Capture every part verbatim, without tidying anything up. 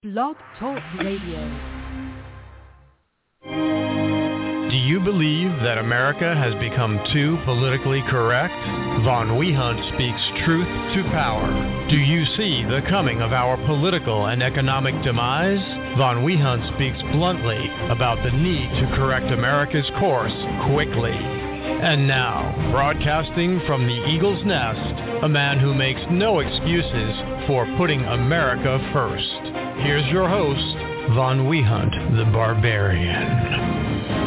Blog Talk Radio. Do you believe that America has become too politically correct? Von Wehunt speaks truth to power. Do you see the coming of our political and economic demise? Von Wehunt speaks bluntly about the need to correct America's course quickly. And now, broadcasting from the Eagle's Nest, a man who makes no excuses for putting America first. Here's your host, Von Wehunt, the Barbarian.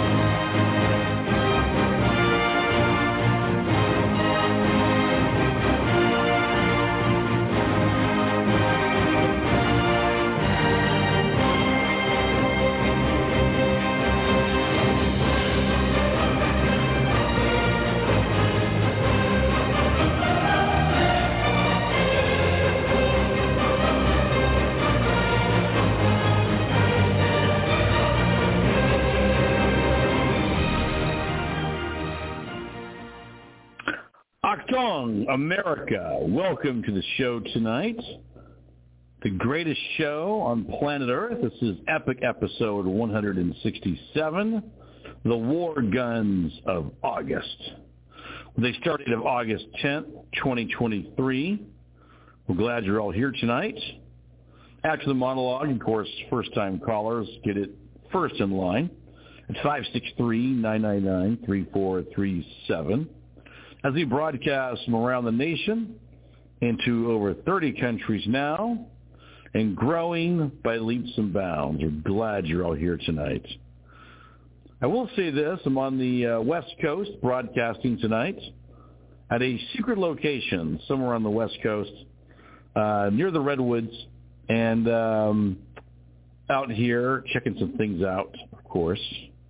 America, welcome to the show tonight. The greatest show on planet Earth. This is epic episode one hundred sixty-seven, The War Guns of August. They started on August tenth, twenty twenty-three. We're glad you're all here tonight. After the monologue, of course, first-time callers get it first in line. It's five six three, nine nine nine, three four three seven. As we broadcast from around the nation into over thirty countries now and growing by leaps and bounds. We're glad you're all here tonight. I will say this, I'm on the uh, West Coast broadcasting tonight at a secret location somewhere on the West Coast uh, near the Redwoods and um, out here checking some things out, of course.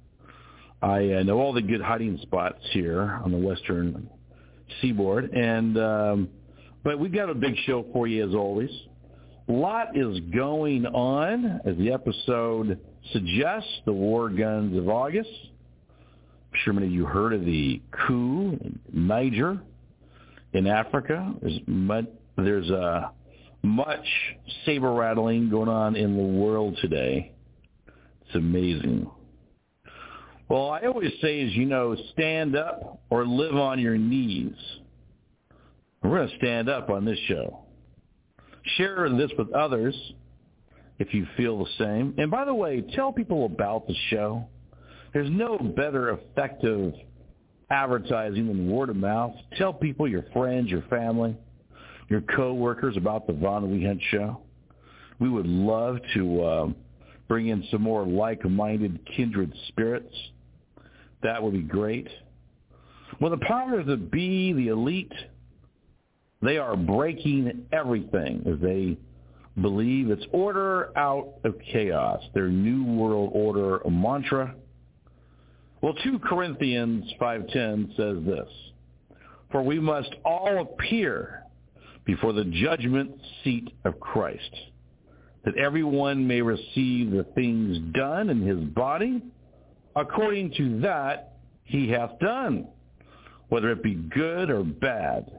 I uh, know all the good hiding spots here on the western seaboard, and um, but we've got a big show for you as always. A lot is going on, as the episode suggests, the War Guns of August. I'm sure many of you heard of the coup in Niger in Africa. There's much, there's uh, much saber rattling going on in the world today. It's amazing. Well, I always say, as you know, stand up or live on your knees. We're going to stand up on this show. Share this with others if you feel the same. And by the way, tell people about the show. There's no better effective advertising than word of mouth. Tell people, your friends, your family, your coworkers about the Von Wehunt Show. We would love to uh, bring in some more like-minded kindred spirits. That would be great. Well, the powers that be, the elite, they are breaking everything as they believe it's order out of chaos, their New World Order mantra. Well, two Corinthians five ten says this, "For we must all appear before the judgment seat of Christ, that everyone may receive the things done in his body according to that he hath done, whether it be good or bad."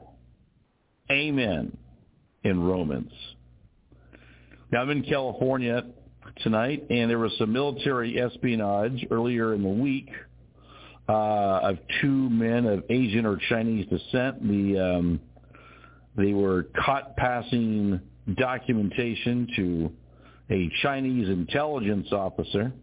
Amen in Romans. Now, I'm in California tonight, and there was some military espionage earlier in the week uh, of two men of Asian or Chinese descent. The, um, they were caught passing documentation to a Chinese intelligence officer.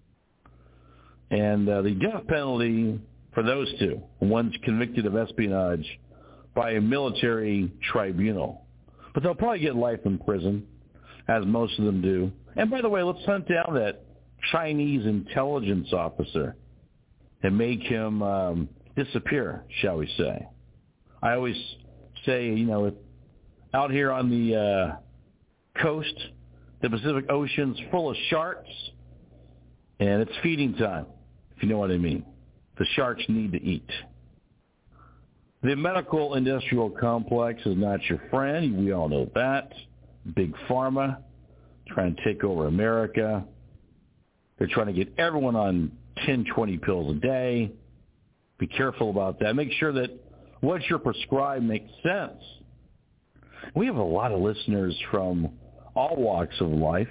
And uh, the death penalty for those two, one's convicted of espionage by a military tribunal. But they'll probably get life in prison, as most of them do. And by the way, let's hunt down that Chinese intelligence officer and make him um, disappear, shall we say. I always say, you know, out here on the uh, coast, the Pacific Ocean's full of sharks, and it's feeding time, if you know what I mean. The sharks need to eat. The medical industrial complex is not your friend. We all know that. Big Pharma trying to take over America. They're trying to get everyone on ten, twenty pills a day. Be careful about that. Make sure that what you're prescribed makes sense. We have a lot of listeners from all walks of life.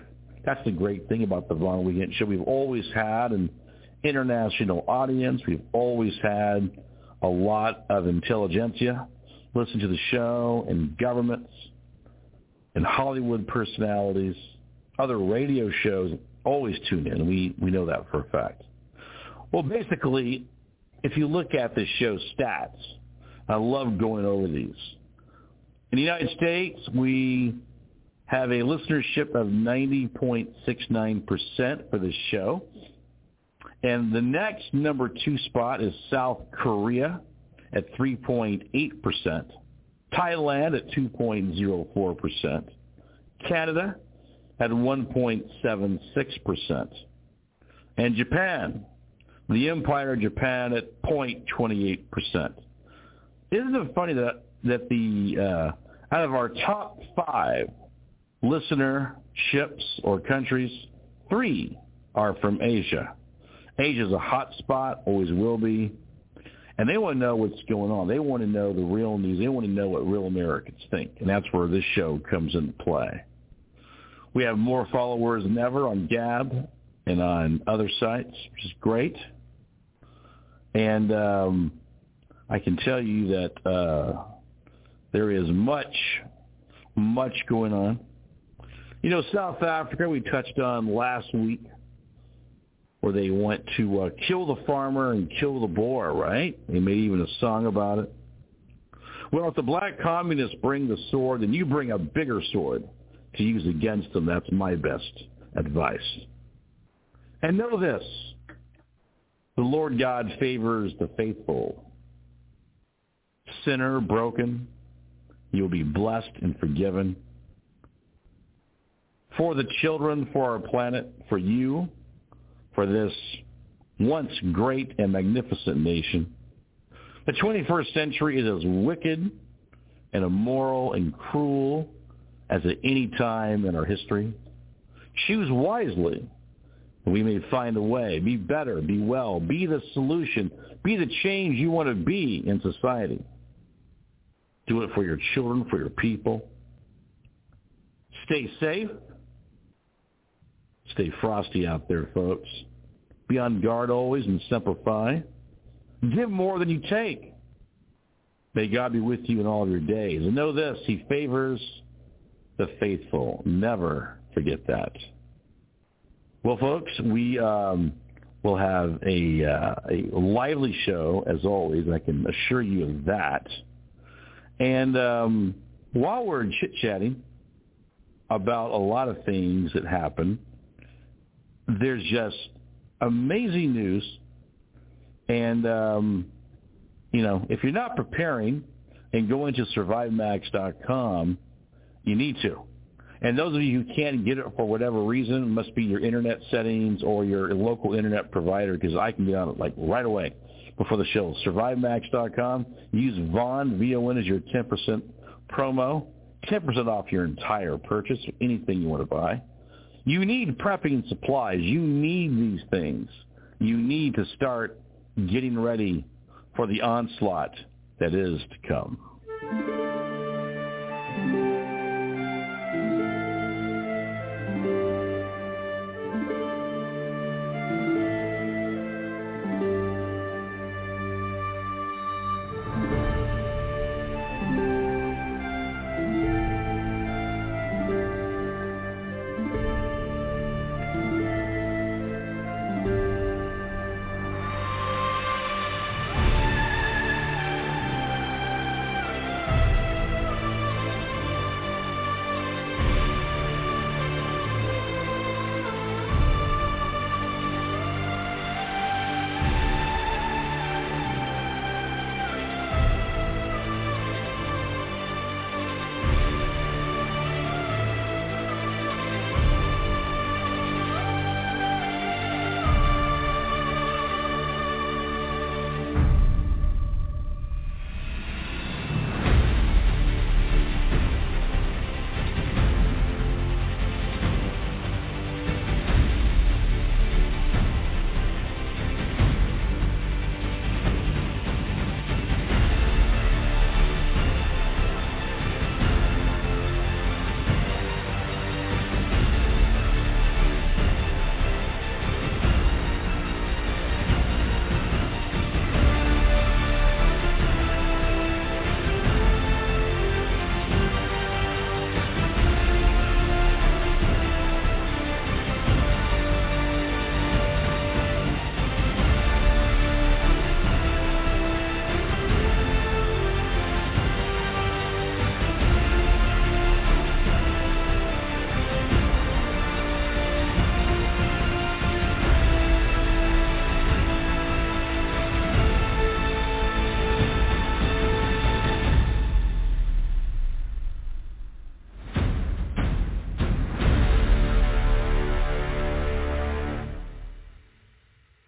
That's the great thing about the Vaughn Weekend Show. We've always had an international audience. We've always had a lot of intelligentsia listen to the show, and governments, and Hollywood personalities, other radio shows always tune in. We, we know that for a fact. Well, basically, if you look at the show's stats, I love going over these. In the United States, we have a listenership of ninety point six nine percent for this show. And the next number two spot is South Korea at three point eight percent. Thailand at two point zero four percent. Canada at one point seven six percent. And Japan, the Empire of Japan, at zero point two eight percent. Isn't it funny that, that the uh, out of our top five listenerships or countries, three are from Asia. Asia's a hot spot, always will be. And they want to know what's going on. They want to know the real news. They want to know what real Americans think. And that's where this show comes into play. We have more followers than ever on Gab and on other sites, which is great. And um, I can tell you that uh, there is much, much going on. You know, South Africa, we touched on last week, where they went to uh, kill the farmer and kill the Boer, right? They made even a song about it. Well, if the black communists bring the sword, then you bring a bigger sword to use against them. That's my best advice. And know this, the Lord God favors the faithful. Sinner, broken, you'll be blessed and forgiven. For the children, for our planet, for you, for this once great and magnificent nation. The twenty-first century is as wicked and immoral and cruel as at any time in our history. Choose wisely, and we may find a way. Be better, be well, be the solution, be the change you want to be in society. Do it for your children, for your people. Stay safe. Stay frosty out there, folks. Be on guard always and Semper Fi. Give more than you take. May God be with you in all of your days. And know this, he favors the faithful. Never forget that. Well, folks, we um, will have a, uh, a lively show, as always. I can assure you of that. And um, while we're chit-chatting about a lot of things that happen, there's just amazing news. And, um, you know, if you're not preparing and going to survive max dot com, you need to. And those of you who can't get it for whatever reason, it must be your internet settings or your local internet provider, because I can get on it like right away before the show. survive max dot com. Use Vaughn, V O N, as your ten percent promo. ten percent off your entire purchase, anything you want to buy. You need prepping supplies. You need these things. You need to start getting ready for the onslaught that is to come.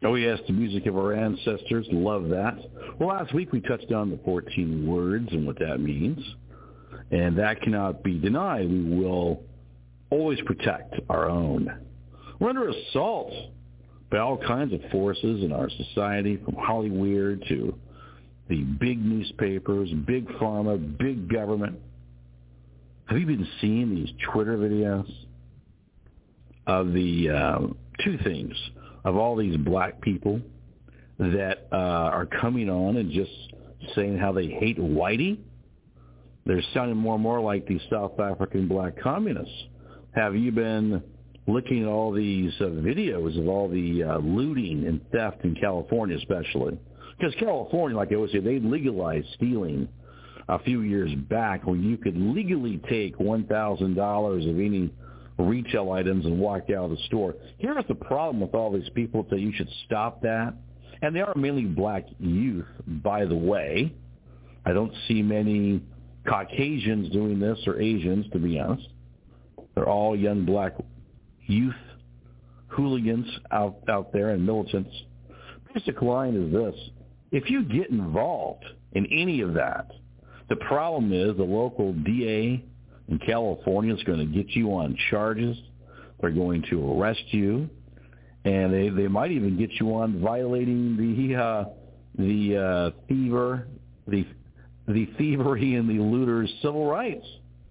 Oh, yes, the music of our ancestors. Love that. Well, last week we touched on the fourteen words and what that means. And that cannot be denied. We will always protect our own. We're under assault by all kinds of forces in our society, from Hollywood to the big newspapers, big pharma, big government. Have you been seeing these Twitter videos of the uh, two things, of all these black people that uh, are coming on and just saying how they hate whitey? They're sounding more and more like these South African black communists. Have you been looking at all these uh, videos of all the uh, looting and theft in California especially? Because California, like I always say, they legalized stealing a few years back when you could legally take one thousand dollars of any retail items and walk out of the store. Here's the problem with all these people that say you should stop that. And they are mainly black youth, by the way. I don't see many Caucasians doing this or Asians, to be honest. They're all young black youth hooligans out, out there and militants. Basic line is this. If you get involved in any of that, the problem is the local D A in California is going to get you on charges. They're going to arrest you, and they, they might even get you on violating the uh, the uh, thiever, the the thievery and the looters' civil rights.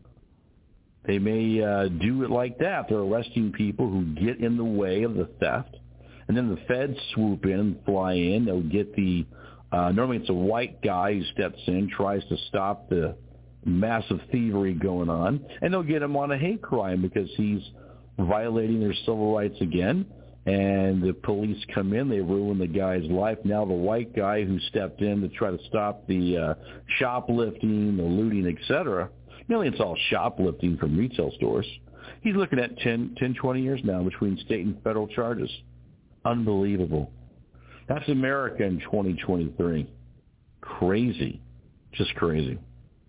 They may uh, do it like that. They're arresting people who get in the way of the theft, and then the feds swoop in and fly in. They'll get the uh, normally it's a white guy who steps in, tries to stop the massive thievery going on, and they'll get him on a hate crime because he's violating their civil rights again. And the police come in, they ruin the guy's life. Now the white guy who stepped in to try to stop the uh, shoplifting, the looting, et cetera, mainly it's all shoplifting from retail stores, he's looking at ten, ten, twenty years now between state and federal charges. Unbelievable. That's America in twenty twenty-three. Crazy. Just crazy.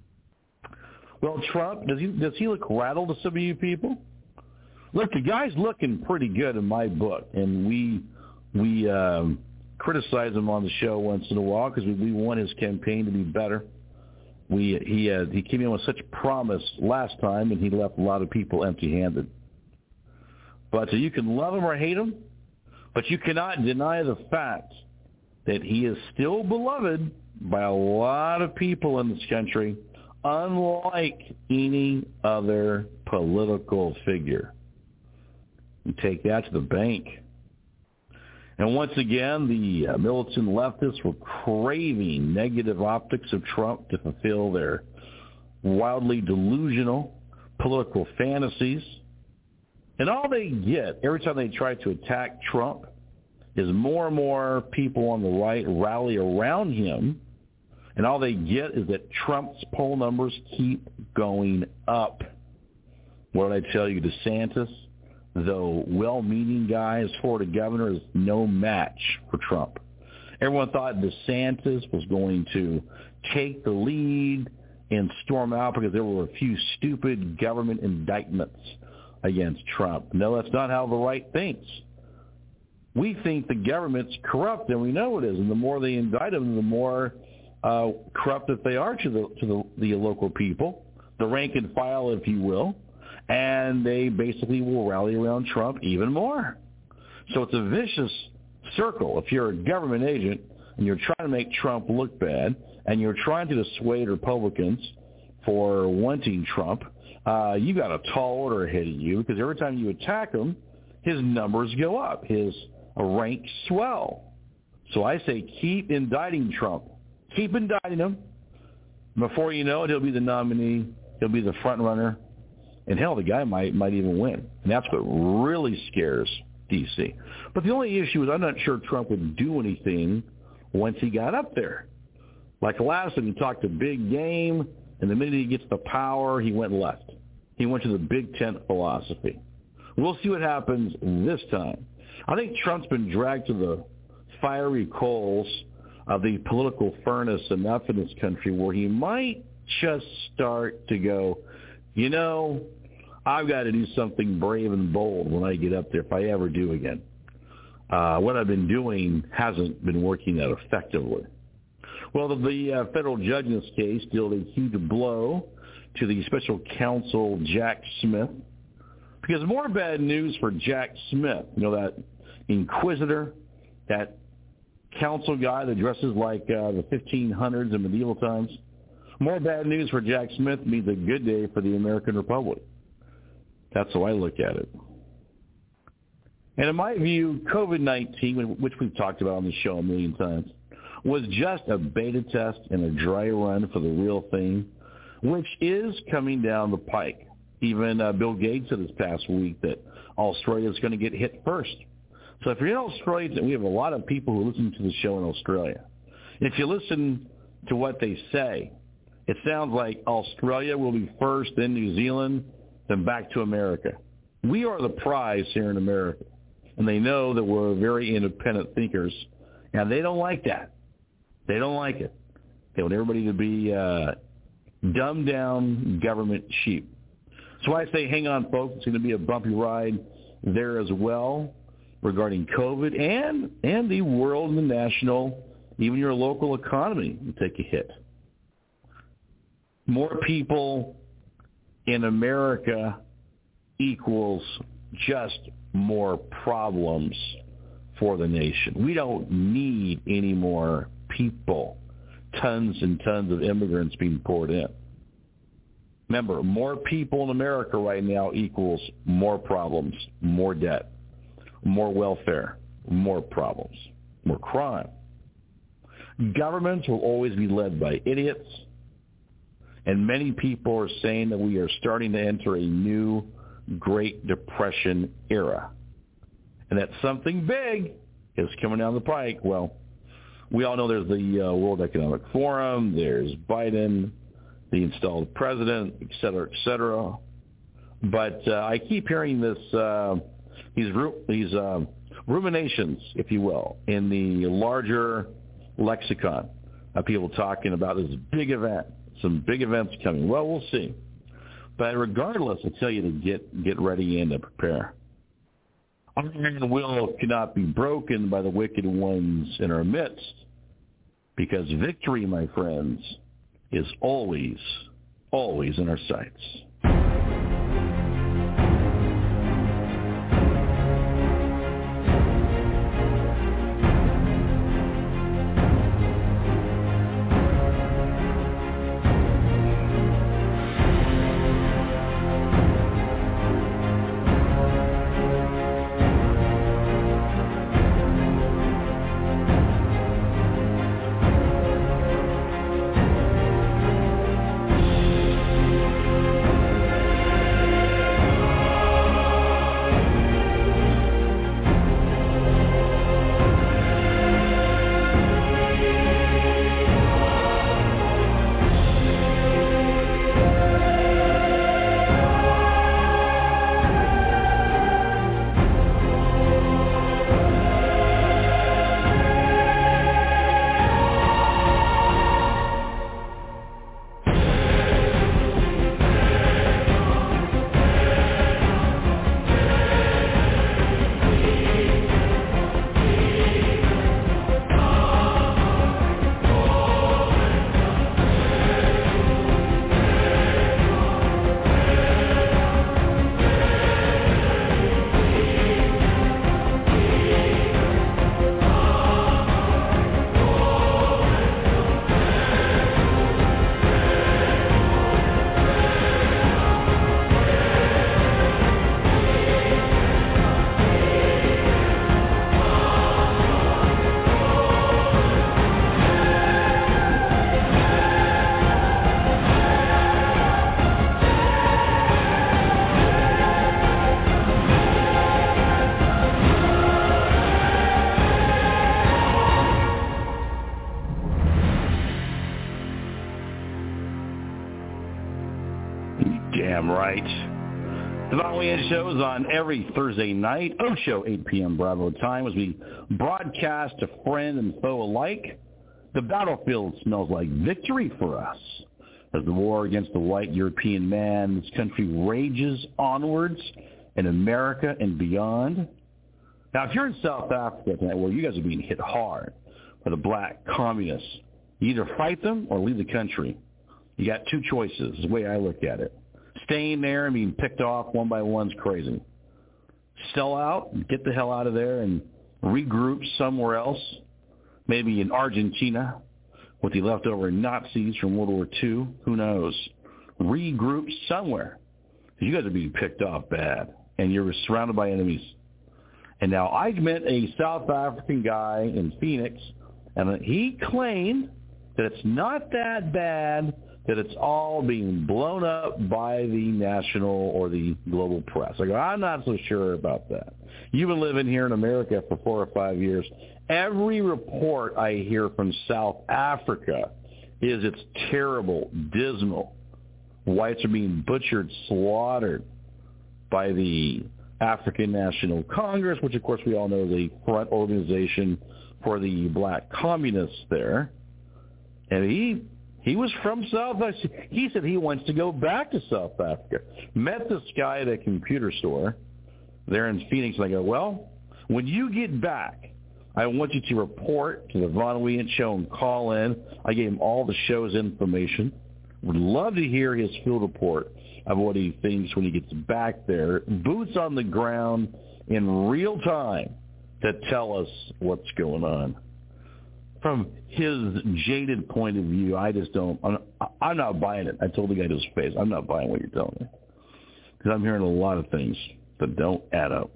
Well, Trump, does he, does he look rattled to some of you people? Look, the guy's looking pretty good in my book, and we we um, criticize him on the show once in a while because we, we want his campaign to be better. We he uh, he came in with such promise last time, and he left a lot of people empty-handed. But uh, you can love him or hate him, but you cannot deny the fact that he is still beloved by a lot of people in this country, unlike any other political figure. You take that to the bank. And once again, the uh, militant leftists were craving negative optics of Trump to fulfill their wildly delusional political fantasies. And all they get every time they try to attack Trump is more and more people on the right rally around him. And all they get is that Trump's poll numbers keep going up. What did I tell you? DeSantis, though well-meaning guy as Florida governor, is no match for Trump. Everyone thought DeSantis was going to take the lead and storm out because there were a few stupid government indictments against Trump. No, that's not how the right thinks. We think the government's corrupt, and we know it is. And the more they indict them, the more uh, corrupt that they are to the to the, the local people, the rank and file, if you will. And they basically will rally around Trump even more. So it's a vicious circle. If you're a government agent and you're trying to make Trump look bad and you're trying to dissuade Republicans for wanting Trump, uh, you got a tall order ahead of you because every time you attack him, his numbers go up. His ranks swell. So I say keep indicting Trump. Keep indicting him. Before you know it, he'll be the nominee. He'll be the front runner. And hell, the guy might might even win. And that's what really scares D C. But the only issue is I'm not sure Trump would do anything once he got up there. Like last time, he talked a big game, and the minute he gets the power, he went left. He went to the Big Tent philosophy. We'll see what happens this time. I think Trump's been dragged to the fiery coals of the political furnace enough in this country where he might just start to go, you know, I've got to do something brave and bold when I get up there, if I ever do again. uh, what I've been doing hasn't been working that effectively. Well, the, the uh, federal judge in this case dealt a huge blow to the special counsel Jack Smith, because more bad news for Jack Smith, you know, that inquisitor, that counsel guy that dresses like uh, the fifteen hundreds in medieval times. More bad news for Jack Smith means a good day for the American Republic. That's how I look at it. And in my view, COVID nineteen, which we've talked about on the show a million times, was just a beta test and a dry run for the real thing, which is coming down the pike. Even uh, Bill Gates said this past week that Australia is going to get hit first. So if you're in Australia, and we have a lot of people who listen to the show in Australia, if you listen to what they say, it sounds like Australia will be first, then New Zealand, then back to America. We are the prize here in America, and they know that we're very independent thinkers, and they don't like that. They don't like it. They want everybody to be uh, dumbed down government sheep. So I say, hang on, folks. It's going to be a bumpy ride there as well regarding COVID and and the world and the national, even your local economy will take a hit. More people in America equals just more problems for the nation. We don't need any more people, tons and tons of immigrants being poured in. Remember, more people in America right now equals more problems, more debt, more welfare, more problems, more crime. Governments will always be led by idiots, and many people are saying that we are starting to enter a new Great Depression era, and that something big is coming down the pike. Well, we all know there's the uh, World Economic Forum, there's Biden, the installed president, et cetera, et cetera. But uh, I keep hearing this, uh, these, these uh, ruminations, if you will, in the larger lexicon of people talking about this big event, some big events coming. Well, we'll see. But regardless, I tell you to get, get ready and to prepare. Iron will cannot be broken by the wicked ones in our midst, because victory, my friends, is always, always in our sights. Damn right. The Von Weekend Show is on every Thursday night, Ocho, eight p.m. Bravo time, as we broadcast to friend and foe alike. The battlefield smells like victory for us as the war against the white European man, this country rages onwards in America and beyond. Now, if you're in South Africa tonight, well, you guys are being hit hard by the black communists. You either fight them or leave the country. You got two choices, is the way I look at it. Staying there and being picked off one by one is crazy. Sell out, get the hell out of there, and regroup somewhere else, maybe in Argentina with the leftover Nazis from World War Two. Who knows? Regroup somewhere. You guys are being picked off bad, and you're surrounded by enemies. And now I met a South African guy in Phoenix, and he claimed that it's not that bad, that it's all being blown up by the national or the global press. I go, I'm not so sure about that. You've been living here in America for four or five years. Every report I hear from South Africa is it's terrible, dismal. Whites are being butchered, slaughtered by the African National Congress, which, of course, we all know the front organization for the black communists there. And he he was from South Africa. He said he wants to go back to South Africa. Met this guy at a computer store there in Phoenix, and I go, well, when you get back, I want you to report to the Von Weant Show and call in. I gave him all the show's information. Would love to hear his field report of what he thinks when he gets back there, boots on the ground in real time to tell us what's going on. From his jaded point of view, I just don't, I'm, I'm not buying it. I told the guy to his face, I'm not buying what you're telling me. Because I'm hearing a lot of things that don't add up.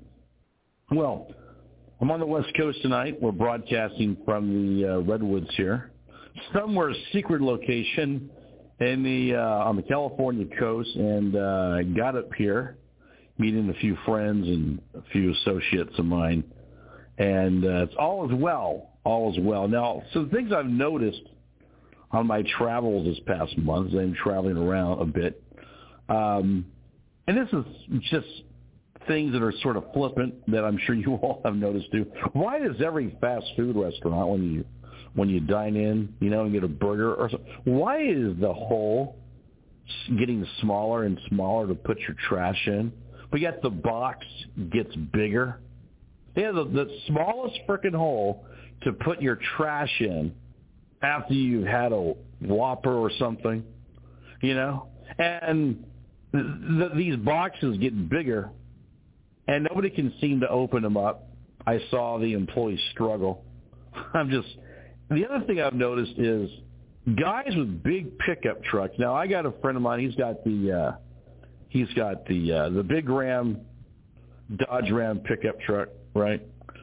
Well, I'm on the West Coast tonight. We're broadcasting from the uh, Redwoods here. Somewhere secret location in the uh, on the California coast, and uh, got up here, meeting a few friends and a few associates of mine, and uh, it's all is well, all is well. Now, some things I've noticed on my travels this past month, as I'm traveling around a bit, um, and this is just things that are sort of flippant that I'm sure you all have noticed too. Why does every fast food restaurant, when you when you dine in, you know, and get a burger or something, why is the hole getting smaller and smaller to put your trash in, but yet the box gets bigger? They have the, the smallest frickin' hole to put your trash in after you've had a Whopper or something, you know? And th- th- these boxes get bigger, and nobody can seem to open them up. I saw the employees struggle. I'm just... The other thing I've noticed is guys with big pickup trucks. Now, I got a friend of mine. He's got the uh, he's got the uh, the big Ram, Dodge Ram pickup truck, right?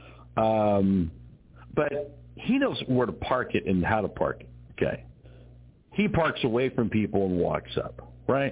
Um, but he knows where to park it and how to park it. Okay, he parks away from people and walks up, right?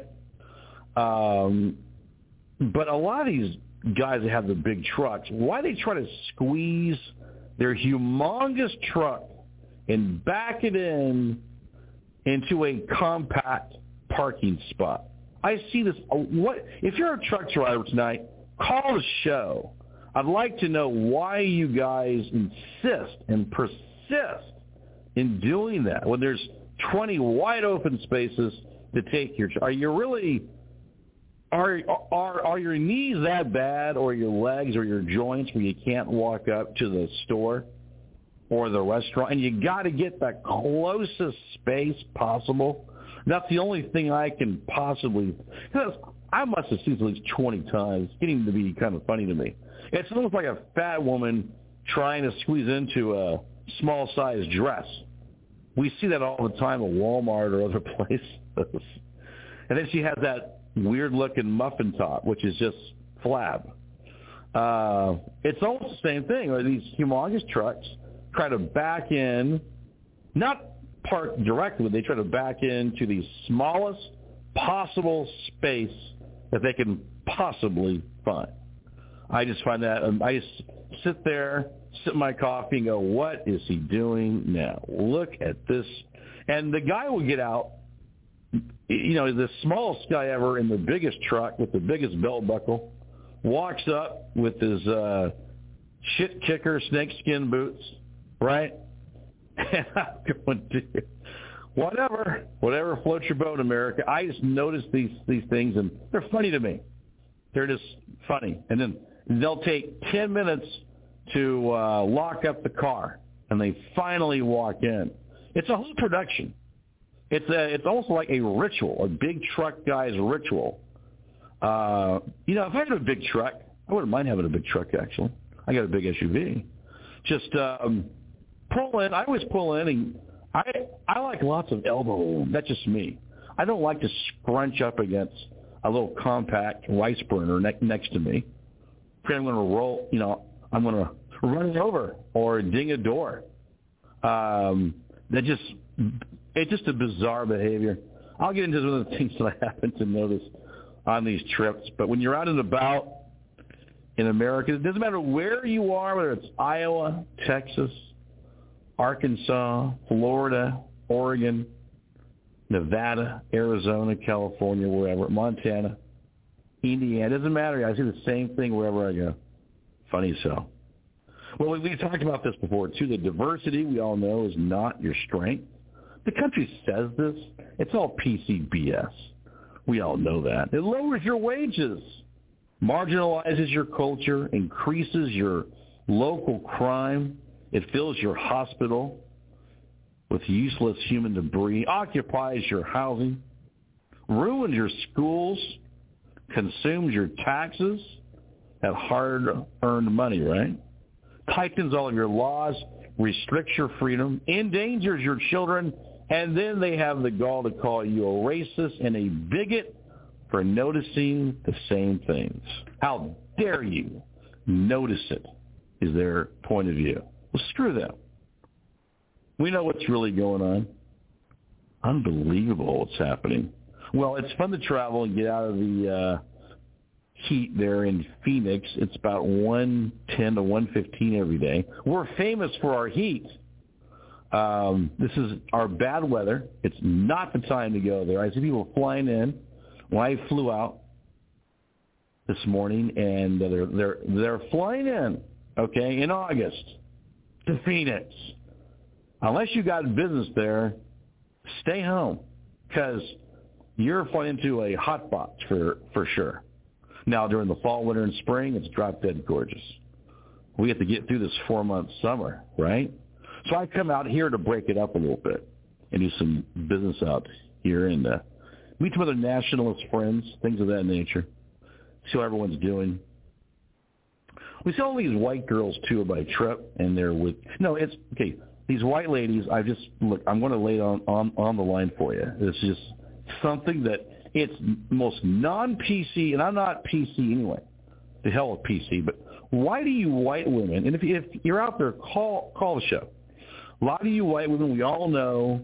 Um, but a lot of these guys that have the big trucks, why they try to squeeze their humongous truck and back it in into a compact parking spot? I see this. What if you're a truck driver tonight? Call the show. I'd like to know why you guys insist and persist in doing that when there's twenty wide open spaces to take your. Are you really? Are are are your knees that bad, or your legs, or your joints, where you can't walk up to the store or the restaurant, and you got to get the closest space possible? That's the only thing I can possibly, because I must have seen it at least twenty times. It's getting to be kind of funny to me. It's almost like a fat woman trying to squeeze into a small-sized dress. We see that all the time at Walmart or other places. And then she has that weird-looking muffin top, which is just flab. Uh, it's almost the same thing. Right? These humongous trucks try to back in, not park directly, but they try to back into the smallest possible space that they can possibly find. I just find that, um, I just sit there, sip my coffee and go, what is he doing now? Look at this. And the guy will get out, you know, the smallest guy ever in the biggest truck with the biggest belt buckle, walks up with his uh, shit kicker snakeskin boots, right? And I'm going to, whatever, whatever floats your boat, America. I just notice these, these things, and they're funny to me. They're just funny. And then they'll take ten minutes to uh, lock up the car, and they finally walk in. It's a whole production. It's a, it's almost like a ritual, a big truck guy's ritual. Uh, you know, if I had a big truck, I wouldn't mind having a big truck, actually. I got a big S U V. Just um, pull in. I always pull in, and I I like lots of elbow room. That's just me. I don't like to scrunch up against a little compact rice burner ne- next to me. I'm going to roll, you know, I'm going to run it over or ding a door. Um, that just, it's just a bizarre behavior. I'll get into some of the things that I happen to notice on these trips. But when you're out and about in America, it doesn't matter where you are, whether it's Iowa, Texas, Arkansas, Florida, Oregon, Nevada, Arizona, California, wherever, Montana, Indiana. It doesn't matter. I see the same thing wherever I go. Funny as hell. Well, we, we've talked about this before, too. The diversity, we all know, is not your strength. The country says this. It's all P C B S. We all know that. It lowers your wages, marginalizes your culture, increases your local crime. It fills your hospital with useless human debris, occupies your housing, ruins your schools, consumes your taxes, that hard-earned money, right? Tightens all of your laws, restricts your freedom, endangers your children, and then they have the gall to call you a racist and a bigot for noticing the same things. How dare you notice it, is their point of view. Well, screw them. We know what's really going on. Unbelievable what's happening. Well, it's fun to travel and get out of the uh, heat there in Phoenix. It's about one ten to one fifteen every day. We're famous for our heat. Um, this is our bad weather. It's not the time to go there. I see people flying in. When I flew out this morning, and they're they're they're flying in, okay, in August to Phoenix. Unless you got business there, stay home, because you're flying into a hot box for, for sure. Now, during the fall, winter, and spring, it's drop dead gorgeous. We have to get through this four-month summer, right? So I come out here to break it up a little bit and do some business out here and uh, meet some other nationalist friends, things of that nature, see how everyone's doing. We see all these white girls, too, by trip, and they're with – no, it's – okay, these white ladies, I just – look, I'm going to lay it on, on, on the line for you. It's just something that it's most non-P C, and I'm not P C anyway. The hell with P C, but why do you white women – and if, if you're out there, call call the show. A lot of you white women, we all know,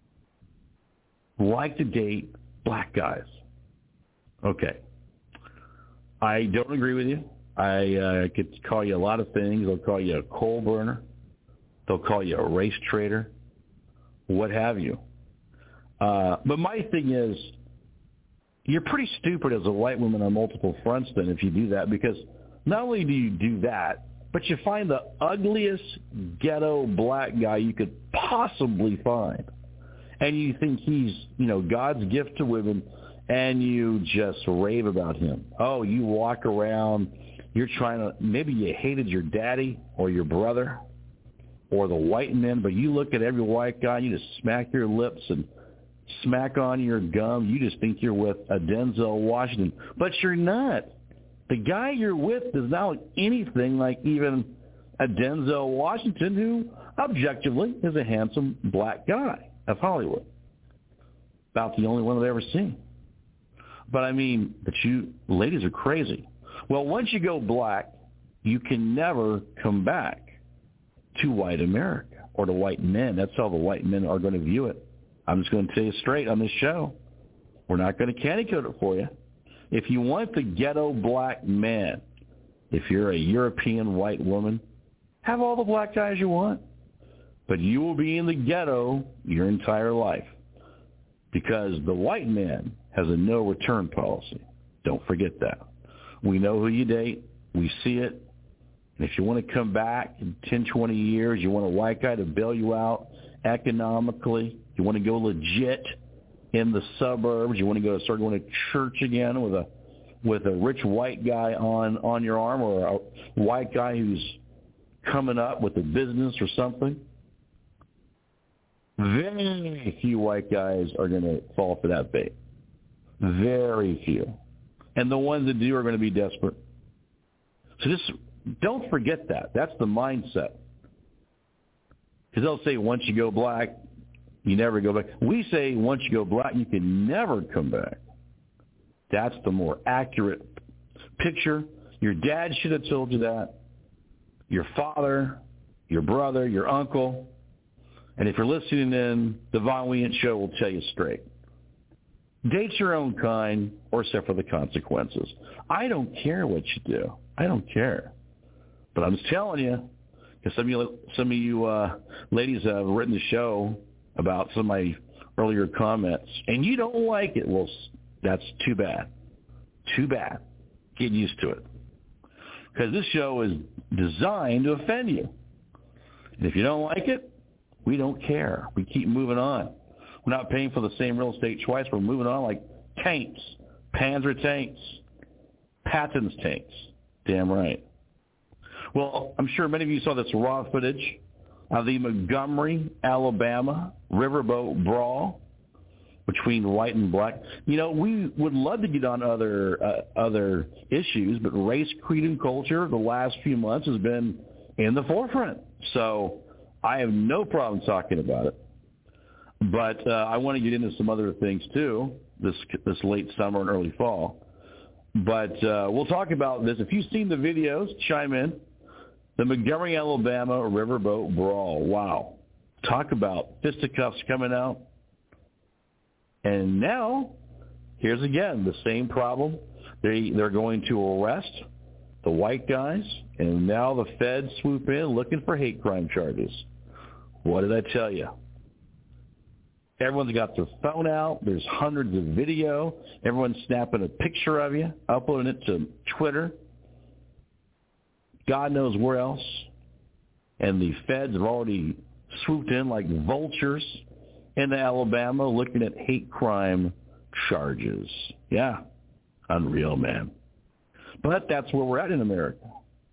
like to date black guys. Okay. I don't agree with you. I uh, could call you a lot of things. They'll call you a coal burner. They'll call you a race traitor, what have you. Uh, but my thing is, you're pretty stupid as a white woman on multiple fronts then if you do that, because not only do you do that, but you find the ugliest ghetto black guy you could possibly find, and you think he's, you know, God's gift to women, and you just rave about him. Oh, you walk around, you're trying to, maybe you hated your daddy or your brother or the white men, but you look at every white guy, you just smack your lips and smack on your gum. You just think you're with a Denzel Washington, but you're not. The guy you're with does not look anything like even a Denzel Washington, who objectively is a handsome black guy of Hollywood. About the only one I've ever seen. But I mean, but you ladies are crazy. Well, once you go black, you can never come back to white America or to white men. That's how the white men are going to view it. I'm just going to tell you straight on this show. We're not going to candy coat it for you. If you want the ghetto black man, if you're a European white woman, have all the black guys you want. But you will be in the ghetto your entire life, because the white man has a no-return policy. Don't forget that. We know who you date. We see it. And if you want to come back in ten, twenty years, you want a white guy to bail you out economically, you want to go legit in the suburbs, you want to go start going to church again with a with a rich white guy on, on your arm, or a white guy who's coming up with a business or something, very few white guys are going to fall for that bait. Very few. And the ones that do are going to be desperate. So just don't forget that. That's the mindset. Because they'll say once you go black, you never go back. We say once you go black, you can never come back. That's the more accurate picture. Your dad should have told you that. Your father, your brother, your uncle. And if you're listening in, the Von Wehunt Show will tell you straight. Date your own kind or suffer the consequences. I don't care what you do. I don't care. But I'm just telling you, because some of you, some of you uh, ladies have written the show about some of my earlier comments, and you don't like it. Well, that's too bad. Too bad. Get used to it. Because this show is designed to offend you. And if you don't like it, we don't care. We keep moving on. We're not paying for the same real estate twice. We're moving on like tanks. Panzer tanks. Patton's tanks. Damn right. Well, I'm sure many of you saw this raw footage of the Montgomery, Alabama riverboat brawl between white and black. You know, we would love to get on other uh, other issues, but race, creed, and culture the last few months has been in the forefront. So I have no problem talking about it. But uh, I want to get into some other things, too, this this late summer and early fall. But uh, we'll talk about this. If you've seen the videos, chime in. The Montgomery, Alabama riverboat brawl. Wow. Talk about fisticuffs coming out. And now, here's again the same problem. They, they're going to arrest the white guys, and now the feds swoop in looking for hate crime charges. What did I tell you? Everyone's got their phone out. There's hundreds of video. Everyone's snapping a picture of you, uploading it to Twitter. God knows where else. And the feds have already swooped in like vultures into Alabama looking at hate crime charges. Yeah, unreal, man. But that's where we're at in America.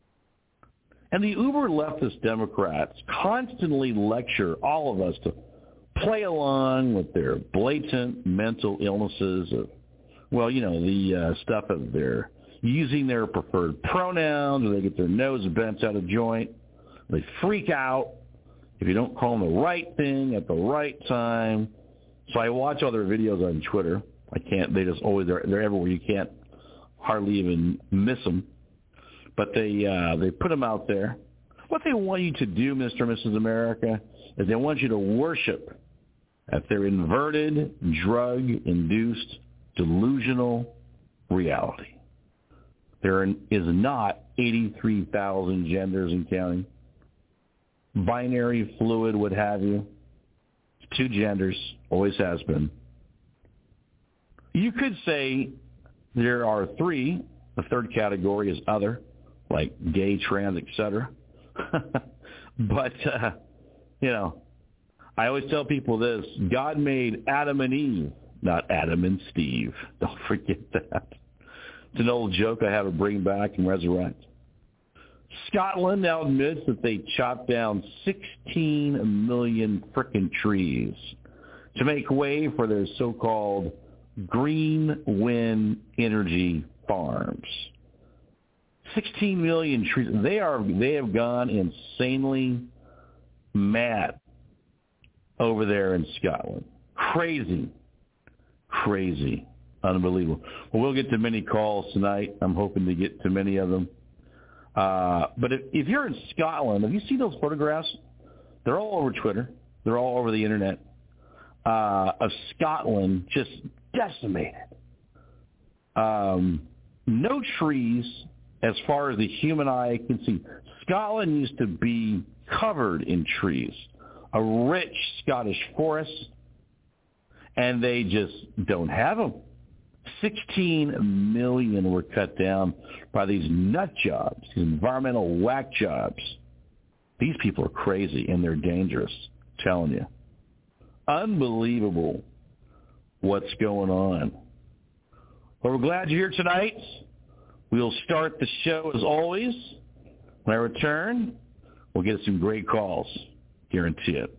And the uber leftist Democrats constantly lecture all of us to play along with their blatant mental illnesses of, well, you know, the uh, stuff of their using their preferred pronouns, or they get their nose bent out of joint. They freak out if you don't call them the right thing at the right time. So I watch all their videos on Twitter. I can't, they just always, they're, they're everywhere. You can't hardly even miss them. But they, uh, they put them out there. What they want you to do, Mister and Missus America, is they want you to worship at their inverted, drug-induced, delusional reality. There is not eighty-three thousand genders and counting. Binary, fluid, what have you. Two genders, always has been. You could say there are three. The third category is other, like gay, trans, et cetera. But, uh, you know, I always tell people this. God made Adam and Eve, not Adam and Steve. Don't forget that. It's an old joke I have to bring back and resurrect. Scotland now admits that they chopped down sixteen million frickin' trees to make way for their so-called green wind energy farms. sixteen million trees. They are. They have gone insanely mad over there in Scotland. Crazy. Crazy. Unbelievable. Well, we'll get to many calls tonight. I'm hoping to get to many of them. Uh, but if, if you're in Scotland, have you seen those photographs? They're all over Twitter. They're all over the Internet. Uh, of Scotland just decimated. Um, no trees as far as the human eye can see. Scotland used to be covered in trees, a rich Scottish forest, and they just don't have them. sixteen million were cut down by these nut jobs, these environmental whack jobs. These people are crazy, and they're dangerous, I'm telling you. Unbelievable what's going on. Well, we're glad you're here tonight. We'll start the show, as always, when I return We'll get some great calls. Guarantee it.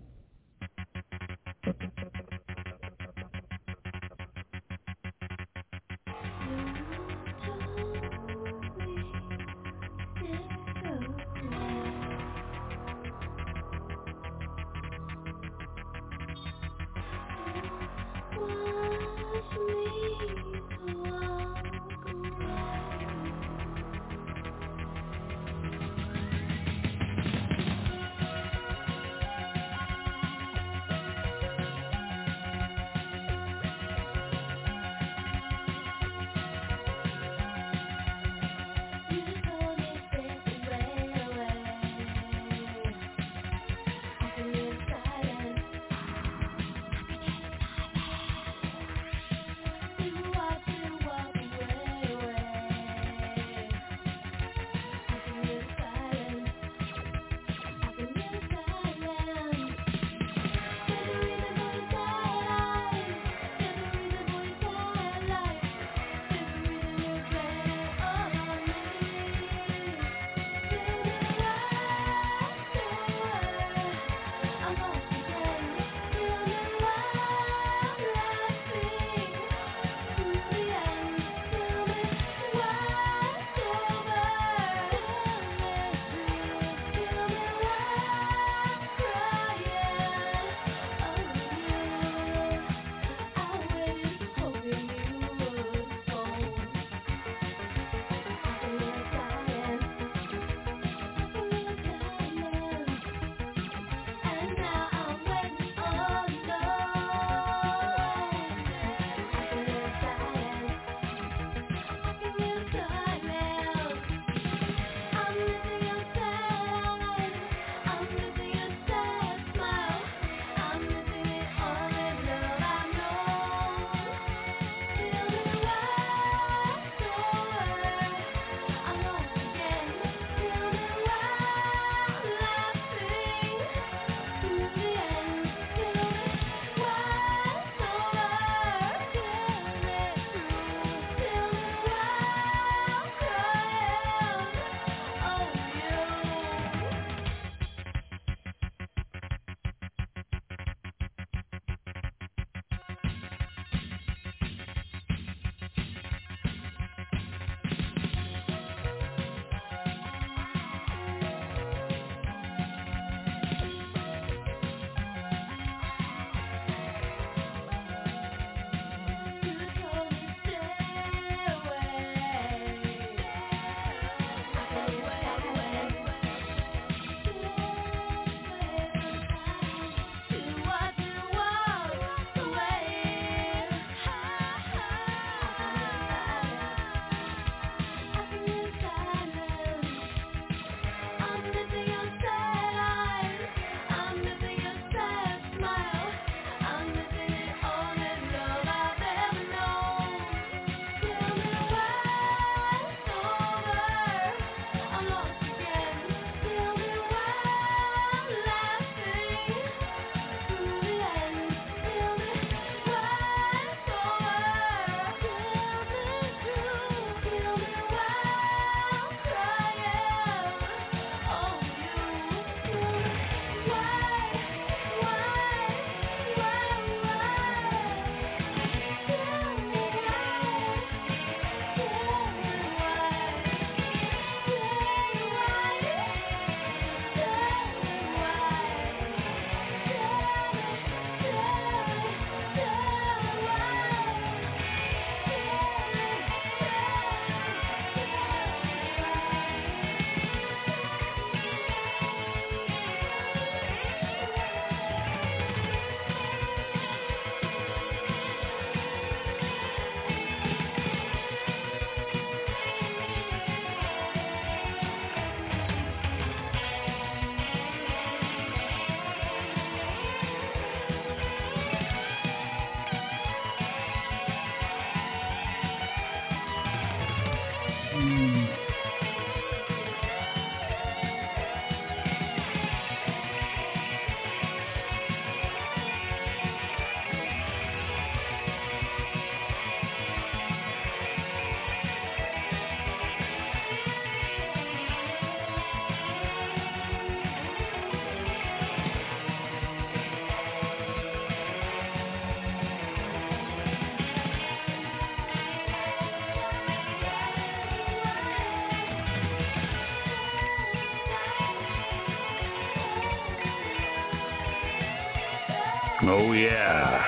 Oh, yeah.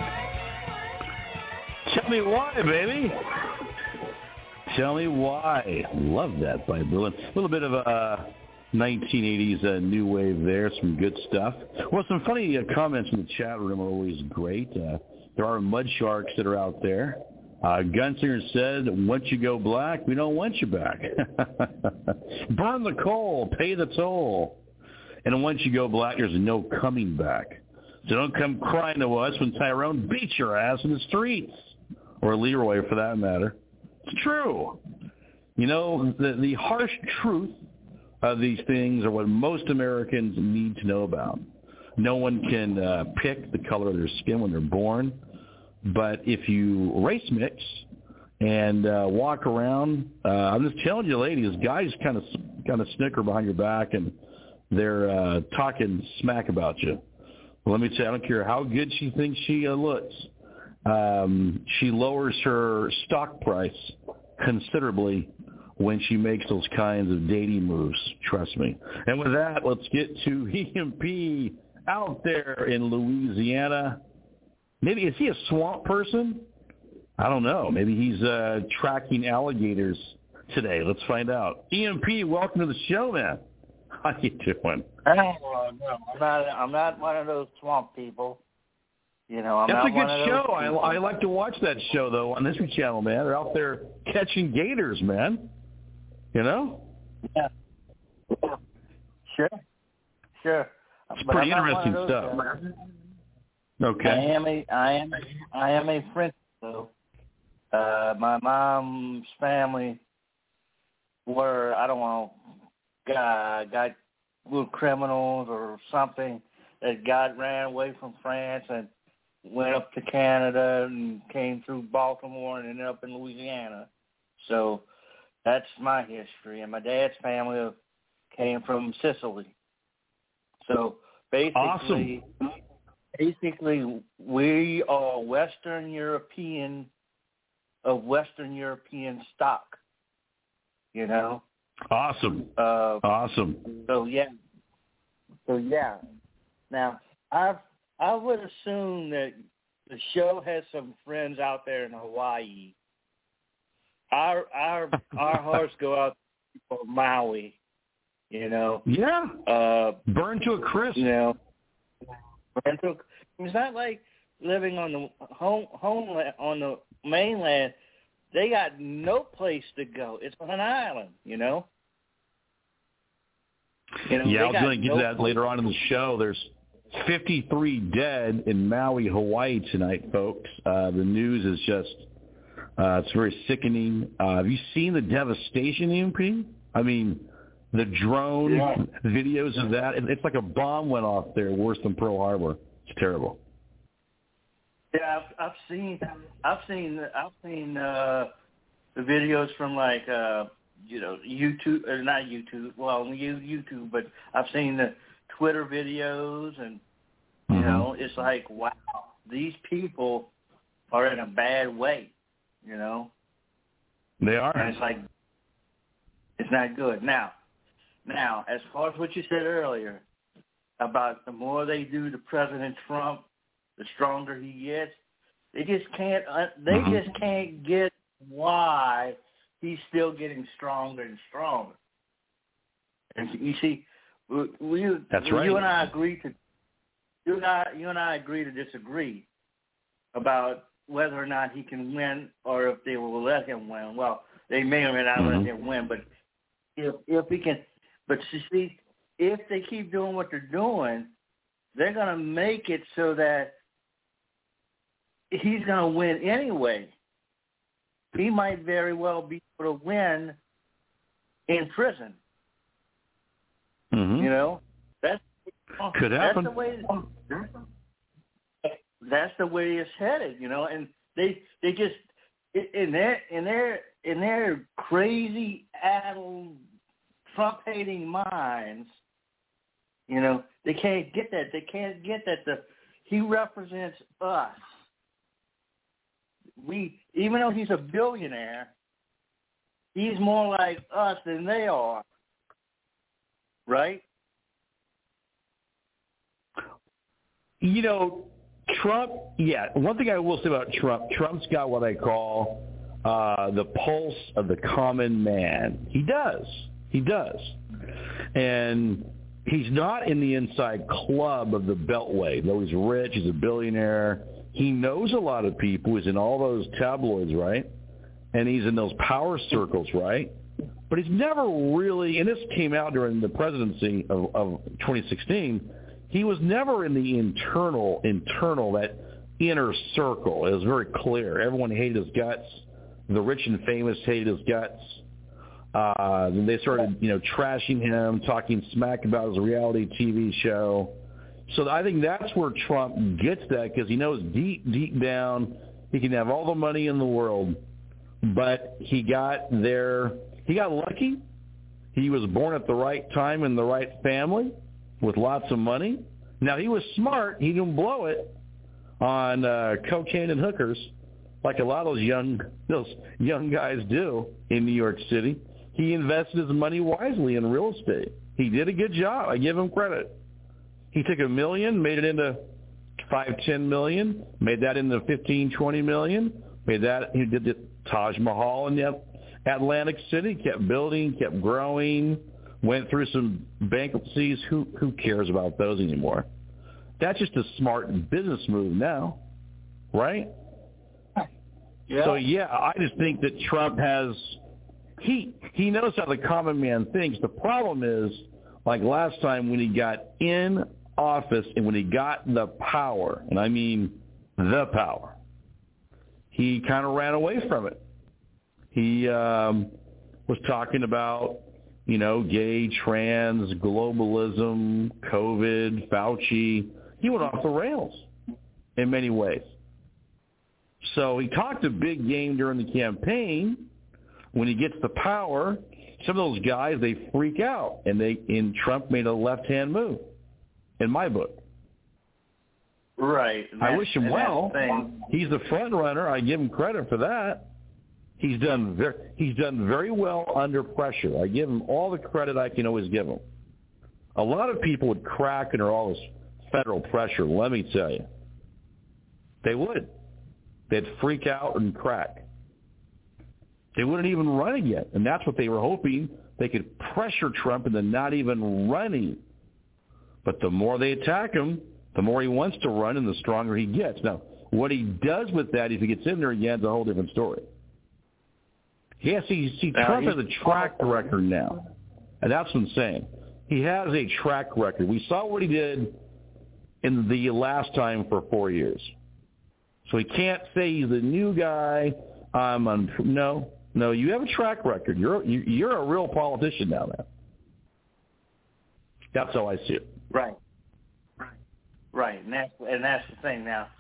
Tell me why, baby. Tell me why. Love that by Berlin. A little bit of a uh, nineteen eighties uh, new wave there. Some good stuff. Well, some funny uh, comments in the chat room are always great. Uh, there are mud sharks that are out there. Uh, Gunslinger said, once you go black, we don't want you back. Burn the coal, pay the toll. And once you go black, there's no coming back. So don't come crying to us when Tyrone beats your ass in the streets. Or Leroy, for that matter. It's true. You know, the, the harsh truth of these things are what most Americans need to know about. No one can uh, pick the color of their skin when they're born. But if you race mix and uh, walk around, uh, I'm just telling you, ladies, guys kind of kind of snicker behind your back and they're uh, talking smack about you. Well, let me tell you, I don't care how good she thinks she uh, looks. Um, she lowers her stock price considerably when she makes those kinds of dating moves. Trust me. And with that, let's get to E M P out there in Louisiana. Maybe, is he a swamp person? I don't know. Maybe he's uh, tracking alligators today. Let's find out. E M P, welcome to the show, man. How you doing? I don't know. No, I'm not. I'm not one of those swamp people. You know, I'm That's not a good one of those show. I, I people. like to watch that show though on this channel, man. They're out there catching gators, man. You know? Yeah. yeah. Sure. Sure. It's But pretty I'm not interesting one of stuff. those guys. Okay. I am a. I am. I am a French. So, uh, my mom's family were. I don't know. Got got little criminals or something that got ran away from France and went up to Canada and came through Baltimore and ended up in Louisiana. So that's my history. And my dad's family came from Sicily. So basically, awesome. basically we are Western European, of Western European stock, you know? Awesome. Uh, awesome. So, yeah. So, yeah. Now, I I would assume that the show has some friends out there in Hawaii. Our our our hearts go out for Maui, you know. Yeah. Uh, burn to a crisp. You know. Burn to a, it's not like living on the home homeland on the mainland. They got no place to go. It's on an island, you know. You know yeah, I'll going to get no to that later on in the show. There's fifty-three dead in Maui, Hawaii tonight, folks. Uh, the news is just, uh, it's very sickening. Uh, have you seen the devastation, E M P? I mean, the drone yeah. videos of that. It's like a bomb went off there, worse than Pearl Harbor. It's terrible. Yeah, I've, I've seen, I've seen, I've seen uh, the videos from like, uh, you know, YouTube or not YouTube. Well, YouTube, but I've seen the Twitter videos, and you mm-hmm. know, it's like, wow, these people are in a bad way. You know, they are. And it's like, it's not good. Now, now, as far as what you said earlier about the more they do to President Trump, the stronger he gets. They just can't. Uh, they mm-hmm. just can't get why he's still getting stronger and stronger. And you see, we, we that's right. You and I agree to. You and I, you and I agree to disagree about whether or not he can win, or if they will let him win. Well, they may or may not mm-hmm. let him win, but if if he can, but you see, if they keep doing what they're doing, they're going to make it so that he's going to win anyway. He might very well be able to win in prison. Mm-hmm. You know, that's could that's happen. the way. That's the way it's headed. You know, and they they just in their in their in their crazy, addled, Trump-hating minds. You know, they can't get that. They can't get that the he represents us. We, even though he's a billionaire, he's more like us than they are, right? You know, Trump, yeah, one thing I will say about Trump, Trump's got what I call uh, the pulse of the common man. He does. He does. And he's not in the inside club of the Beltway. Though he's rich, he's a billionaire. He knows a lot of people. He's in all those tabloids, right? And he's in those power circles, right? But he's never really, and this came out during the presidency of, of twenty sixteen, he was never in the internal, internal, that inner circle. It was very clear. Everyone hated his guts. The rich and famous hated his guts. Uh, and they started, you know, trashing him, talking smack about his reality T V show. So I think that's where Trump gets that, because he knows deep, deep down he can have all the money in the world, but he got there. He got lucky. He was born at the right time in the right family with lots of money. Now, he was smart. He didn't blow it on uh, cocaine and hookers like a lot of those young those young guys do in New York City. He invested his money wisely in real estate. He did a good job. I give him credit. He took a million, made it into five, ten million, made that into fifteen, twenty million, made that, he did the Taj Mahal in the Atlantic City, kept building, kept growing, went through some bankruptcies. Who who cares about those anymore? That's just a smart business move now, right? Yeah. So, yeah, I just think that Trump has he he knows how the common man thinks. The problem is, like last time when he got in office and when he got the power, and I mean the power, he kind of ran away from it. He um, was talking about, you know, gay, trans, globalism, COVID, Fauci. He went off the rails in many ways. So he talked a big game during the campaign. When he gets the power, some of those guys, they freak out, and they and Trump made a left-hand move, in my book. Right. I wish him well. He's the front runner. I give him credit for that. He's done very, he's done very well under pressure. I give him all the credit I can always give him. A lot of people would crack under all this federal pressure, let me tell you. They would. They'd freak out and crack. They wouldn't even run again, and that's what they were hoping. They could pressure Trump into not even running. But the more they attack him, the more he wants to run and the stronger he gets. Now, what he does with that, if he gets in there again, is a whole different story. He has to see Trump has a track record now, and that's what I'm saying. He has a track record. We saw what he did in the last time for four years. So he can't say he's a new guy. I'm un- no, no. You have a track record. You're you, you're a real politician now, man. That's how I see it. Right, right, right. And that's and that's the thing. Now,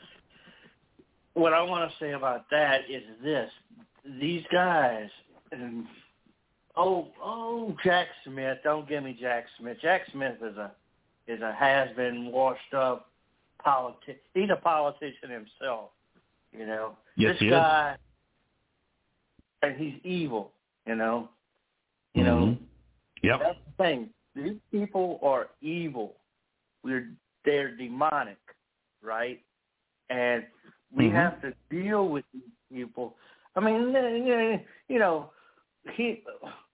what I want to say about that is this: these guys, and oh, oh, Jack Smith. Don't give me Jack Smith. Jack Smith is a is a has-been, washed-up politician. He's a politician himself, you know. Yes, this he guy, is. and he's evil, you know. You mm-hmm. know. Yep. That's the thing. These people are evil. We're they're demonic, right? And we mm-hmm. have to deal with these people. I mean, you know, he.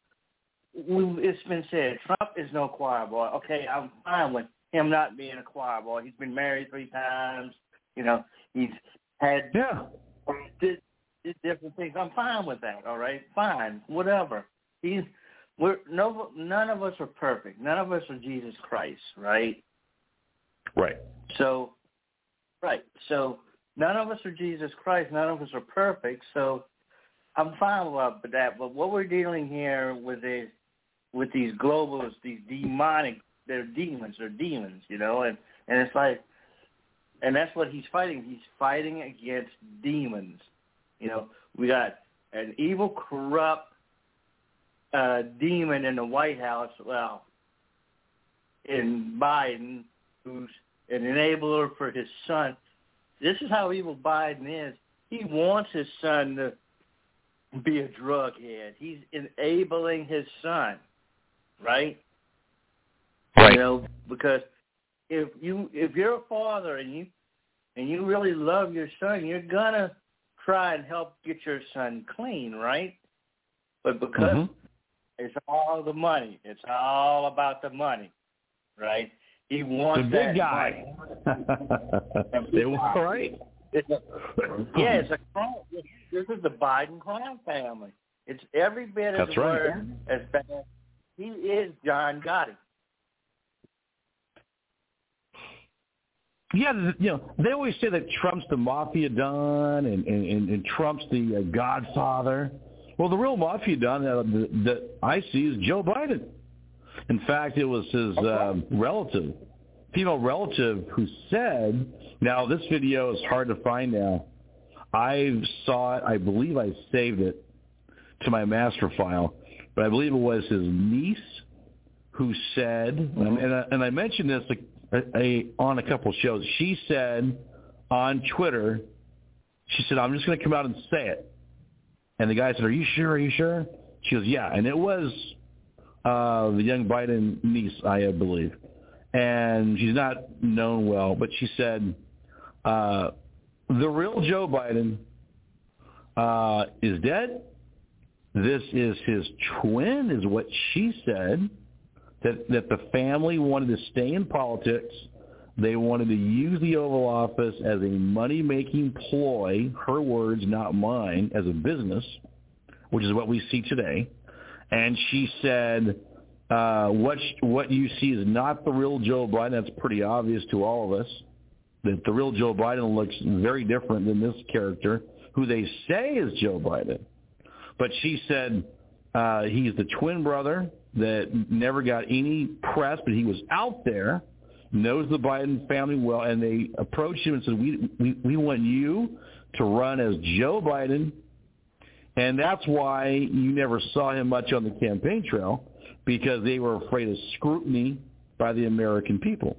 It's been said Trump is no choir boy. Okay, I'm fine with him not being a choir boy. He's been married three times. You know, he's had yeah did, did different things. I'm fine with that. All right, fine, whatever. He's we're no none of us are perfect. None of us are Jesus Christ, right? Right. So, right. So none of us are Jesus Christ. None of us are perfect. So I'm fine with that. But what we're dealing here with is with these globals, these demonic, they're demons, they're demons, you know, and, and it's like, and that's what he's fighting. He's fighting against demons. You know, we got an evil, corrupt uh, demon in the White House, well, in Biden, who's an enabler for his son. This is how evil Biden is. He wants his son to be a drug head. He's enabling his son, right? Right. You know, because if you if you're a father and you and you really love your son, you're going to try and help get your son clean, right? But because mm-hmm. it's all the money, it's all about the money, right? He wants the big that guy. money. They were right. It's a, yeah, it's a crime. This is the Biden crime family. It's every bit as That's right. as bad. He is John Gotti. Yeah, you know, they always say that Trump's the mafia don and, and, and Trump's the uh, godfather. Well, the real mafia don uh, that I see is Joe Biden. In fact, it was his uh, relative, female relative, who said, now this video is hard to find now. I saw it. I believe I saved it to my master file, but I believe it was his niece who said, and, and, I, and I mentioned this a, a, on a couple shows. She said on Twitter, she said, I'm just going to come out and say it. And the guy said, are you sure? Are you sure? She goes, yeah. And it was uh, the young Biden niece, I believe. And she's not known well, but she said, uh, the real Joe Biden uh, is dead. This is his twin, is what she said, that, that the family wanted to stay in politics. They wanted to use the Oval Office as a money-making ploy, her words, not mine, as a business, which is what we see today. And she said, uh, what what you see is not the real Joe Biden. That's pretty obvious to all of us, that the real Joe Biden looks very different than this character, who they say is Joe Biden. But she said uh, he's the twin brother that never got any press, but he was out there, knows the Biden family well, and they approached him and said, we, we, we want you to run as Joe Biden, and that's why you never saw him much on the campaign trail, because they were afraid of scrutiny by the American people.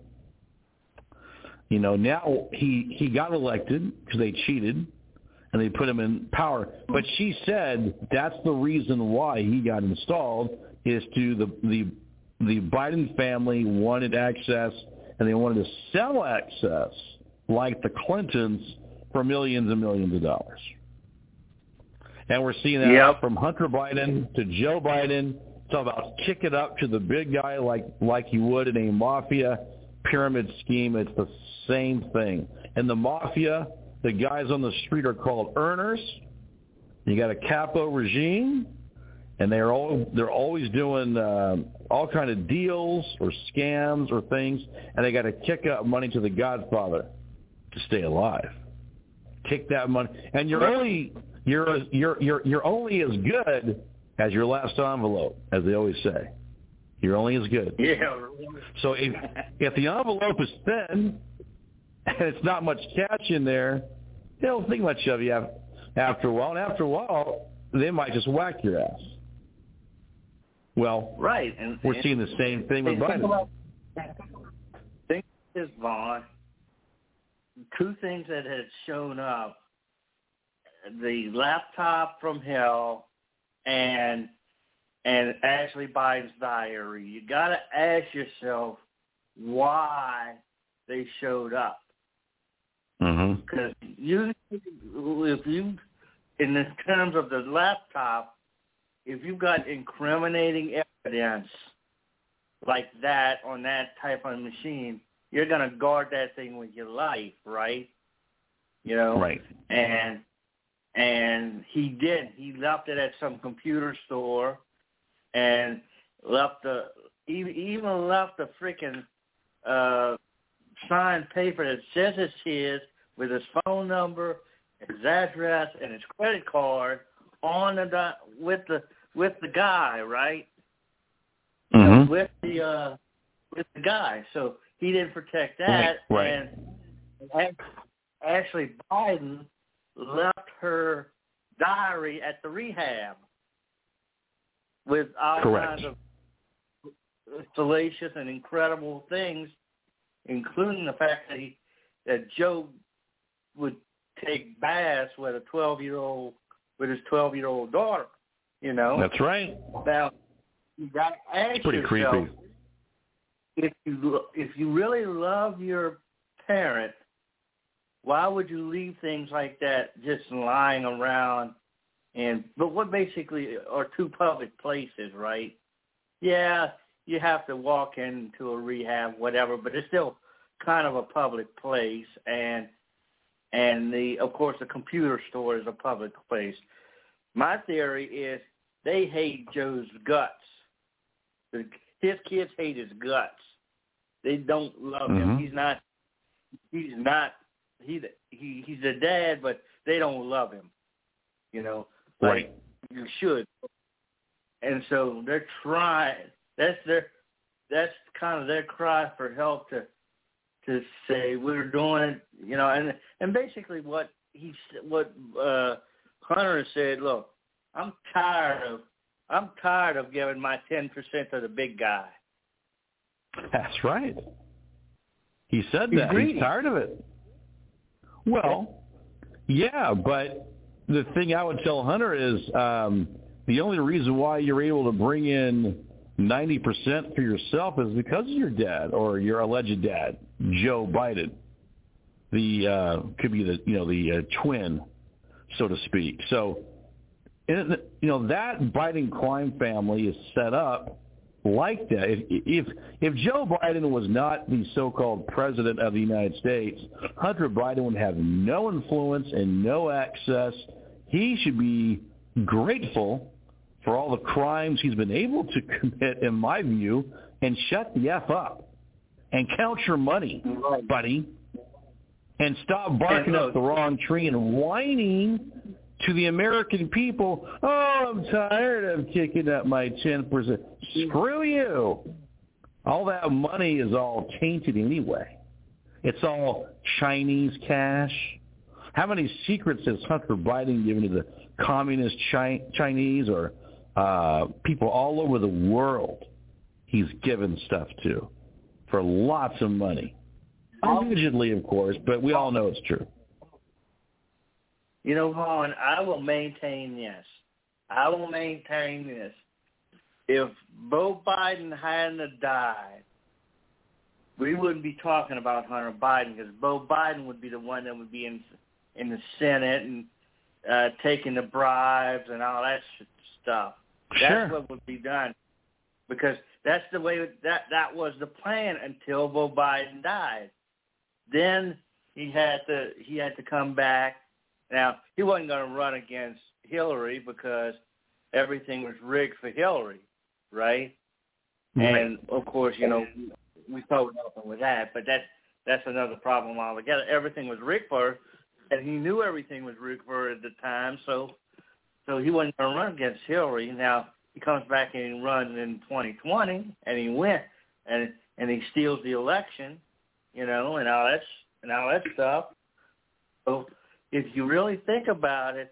You know, now he, he got elected because they cheated, and they put him in power. But she said that's the reason why he got installed, is to the the the Biden family wanted access, and they wanted to sell access like the Clintons for millions and millions of dollars. And we're seeing that yep. from Hunter Biden to Joe Biden. It's all about kick it up to the big guy like, like you would in a mafia pyramid scheme. It's the same thing. And the mafia, the guys on the street are called earners. You got a capo regime, and they're all they're always doing uh, all kind of deals or scams or things, and they got to kick up money to the Godfather to stay alive. Kick that money, and you're only you're you're you're you're only as good as your last envelope, as they always say. You're only as good. Yeah. So if if the envelope is thin and it's not much cash in there, they don't think much of you after a while. And after a while, they might just whack your ass. Well, right, and we're and, seeing the same thing with Biden. About, think this, Vaughn. Two things that had shown up: the laptop from hell and and Ashley Biden's diary. You got to ask yourself why they showed up. Mm-hmm. Because you, if you, in the terms of the laptop, if you've got incriminating evidence like that on that type of machine, you're going to guard that thing with your life, right? You know? Right. And and he did. He left it at some computer store and left the, even left the freaking uh, signed paper that says it's his with his phone number, his address, and his credit card on the with the with the guy, right? Mm-hmm. With the uh, with the guy, so he didn't protect that. Right. And Ashley Biden left her diary at the rehab with all Correct. kinds of salacious and incredible things, including the fact that he that Joe would take baths with a twelve-year-old with his twelve-year-old daughter. You know. That's right. Now you got to ask it's pretty yourself, creepy. if you if you really love your parent, why would you leave things like that just lying around? And but what basically are two public places, right? Yeah, you have to walk into a rehab, whatever, but it's still kind of a public place. And and the of course the computer store is a public place. My theory is they hate Joe's guts. His kids hate his guts. They don't love mm-hmm. him. He's not. He's not. He he he's a dad, but they don't love him. You know, like right. you should. And so they're trying. That's their. That's kind of their cry for help to to say we're doing it. You know, and and basically what he what uh, Hunter said. Look, I'm tired of. I'm tired of giving my ten percent to the big guy. That's right. He said He's that. greedy. He's tired of it. Well, yeah, but the thing I would tell Hunter is um, the only reason why you're able to bring in ninety percent for yourself is because of your dad or your alleged dad, Joe Biden. The uh, could be the you know the uh, twin, so to speak. So, you know that Biden crime family is set up like that. If, if if Joe Biden was not the so-called president of the United States, Hunter Biden would have no influence and no access. He should be grateful for all the crimes he's been able to commit, in my view, and shut the F up and count your money, buddy, and stop barking up the wrong tree and whining to the American people, oh, I'm tired of kicking up my ten percent. Screw you. All that money is all tainted anyway. It's all Chinese cash. How many secrets has Hunter Biden given to the communist Chi- Chinese or uh, people all over the world he's given stuff to for lots of money? Allegedly, of course, but we all know it's true. You know, Vaughn, I will maintain this. I will maintain this. If Beau Biden hadn't died, we wouldn't be talking about Hunter Biden because Beau Biden would be the one that would be in in the Senate and uh, taking the bribes and all that stuff. That's sure. what would be done because that's the way that that was the plan until Beau Biden died. Then he had to he had to come back. Now, he wasn't going to run against Hillary because everything was rigged for Hillary, right? right. And, of course, you know, we told nothing with that, but that's, that's another problem altogether. Everything was rigged for her, and he knew everything was rigged for her at the time, so so he wasn't going to run against Hillary. Now, he comes back and he runs in twenty twenty, and he went, and and he steals the election, you know, and all that, and all that stuff. So if you really think about it,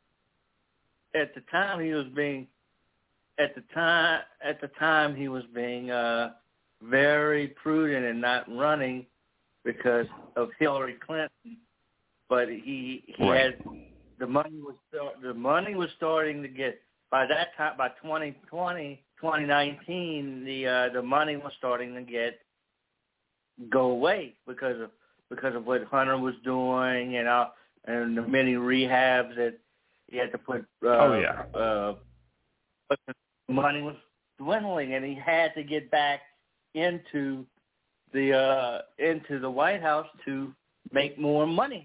at the time he was being, at the time at the time he was being uh, very prudent and not running because of Hillary Clinton. But he he right. had the money was the money was starting to get by that time by twenty twenty, twenty nineteen the uh, the money was starting to get go away because of because of what Hunter was doing, you know. And the many rehabs that he had to put. Uh, oh yeah. Uh, but the money was dwindling, and he had to get back into the uh, into the White House to make more money.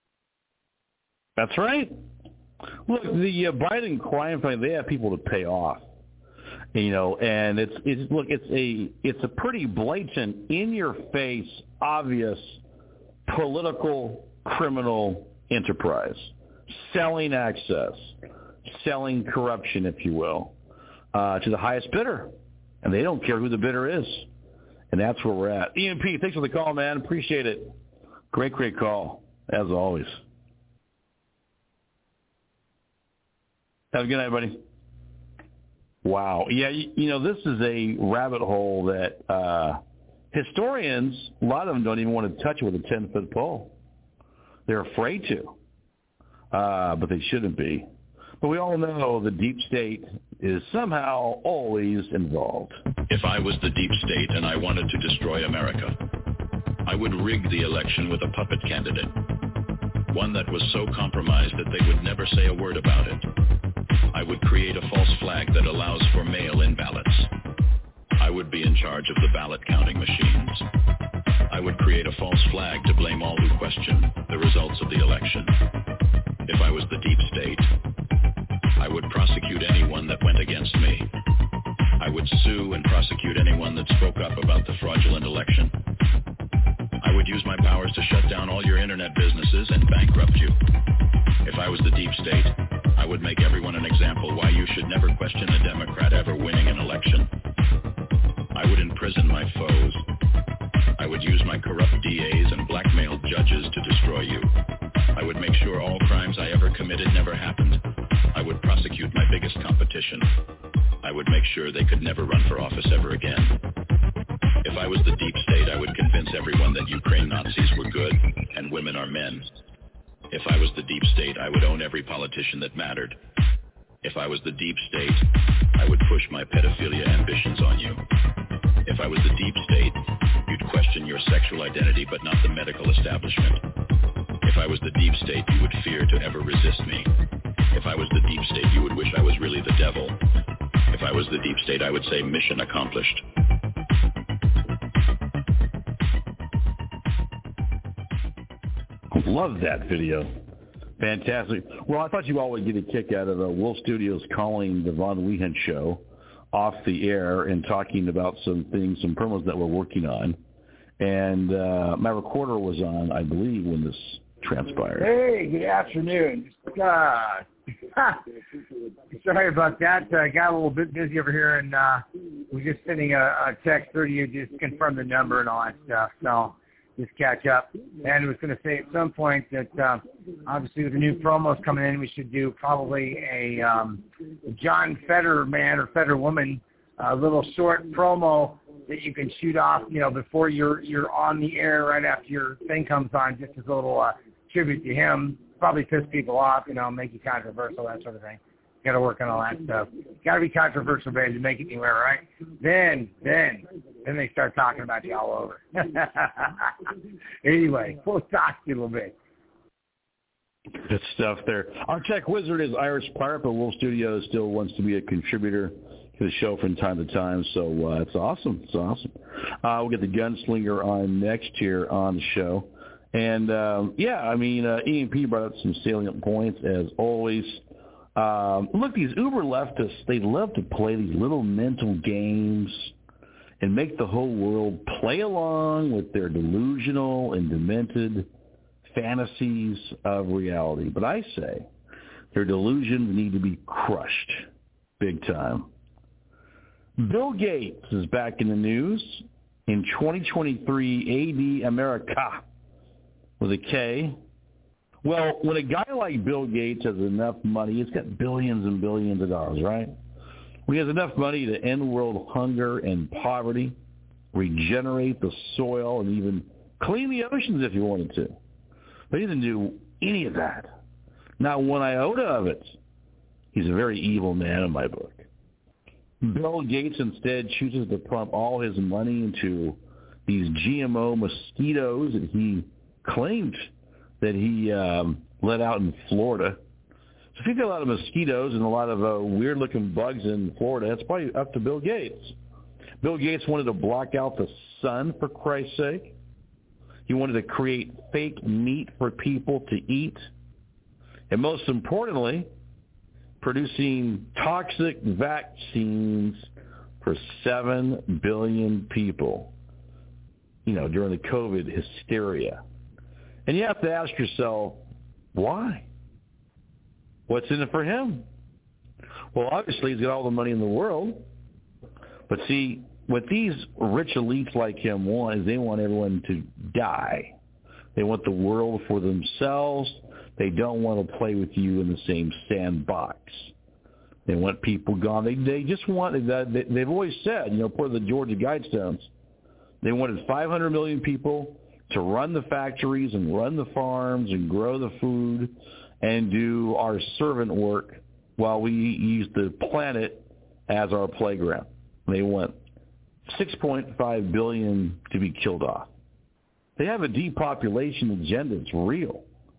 That's right. Look, the uh, Biden crime family, they have people to pay off. You know, and it's it's look, it's a it's a pretty blatant, in your face, obvious political criminal enterprise, selling access, selling corruption, if you will, uh, to the highest bidder. And they don't care who the bidder is. And that's where we're at. Ian P., thanks for the call, man. Appreciate it. Great, great call, as always. Have a good night, buddy. Wow. Yeah, you, you know, this is a rabbit hole that uh, historians, a lot of them don't even want to touch with a ten-foot pole. They're afraid to, uh, but they shouldn't be. But we all know the deep state is somehow always involved. If I was the deep state and I wanted to destroy America, I would rig the election with a puppet candidate. one that was so compromised that they would never say a word about it. I would create a false flag that allows for mail-in ballots. I would be in charge of the ballot counting machines. I would create a false flag to blame all who question the results of the election. If I was the deep state, I would prosecute anyone that went against me. I would sue and prosecute anyone that spoke up about the fraudulent election. I would use my powers to shut down all your internet businesses and bankrupt you. If I was the deep state, I would make everyone an example why you should never question a Democrat ever winning an election. I would imprison my foes. I would use my corrupt D As and blackmail judges to destroy you. I would make sure all crimes I ever committed never happened. I would prosecute my biggest competition. I would make sure they could never run for office ever again. If I was the deep state, I would convince everyone that Ukraine Nazis were good and women are men. If I was the deep state, I would own every politician that mattered. If I was the deep state, I would push my pedophilia ambitions on you. If I was the deep state, you'd question your sexual identity but not the medical establishment. If I was the deep state, you would fear to ever resist me. If I was the deep state, you would wish I was really the devil. If I was the deep state, I would say mission accomplished. Love that video. Fantastic. Well, I thought you all would get a kick out of uh, Wolf Studios calling the Von Wehunt Show off the air and talking about some things, some promos that we're working on. And uh, my recorder was on, I believe, when this transpired. Hey, good afternoon. Uh, sorry about that. I uh, got a little bit busy over here, and uh, we're just sending a, a text through to you just to confirm the number and all that stuff. So just catch up. And I was going to say at some point that uh, obviously with the new promos coming in, we should do probably a um, John Fetterman or Fetterwoman, a little short promo that you can shoot off, you know, before you're you're on the air, right after your thing comes on, just as a little uh, tribute to him. Probably piss people off, you know, make you controversial, that sort of thing. Got to work on all that stuff. Got to be controversial, baby, to make it anywhere, right? Then, then, then they start talking about you all over. Anyway, we'll talk to you a little bit. Good stuff there. Our tech wizard is Irish Pirate, but Wolf Studios still wants to be a contributor to the show from time to time, so uh, it's awesome. It's awesome. Uh, we'll get the Gunslinger on next here on the show. And, um, yeah, I mean, uh, E and P brought up some salient points, as always. Um, look, these Uber leftists, they love to play these little mental games and make the whole world play along with their delusional and demented fantasies of reality. But I say their delusions need to be crushed big time. Bill Gates is back in the news in twenty twenty-three A D America with a K. Well, when a guy like Bill Gates has enough money, he's got billions and billions of dollars, right? When he has enough money to end world hunger and poverty, regenerate the soil, and even clean the oceans if he wanted to. But he didn't do any of that. Not one iota of it. He's a very evil man in my book. Bill Gates instead chooses to pump all his money into these G M O mosquitoes that he claimed that he um, let out in Florida. So if you've got a lot of mosquitoes and a lot of uh, weird-looking bugs in Florida, that's probably up to Bill Gates. Bill Gates wanted to block out the sun, for Christ's sake. He wanted to create fake meat for people to eat. And most importantly, producing toxic vaccines for seven billion people, you know, during the COVID hysteria. And you have to ask yourself, why? What's in it for him? Well, obviously he's got all the money in the world. But see, what these rich elites like him want is they want everyone to die. They want the world for themselves. They don't want to play with you in the same sandbox. They want people gone. They they just want, they, they've always said, you know, per the Georgia Guidestones, they wanted five hundred million people to run the factories and run the farms and grow the food and do our servant work while we use the planet as our playground. They want six point five billion to be killed off. They have a depopulation agenda. It's real.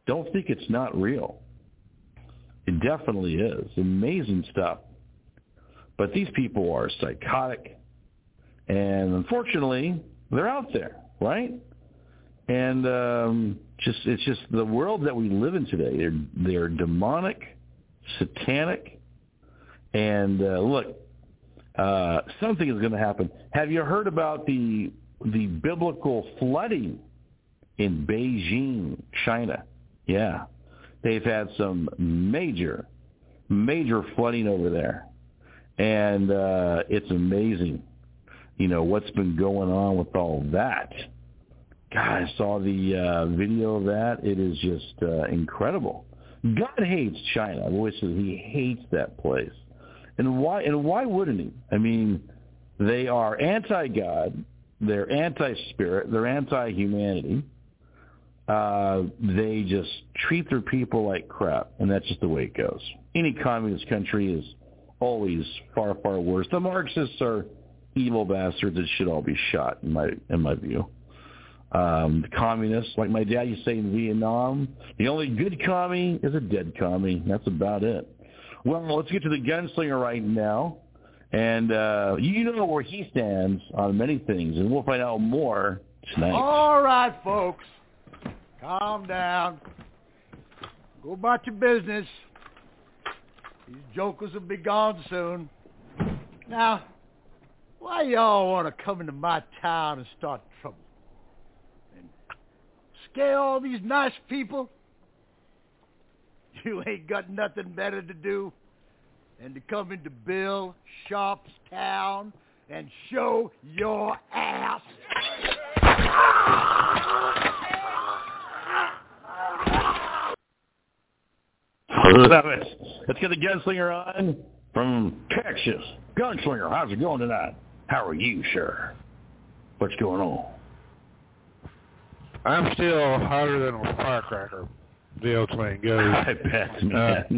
don't think it's not real. It definitely is. Amazing stuff. But these people are psychotic, and unfortunately, they're out there, right? And um, just it's just the world that we live in today. They're they're demonic, satanic, and uh, look, uh, something is going to happen. Have you heard about the the biblical flooding in Beijing, China? Yeah, they've had some major, major flooding over there, and uh, it's amazing. You know what's been going on with all that. God, I saw the uh, video of that. It is just uh, incredible. God hates China. I've always said he hates that place. And why? And why wouldn't he? I mean, they are anti-God. They're anti-spirit. They're anti-humanity. Uh, they just treat their people like crap, and that's just the way it goes. Any communist country is always far, far worse. The Marxists are evil bastards that should all be shot, in my in my view. Um, the communists, like my dad used to say in Vietnam, the only good commie is a dead commie. That's about it. Well, let's get to the gunslinger right now. And uh, you know where he stands on many things, and we'll find out more tonight. All right, folks. Calm down. Go about your business. These jokers will be gone soon. Now, why y'all want to come into my town and start trouble? Scare all these nice people? You ain't got nothing better to do than to come into Bill Sharp's town and show your ass. Love it. Let's get the gunslinger on from Texas. Gunslinger, how's it going tonight? How are you, sir? What's going on? I'm still hotter than a firecracker, the old saying goes. I bet, man.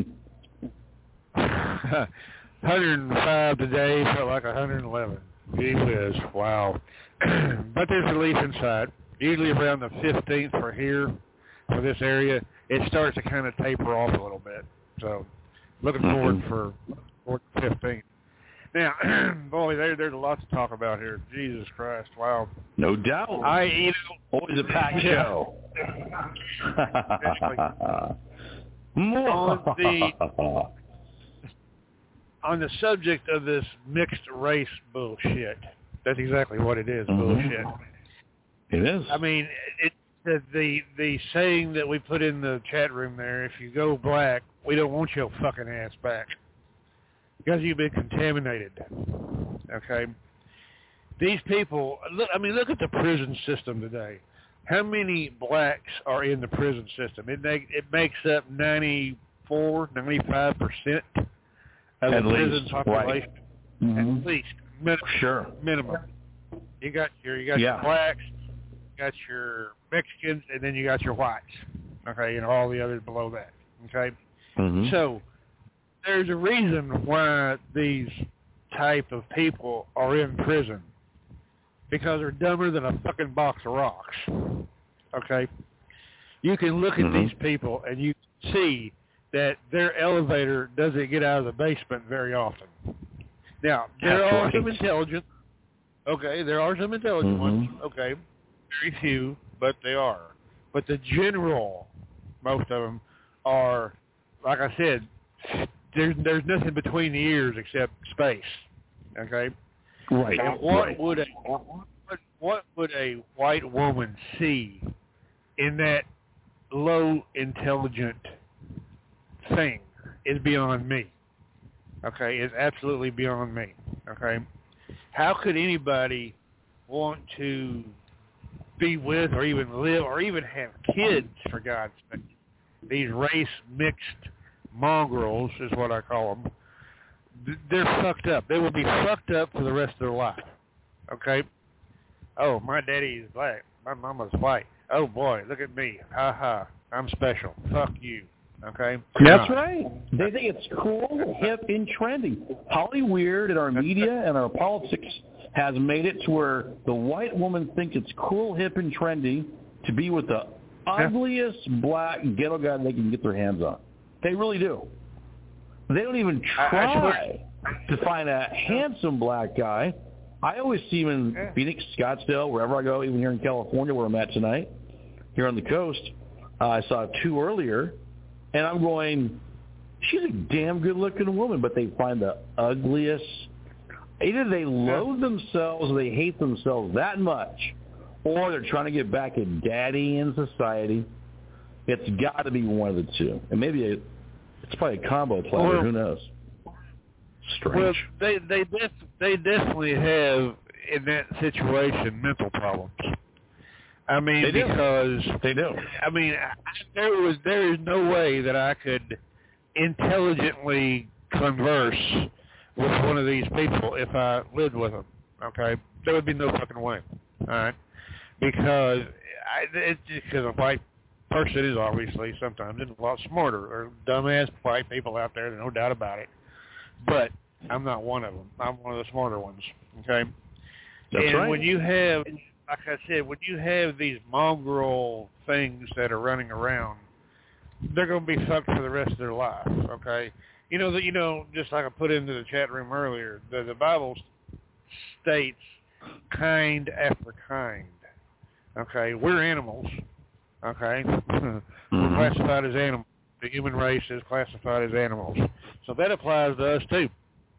Uh, one hundred five today, felt like one hundred eleven. Gee whiz, wow. But there's relief inside. Usually around the fifteenth for here, for this area, it starts to kind of taper off a little bit. So looking forward mm-hmm. for, for the fifteenth. Now, boy, there, there's a lot to talk about here. Jesus Christ, wow. No doubt. I, you know, always a packed yeah. show. on the on the subject of this mixed race bullshit, that's exactly what it is, mm-hmm. bullshit. It is. I mean, it the, the the saying that we put in the chat room there: if you go black, we don't want your fucking ass back. Because you've been contaminated, okay? These people, look, I mean, look at the prison system today. How many blacks are in the prison system? It, make, it makes up ninety-four, ninety-five percent of at the least, prison population. Right. Mm-hmm. At least, minimum. Sure. Minimum. You got your, you got yeah. your blacks, you got your Mexicans, and then you got your whites, okay, and all the others below that, okay? Mm-hmm. So, there's a reason why these type of people are in prison. Because they're dumber than a fucking box of rocks. Okay? You can look at mm-hmm. these people and you see that their elevator doesn't get out of the basement very often. Now, there That's are right. some intelligent. Okay, there are some intelligent mm-hmm. ones. Okay, very few, but they are. But the general, most of them are, like I said, There's there's nothing between the ears except space, okay? Right. And what right. would a what, what would a white woman see in that low intelligent thing is beyond me. Okay, is absolutely beyond me. Okay, how could anybody want to be with or even live or even have kids, for God's sake? These race mixed mongrels is what I call them. They're fucked up. They will be fucked up for the rest of their life. Okay? Oh, my daddy is black. My mama's white. Oh, boy, look at me. Ha ha. I'm special. Fuck you. Okay? That's right. They think it's cool, hip, and trendy. Hollywood and our media and our politics has made it to where the white woman thinks it's cool, hip, and trendy to be with the ugliest black ghetto guy they can get their hands on. They really do. They don't even try to find a handsome black guy. I always see him in yeah. Phoenix, Scottsdale, wherever I go, even here in California where I'm at tonight, here on the coast. Uh, I saw two earlier, and I'm going, she's a damn good-looking woman, but they find the ugliest. Either they loathe themselves or they hate themselves that much, or they're trying to get back at daddy in society. It's got to be one of the two. And maybe a, it's probably a combo platter. Well, who knows? Strange. Well, they they def, they definitely have, in that situation, mental problems. I mean, they because they do. I mean, there was there is no way that I could intelligently converse with one of these people if I lived with them. Okay, there would be no fucking way. All right, because I, it's just because a white person is obviously sometimes a lot smarter or dumbass white people out there. There's no doubt about it. But I'm not one of them. I'm one of the smarter ones. Okay, that's and right. when you have, like I said, when you have these mongrel things that are running around, they're going to be fucked for the rest of their life. Okay, you know that you know just like I put into the chat room earlier, the, the Bible states kind after kind. Okay, we're animals. Okay, mm-hmm. We're classified as animals. The human race is classified as animals. So that applies to us too.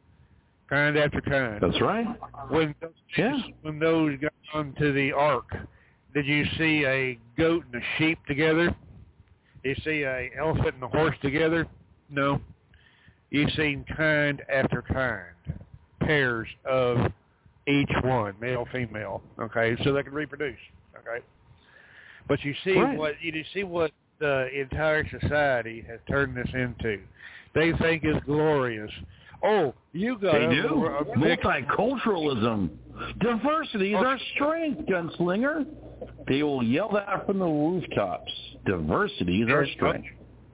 Kind after kind. That's right. When those, yeah. when those got onto the ark, did you see a goat and a sheep together? Did you see an elephant and a horse together? No. You've seen kind after kind. Pairs of each one, male, female. Okay, so they can reproduce. Okay. But you see right. what you see what the entire society has turned this into. They think it's glorious. Oh, you got they a, do. A, a Multiculturalism. Diversity is our strength, gunslinger. They will yell that from the rooftops. Diversity is our strength.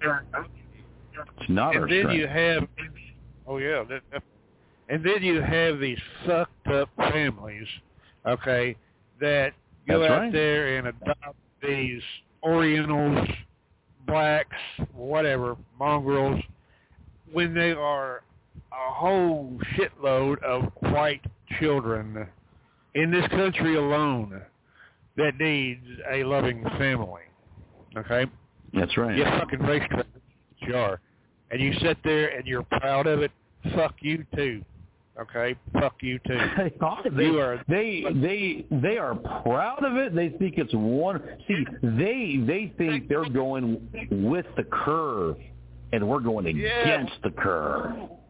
It's not and our then strength. You have, oh yeah, that, that, and then you have these fucked up families, okay, that go That's out right. there and adopt these Orientals, blacks, whatever, mongrels, when they are a whole shitload of white children in this country alone that needs a loving family. Okay? That's right. You fucking racetrack, you are. And you sit there and you're proud of it, fuck you too. Okay? Fuck you too. they, you are, they they they are proud of it. They think it's one. See, they they think they're going with the curve, and we're going against yeah. the curve.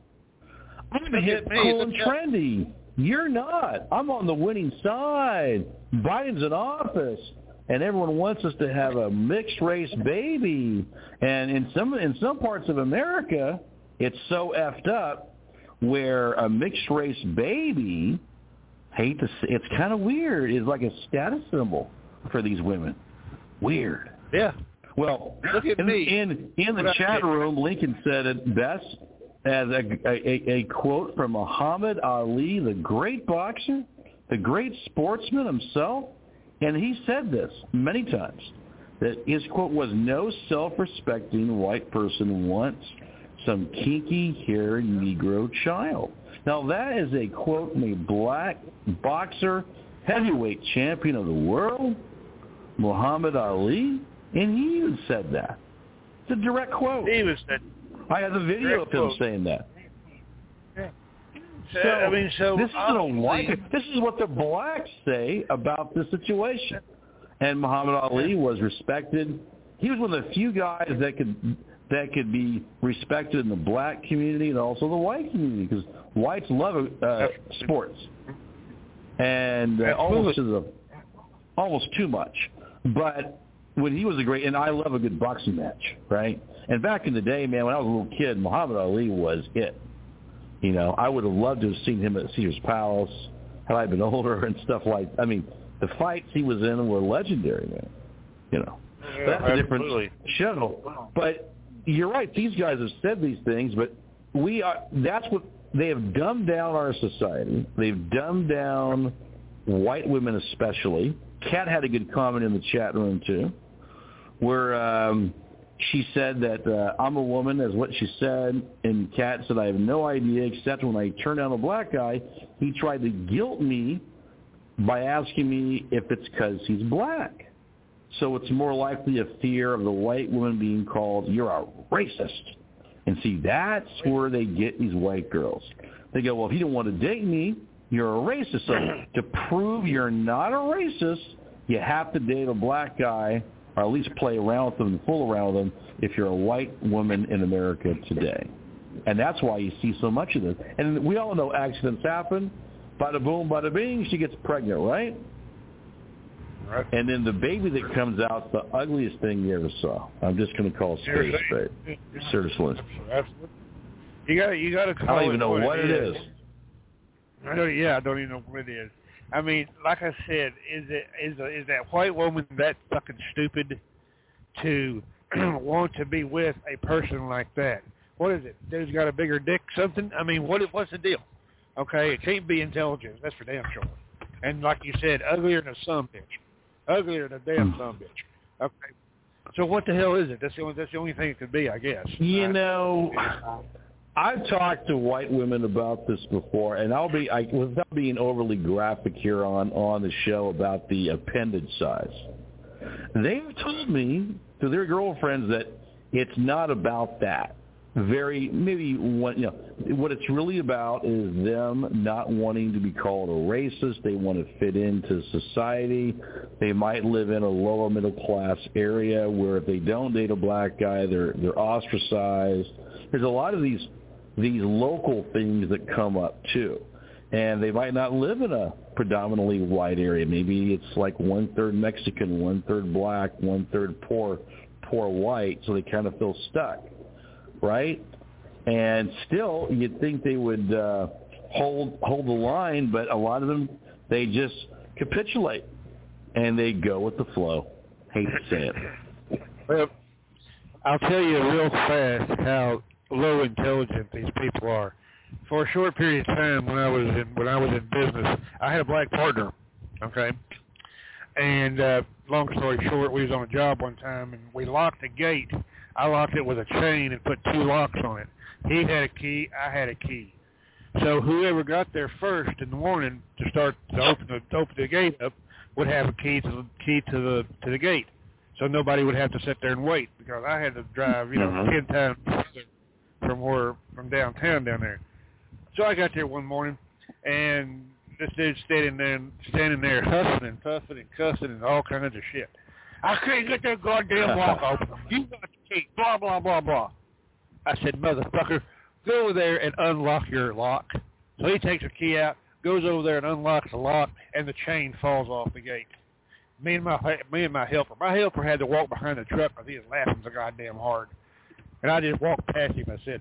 I'm hip, cool, and trendy. You're not. I'm on the winning side. Biden's in office, and everyone wants us to have a mixed race baby. And in some in some parts of America, it's so effed up where a mixed race baby, hate to say, it's kind of weird. It's like a status symbol for these women. Weird. Yeah. Well, look at in, me. In in the chat room, Lincoln said it best as a, a, a quote from Muhammad Ali, the great boxer, the great sportsman himself, and he said this many times, that his quote was, "No self-respecting white person wants some kinky-haired Negro child." Now, that is a quote from a black boxer, heavyweight champion of the world, Muhammad Ali, and he even said that. It's a direct quote. He was said. I have the video of him quote. saying that. Yeah. So, I mean, so this isn't a white. This is what the blacks say about the situation. And Muhammad Ali was respected. He was one of the few guys that could that could be respected in the black community and also the white community, because whites love uh, sports, and uh, almost to the almost too much. But when he was a great, and I love a good boxing match, right? And back in the day, man, when I was a little kid, Muhammad Ali was it. You know, I would have loved to have seen him at Caesar's Palace had I been older and stuff like. I mean, the fights he was in were legendary, man. You know, yeah, that's a different absolutely. show. But you're right; these guys have said these things, but we are. That's what they have dumbed down our society. They've dumbed down white women, especially. Kat had a good comment in the chat room too. where um, she said that uh, I'm a woman, is what she said, and Kat said, I have no idea, except when I turned down a black guy, he tried to guilt me by asking me if it's because he's black. So it's more likely a fear of the white woman being called, you're a racist. And see, that's where they get these white girls. They go, well, if you don't want to date me, you're a racist. So to prove you're not a racist, you have to date a black guy, or at least play around with them and fool around with them if you're a white woman in America today. And that's why you see so much of this. And we all know accidents happen. Bada boom, bada bing, she gets pregnant, right? Right. And then the baby that comes out, the ugliest thing you ever saw. I'm just going to call it straight straight. Seriously. Absolutely. You got you got to call I don't even know what, what it is. is. I don't. Yeah, I don't even know what it is. I mean, like I said, is it is a, is that white woman that fucking stupid to want to be with a person like that? What is it? Dude's got a bigger dick, something? I mean, what what's the deal? Okay, it can't be intelligence. That's for damn sure. And like you said, uglier than a son bitch. Uglier than a damn son bitch. Okay. So what the hell is it? That's the only, that's the only thing it could be, I guess. You I, know, I've talked to white women about this before, and I'll be, I, without being overly graphic here on, on the show about the appendage size, they've told me, to their girlfriends, that it's not about that. Very, maybe, one, you know, what it's really about is them not wanting to be called a racist. They want to fit into society. They might live in a lower middle class area where if they don't date a black guy, they're they're ostracized. There's a lot of these these local things that come up too, and they might not live in a predominantly white area. Maybe it's like one third Mexican, one third black, one third poor poor white. So they kind of feel stuck. Right? And still, you'd think they would uh, hold hold the line, but a lot of them, they just capitulate, and they go with the flow. Hate to say it. Well, I'll tell you real fast how low intelligent these people are. For a short period of time, when I was in when I was in business, I had a black partner. Okay, and uh, long story short, we was on a job one time, and we locked the gate. I locked it with a chain and put two locks on it. He had a key, I had a key. So whoever got there first in the morning to start to open the to open the gate up would have a key to the key to the to the gate. So nobody would have to sit there and wait because I had to drive, you know, mm-hmm. ten times from where from downtown down there. So I got there one morning and this dude's standing there standing there huffing and puffing and cussing and all kinds of shit. I can't get that goddamn lock open. You got the key. Blah, blah, blah, blah. I said, motherfucker, go over there and unlock your lock. So he takes a key out, goes over there and unlocks the lock, and the chain falls off the gate. Me and my me and my helper. My helper had to walk behind the truck because he was laughing so goddamn hard. And I just walked past him. I said,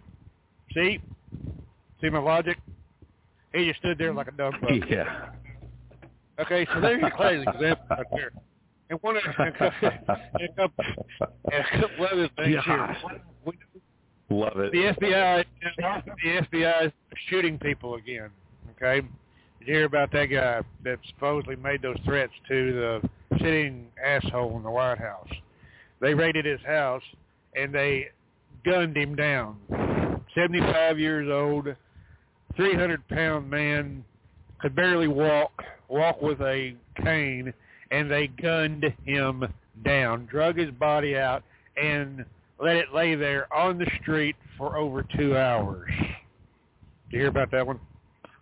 see? See my logic? He just stood there like a dumb fuck. Yeah. Okay, so there's your classic example right there. And one of and a couple, and a couple, and a couple other things yeah. here. Love it. The F B I, the F B I is shooting people again. Okay, did you hear about that guy that supposedly made those threats to the sitting asshole in the White House? They raided his house and they gunned him down. seventy-five years old, three hundred pound man, could barely walk, walk with a cane. And they gunned him down, drug his body out, and let it lay there on the street for over two hours. Did you hear about that one?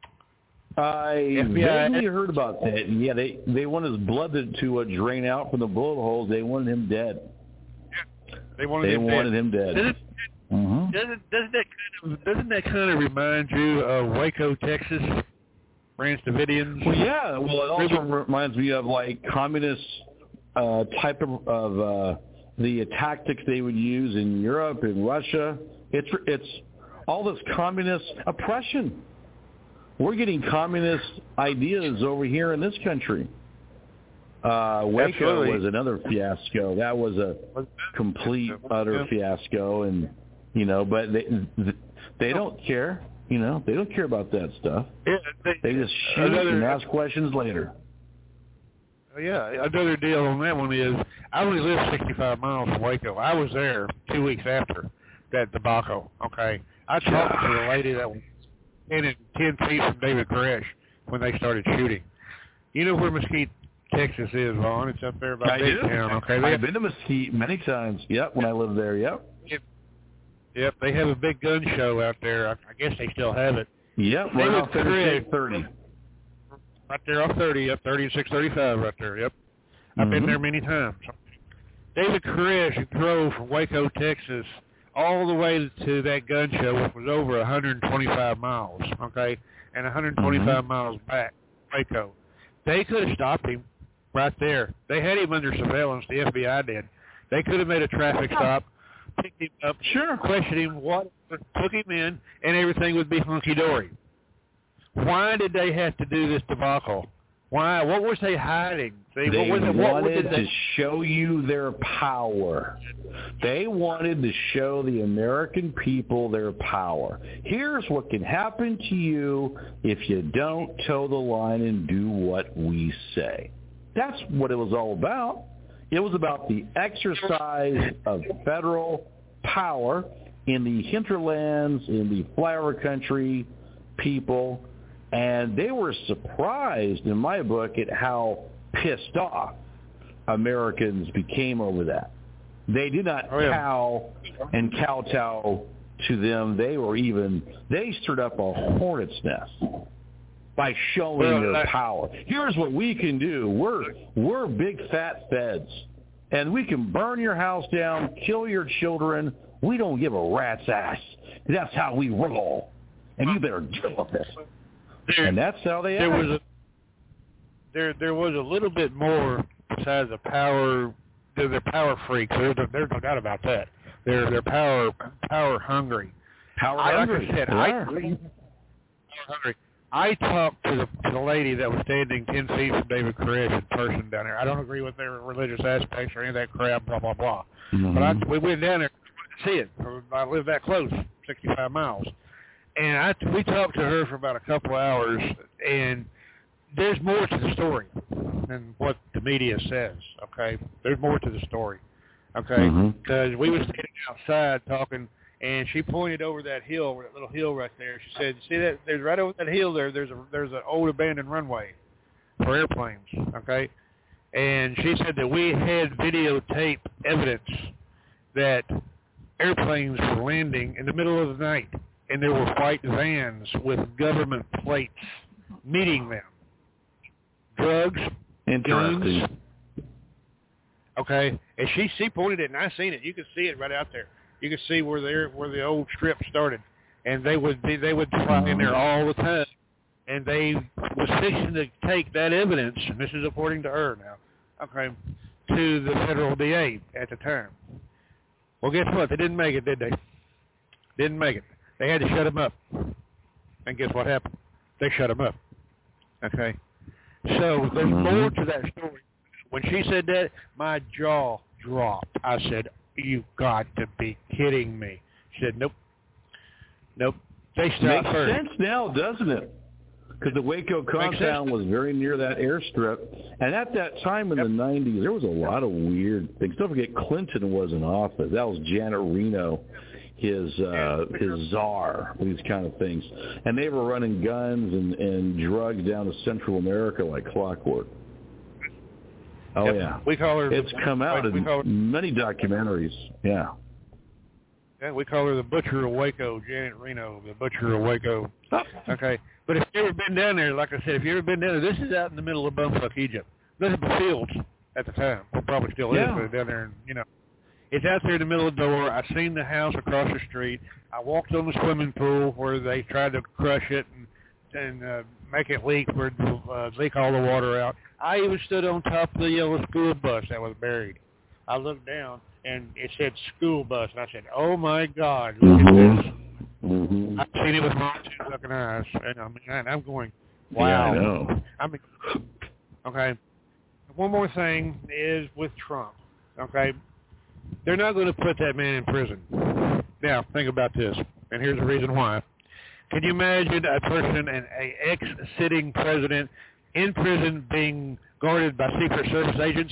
I vaguely heard about that. Yeah, they, they wanted his blood to, to uh, drain out from the bullet holes. They wanted him dead. Yeah, they wanted they him wanted dead. him dead. Doesn't, mm-hmm. doesn't, doesn't, that kind of, doesn't that kind of remind you of Waco, Texas? Branch Davidians. Well, yeah. Well, it also reminds me of like communist uh, type of, of uh, the tactics they would use in Europe and Russia. It's it's all this communist oppression. We're getting communist ideas over here in this country. Uh, Waco Absolutely. was another fiasco. That was a complete, utter fiasco, and you know, but they they don't care. You know, they don't care about that stuff. Yeah, they, they just shoot another, and ask questions later. Yeah, another deal on that one is I only live sixty-five miles from Waco. I was there two weeks after that debacle, okay? I talked to the lady that was standing ten feet from David Koresh when they started shooting. You know where Mesquite, Texas is, Vaughn? It's up there by Big Town, okay? I've have, been to Mesquite many times, yep, when I lived there, yep. Yep, yep they have a big gun show out there. I, I guess they still have it. Yep, right off thirty. Right there off thirty, yep, thirty-six thirty-five right there, yep. I've mm-hmm. been there many times. David Koresh drove from Waco, Texas, all the way to that gun show, which was over one hundred twenty-five miles, okay, and one hundred twenty-five mm-hmm. miles back, Waco. They could have stopped him right there. They had him under surveillance, the F B I did. They could have made a traffic stop, picked him up, sure, questioned him, what, took him in, and everything would be hunky-dory. Why did they have to do this debacle? Why? What was they hiding? They, they what was it, wanted what did they... to show you their power. They wanted to show the American people their power. Here's what can happen to you if you don't toe the line and do what we say. That's what it was all about. It was about the exercise of federal power in the hinterlands, in the flower country people. And they were surprised, in my book, at how pissed off Americans became over that. They did not oh, yeah. cow and kowtow to them. They were even, they stirred up a hornet's nest by showing well, their that, power. Here's what we can do. We're, we're big fat feds, and we can burn your house down, kill your children. We don't give a rat's ass. That's how we roll. And you better deal with this. There, and that's how they there act. was a there there was a little bit more besides the power. They're, they're power freaks. There's there's no doubt about that. They're they're power power hungry. Power I, hungry. Like I said, yeah. I, power hungry. I talked to the to the lady that was standing ten feet from David Koresh in person down there. I don't agree with their religious aspects or any of that crap. Blah blah blah. Mm-hmm. But I, we went down there to see it. I live that close, sixty-five miles. And I, we talked to her for about a couple hours, and there's more to the story than what the media says, okay? There's more to the story, okay? Because mm-hmm. we were standing outside talking, and she pointed over that hill, that little hill right there. She said, see that? There's right over that hill there, there's a there's an old abandoned runway for airplanes, okay? And she said that we had videotape evidence that airplanes were landing in the middle of the night. And there were white vans with government plates meeting them. Drugs, guns. Okay, and she she pointed it, and I seen it. You could see it right out there. You could see where the where the old strip started, and they would be, they would fly in there all the time. And they was fixing to take that evidence, and this is according to her now, okay, to the federal D A at the time. Well, guess what? They didn't make it, did they? Didn't make it. They had to shut him up. And guess what happened? They shut him up. Okay? So there's more to that story. When she said that, my jaw dropped. I said, you got to be kidding me. She said, nope. Nope. They stopped Makes first. sense now, doesn't it? Because the Waco compound was very near that airstrip. And at that time in yep. the nineties, there was a lot of weird things. Don't forget, Clinton was in office. That was Janet Reno. his uh, his czar, these kind of things. And they were running guns and, and drugs down to Central America like clockwork. Oh, yep. yeah. We call her it's the, come out in her, many documentaries. Yeah. Yeah, we call her the Butcher of Waco, Janet Reno, the Butcher of Waco. Okay. But if you've ever been down there, like I said, if you've ever been down there, this is out in the middle of bumfuck Egypt. This is the fields at the time. Well, probably still yeah. is, but down there, you know. It's out there in the middle of the door. I seen the house across the street. I walked on the swimming pool where they tried to crush it and and uh, make it leak, where uh, leak all the water out. I even stood on top of the yellow school bus that was buried. I looked down, and it said school bus, and I said, oh, my God, look mm-hmm. at this. Mm-hmm. I've seen it with my two fucking eyes, and I'm, and I'm going, wow. Yeah, I know. I mean, okay. One more thing is with Trump, okay? They're not going to put that man in prison. Now, think about this, and here's the reason why. Can you imagine a person, an a ex-sitting president, in prison being guarded by Secret Service agents.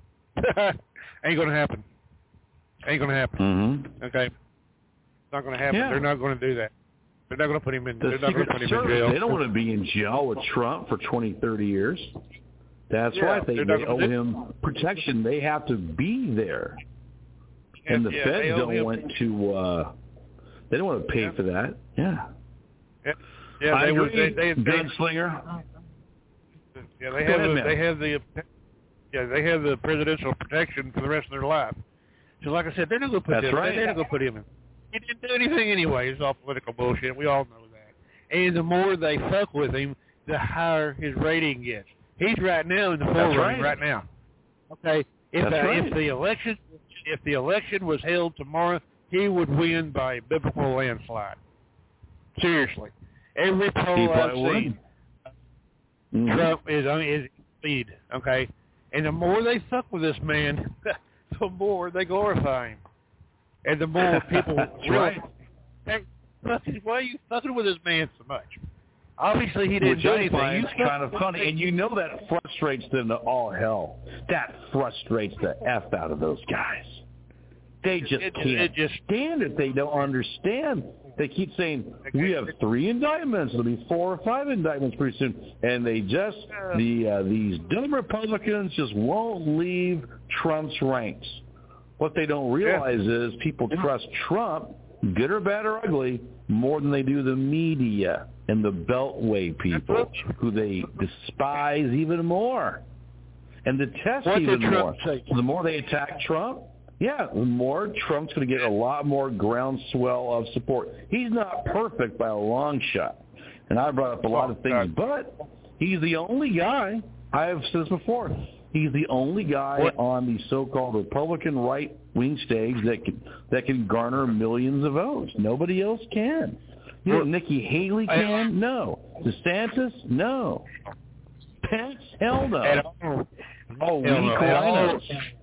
Ain't going to happen. Ain't going to happen. Mm-hmm. Okay? It's not going to happen. Yeah. They're not going to do that. They're not going to put him in. The they're not going Secret to put him Service, in jail. they don't want to be in jail with Trump for twenty, thirty years. That's Yeah, right. They, they're they not owe gonna do- him protection. They have to be there. Yeah, And the yeah, feds they owe don't him- want to, uh, they don't want to pay Yeah. for that. Yeah. Yeah, yeah I they were. agree. They, they, they, Gunslinger. yeah, they Go have. ahead, The, man. they have the. Yeah, they have the presidential protection for the rest of their life. So, like I said, they're not going to put That's him. right. They're not going to put him in. He didn't do anything anyway. It's all political bullshit. We all know that. And the more they fuck with him, the higher his rating gets. He's right now in the forefront right. right now. Okay, if That's uh, right. if the election if the election was held tomorrow, he would win by a biblical landslide. Seriously, every He poll I've probably would. seen, Mhm. Trump is on is lead. Okay, and the more they fuck with this man, the more they glorify him, and the more people. That's realize, right. Hey, fucking, why are you fucking with this man so much? Obviously, he didn't Which do I anything. find You kind of funny, and you know that frustrates them to all hell. That frustrates the F out of those guys. They just It- can't it just- stand it. They don't understand. They keep saying, we have three indictments. It'll be four or five indictments pretty soon. And they just, the uh, these dumb Republicans just won't leave Trump's ranks. What they don't realize is people trust Trump, good or bad or ugly, more than they do the media and the Beltway people, who they despise even more. And detest What even did more. Trump say? The more they attack Trump, yeah, the more Trump's going to get a lot more groundswell of support. He's not perfect by a long shot. And I brought up a lot of things, but he's the only guy, I've said this before, he's the only guy What? on the so-called Republican right-wing stage that can, that can garner millions of votes. Nobody else can. You know, What? Nikki Haley can? No. DeSantis? No. Pence? Hell no. At all, Oh, we Hell no. At all, Colinos.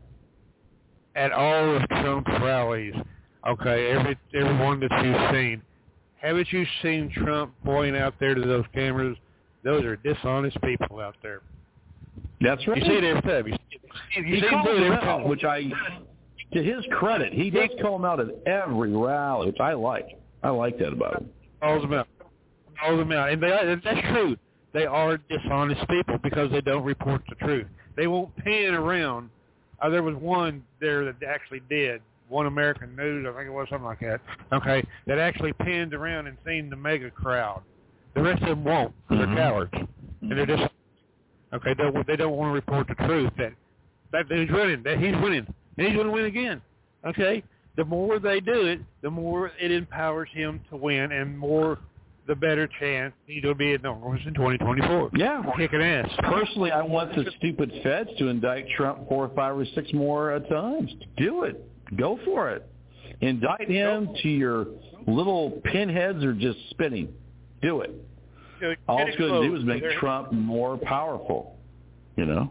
at all of Trump's rallies, okay, every every one that you've seen, haven't you seen Trump pointing out there to those cameras? Those are dishonest people out there. That's right. You see it every time. You see, you He see calls him do it them every out, time. which I, to his credit, he does call them out at every rally, which I like. I like that about him. Calls them out. Calls them out. And they are, that's true. They are dishonest people because they don't report the truth. They won't pan around. Uh, there was one there that actually did. One American News, I think it was, something like that. Okay, that actually panned around and seen the mega crowd. The rest of them won't. They're Mhm. cowards, and they're just okay. They don't, they don't want to report the truth that that he's winning, that he's winning, and he's going to win again. Okay, the more they do it, the more it empowers him to win, and more the better chance he's going to be in Congress in twenty twenty-four. Yeah. Kicking ass. Personally, I want the stupid feds to indict Trump four or five or six more uh, times. Do it. Go for it. Indict him to your little pinheads are just spinning. Do it. All it's going to do is make Trump more powerful, you know?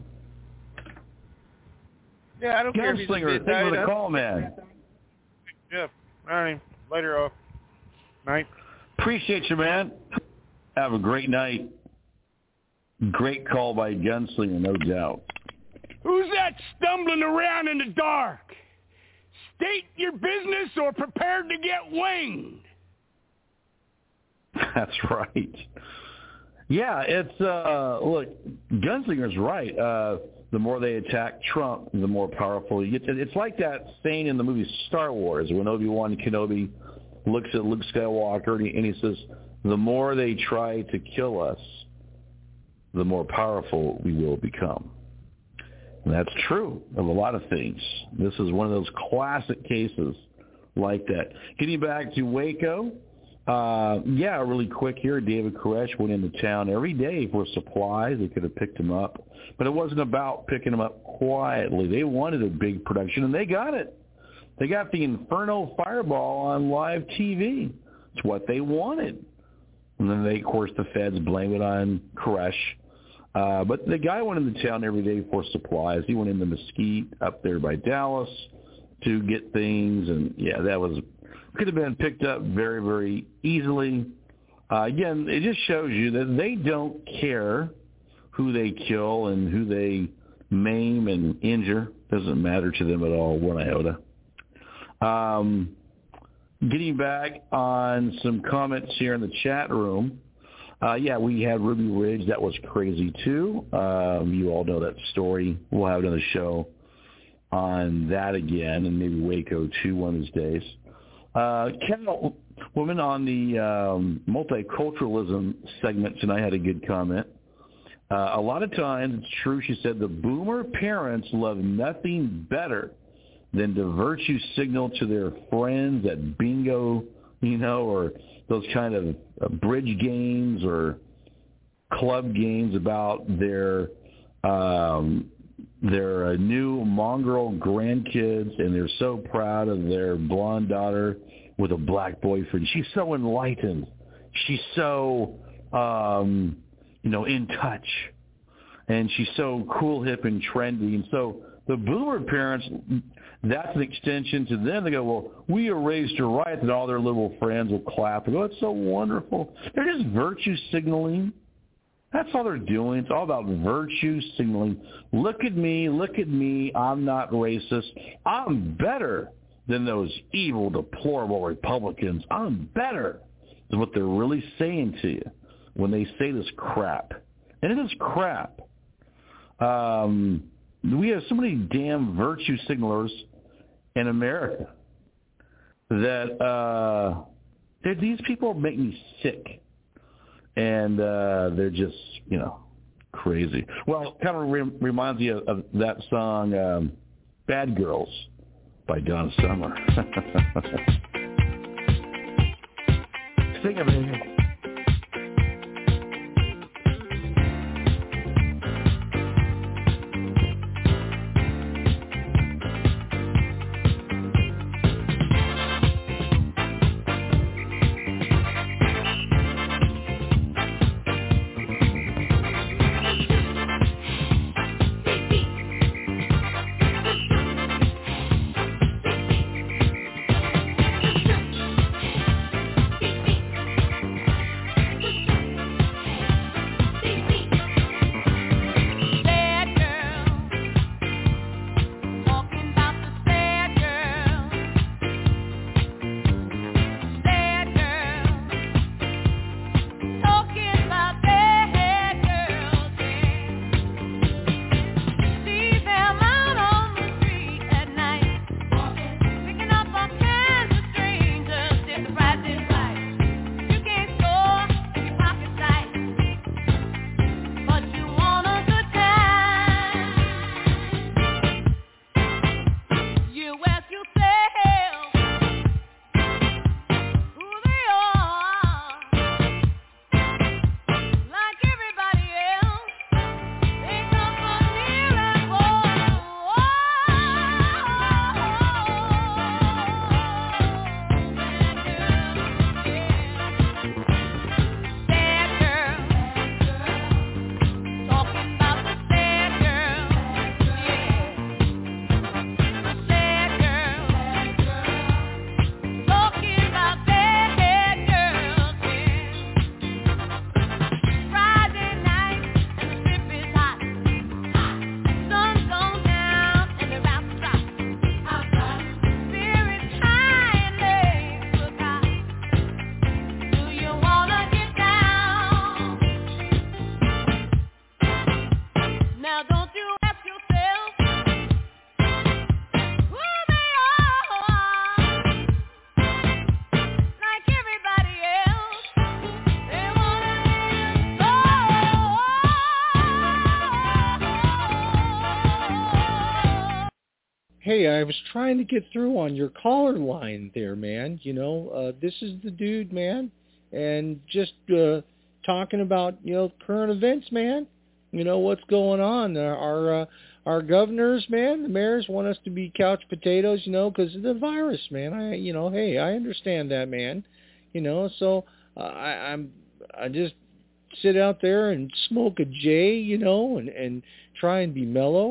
Yeah, I don't care if he's Gunslinger, thank you for the call, man. Yeah, all right. Later off. Night. Appreciate you, man. Have a great night. Great call by Gunslinger, no doubt. Who's that stumbling around in the dark? State your business or prepared to get winged. That's right. Yeah, it's, uh, look, Gunslinger's right. Uh, the more they attack Trump, the more powerful he gets. It's like that saying in the movie Star Wars when Obi-Wan Kenobi looks at Luke Skywalker and he, and he says, the more they try to kill us, the more powerful we will become. And that's true of a lot of things. This is one of those classic cases like that. Getting back to Waco, uh, yeah, really quick here, David Koresh went into town every day for supplies. They could have picked him up. But it wasn't about picking him up quietly. They wanted a big production, and they got it. They got the Inferno Fireball on live T V. It's what they wanted. And then they, of course, the feds blame it on Koresh. Uh, but the guy went into town every day for supplies. He went into Mesquite up there by Dallas to get things. And, yeah, that was could have been picked up very, very easily. Uh, again, it just shows you that they don't care who they kill and who they maim and injure. Doesn't matter to them at all, one iota. Um, getting back on some comments here in the chat room. Uh, yeah, we had Ruby Ridge. That was crazy, too. Um, you all know that story. We'll have another show on that again, and maybe Waco, too, one of these days. Uh, Cal, woman on the um, multiculturalism segment tonight had a good comment. Uh, a lot of times, it's true, she said, the boomer parents love nothing better than to virtue signal to their friends at bingo, you know, or those kind of uh, bridge games or club games about their um, their uh, new mongrel grandkids, and they're so proud of their blonde daughter with a black boyfriend. She's so enlightened. She's so, um, you know, in touch. And she's so cool, hip, and trendy. And so the boomer parents, that's an extension to them. They go, well, we erased her right, and all their little friends will clap and go, it's so wonderful. They're just virtue signaling. That's all they're doing. It's all about virtue signaling. Look at me, look at me. I'm not racist. I'm better than those evil, deplorable Republicans. I'm better is what they're really saying to you when they say this crap. And it is crap. Um, we have so many damn virtue signalers in America that uh, these people make me sick. And uh, they're just, you know, crazy. Well, it kind of re- reminds me of, of that song, um, Bad Girls by Donna Summer. Sing it, baby. Hey, I was trying to get through on your caller line there, man. You know, uh, this is the dude, man. And just uh, talking about, you know, current events, man. You know, what's going on. Uh, our uh, our governors, man, the mayors want us to be couch potatoes, you know, because of the virus, man. I, you know, hey, I understand that, man. You know, so uh, I, I'm I just sit out there and smoke a J, you know, and, and try and be mellow.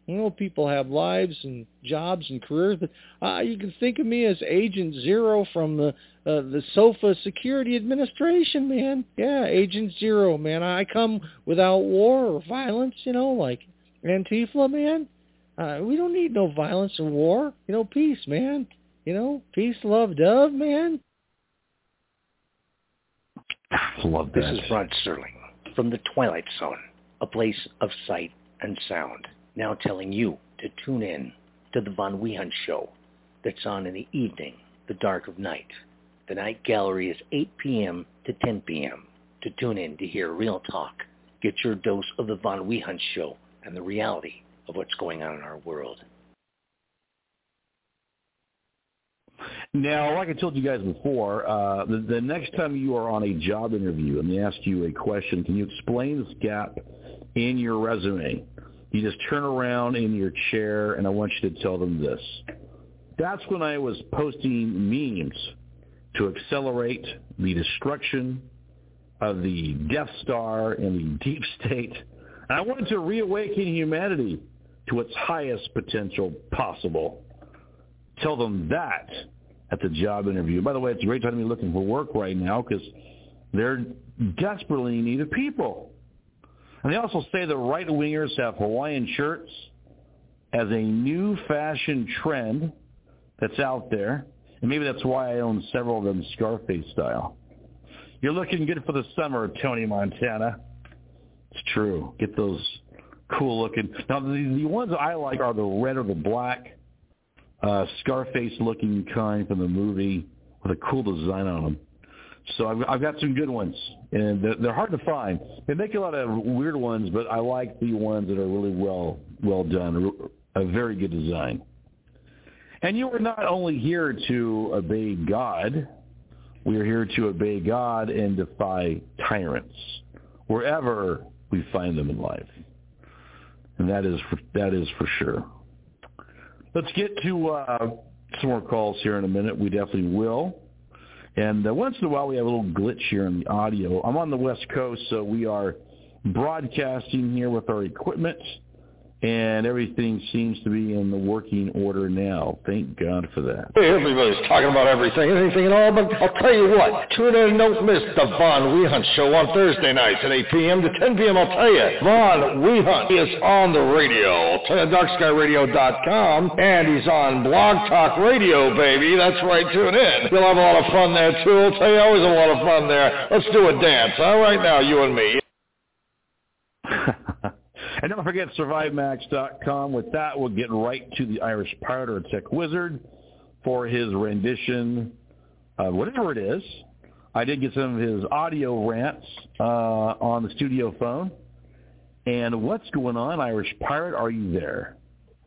You know, people have lives and jobs and careers, but uh, you can think of me as Agent Zero from the uh, the SOFA Security Administration, man. Yeah, Agent Zero, man. I come without war or violence, you know, like Antifa, man. Uh, we don't need no violence or war. You know, peace, man. You know, peace, love, dove, man. Love that. This is Rod Serling from the Twilight Zone, a place of sight and sound. Now telling you to tune in to the Von Wehunt Show that's on in the evening, the dark of night. The night gallery is eight p.m. to ten p.m. To tune in to hear real talk. Get your dose of the Von Wehunt Show and the reality of what's going on in our world. Now, like I told you guys before, uh, the, the next time you are on a job interview and they ask you a question, can you explain this gap in your resume? You just turn around in your chair, and I want you to tell them this. That's when I was posting memes to accelerate the destruction of the Death Star and the Deep State. And I wanted to reawaken humanity to its highest potential possible. Tell them that at the job interview. By the way, it's a great time to be looking for work right now because they're desperately in need of people. And they also say the right-wingers have Hawaiian shirts as a new fashion trend that's out there. And maybe that's why I own several of them Scarface style. You're looking good for the summer, Tony Montana. It's true. Get those cool-looking. Now, the, the ones I like are the red or the black, uh, Scarface-looking kind from the movie with a cool design on them. So I've, I've got some good ones, and they're, they're hard to find. They make a lot of weird ones, but I like the ones that are really well well done, a very good design. And you are not only here to obey God, we are here to obey God and defy tyrants wherever we find them in life. And that is for, that is for sure. Let's get to uh, some more calls here in a minute. We definitely will. And uh, once in a while we have a little glitch here in the audio. I'm on the West Coast, so we are broadcasting here with our equipment, and everything seems to be in the working order now. Thank God for that. Hey, everybody's talking about everything, anything and all, but I'll tell you what, tune in and don't miss the Von Wehunt Show on Thursday nights at eight p.m. to ten p.m. I'll tell you, Von Wehunt is on the radio, dark sky radio dot com, and he's on Blog Talk Radio, baby. That's right, tune in. You'll have a lot of fun there, too. I'll tell you, always a lot of fun there. Let's do a dance, all right now, you and me. And don't forget survive max dot com. With that, we'll get right to the Irish Pirate or Tech Wizard for his rendition of whatever it is. I did get some of his audio rants uh, on the studio phone. And what's going on, Irish Pirate? Are you there?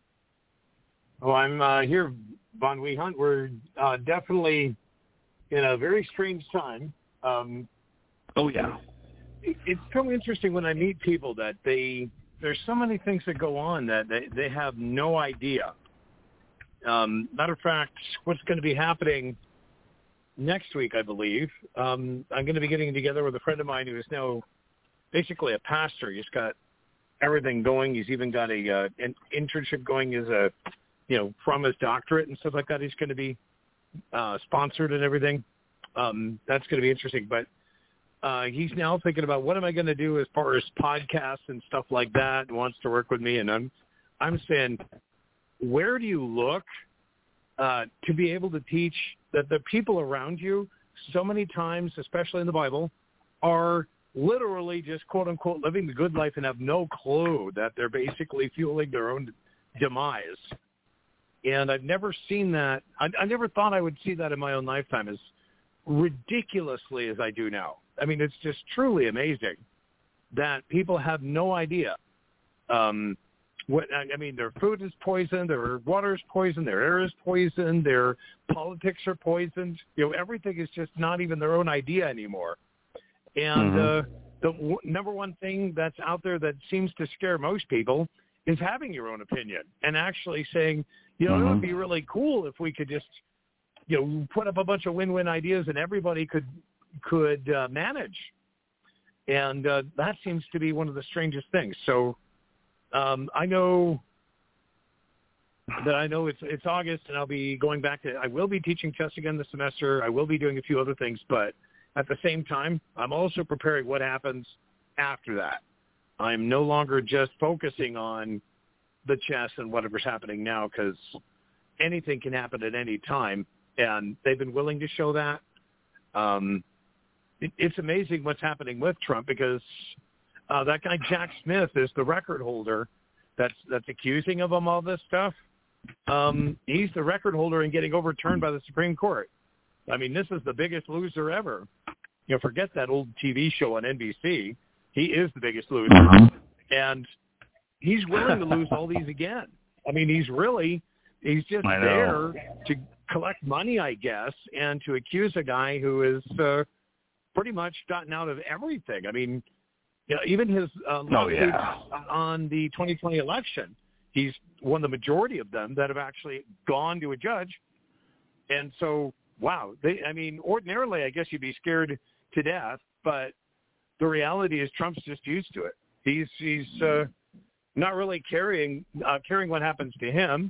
Oh, I'm uh, here, Von Wehunt. We're uh, definitely in a very strange time. Um, oh, yeah. It, it's so interesting when I meet people that they... There's so many things that go on that they, they have no idea. Um, matter of fact, what's going to be happening next week, I believe, um, I'm going to be getting together with a friend of mine who is now basically a pastor. He's got everything going. He's even got a uh, an internship going as a, you know, from his doctorate and stuff like that. He's going to be uh, sponsored and everything. Um, that's going to be interesting. But Uh, he's now thinking about what am I going to do as far as podcasts and stuff like that, and wants to work with me. And I'm, I'm saying, where do you look uh, to be able to teach that the people around you so many times, especially in the Bible, are literally just, quote unquote, living the good life and have no clue that they're basically fueling their own demise. And I've never seen that. I, I never thought I would see that in my own lifetime as ridiculously as I do now. I mean, it's just truly amazing that people have no idea. Um, what I mean, their food is poisoned, their water is poisoned, their air is poisoned, their politics are poisoned. You know, everything is just not even their own idea anymore. And mm-hmm. uh, the w- number one thing that's out there that seems to scare most people is having your own opinion and actually saying, you know, mm-hmm. it would be really cool if we could just, you know, put up a bunch of win-win ideas and everybody could could uh, manage. And uh, that seems to be one of the strangest things. So um, I know that I know it's it's August, and I'll be going back to. I will be teaching chess again this semester. I will be doing a few other things, but at the same time, I'm also preparing what happens after that. I'm no longer just focusing on the chess and whatever's happening now, because anything can happen at any time, and they've been willing to show that. Um, it, it's amazing what's happening with Trump, because uh, that guy Jack Smith is the record holder that's that's accusing of him all this stuff. Um, he's the record holder in getting overturned by the Supreme Court. I mean, this is the biggest loser ever. You know, forget that old T V show on N B C. He is the biggest loser, and he's willing to lose all these again. I mean, he's really, he's just there to collect money, I guess, and to accuse a guy who is uh, pretty much gotten out of everything. I mean, you know, even his uh, lawsuits oh, yeah. on the twenty twenty election, he's won the majority of them that have actually gone to a judge. And so, wow, they, I mean, ordinarily, I guess you'd be scared to death, but the reality is Trump's just used to it. He's he's uh, not really caring uh, caring what happens to him.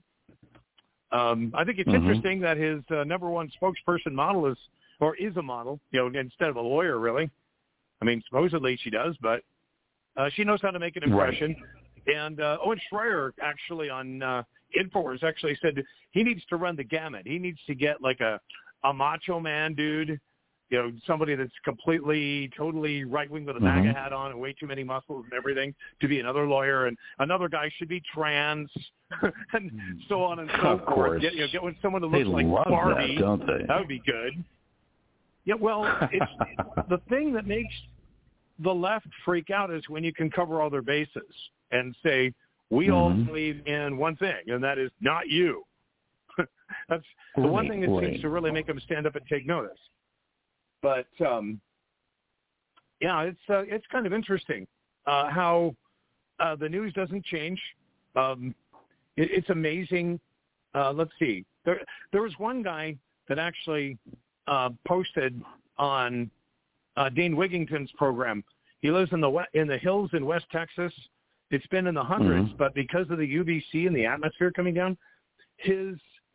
Um, I think it's mm-hmm. interesting that his uh, number one spokesperson model is, or is a model, you know, instead of a lawyer, really. I mean, supposedly she does, but uh, she knows how to make an impression. Right. And uh, Owen Schreier actually on uh, InfoWars actually said he needs to run the gamut. He needs to get like a, a macho man dude, you know, somebody that's completely, totally right-wing with a mm-hmm. MAGA hat on and way too many muscles and everything to be another lawyer. And another guy should be trans and so on and so of forth. Course. Get, you know, get with someone that they looks like love Barbie. That, don't they? That would be good. Yeah, well, it's the thing that makes the left freak out is when you can cover all their bases and say, we mm-hmm. all believe in one thing, and that is not you. That's the right, one thing that right. seems to really make them stand up and take notice. But, um, yeah, it's uh, it's kind of interesting uh, how uh, the news doesn't change. Um, it, it's amazing. Uh, let's see. There, there was one guy that actually uh, posted on uh, Dean Wigington's program. He lives in the in the hills in West Texas. It's been in the hundreds, mm-hmm. but because of the U V C and the atmosphere coming down, his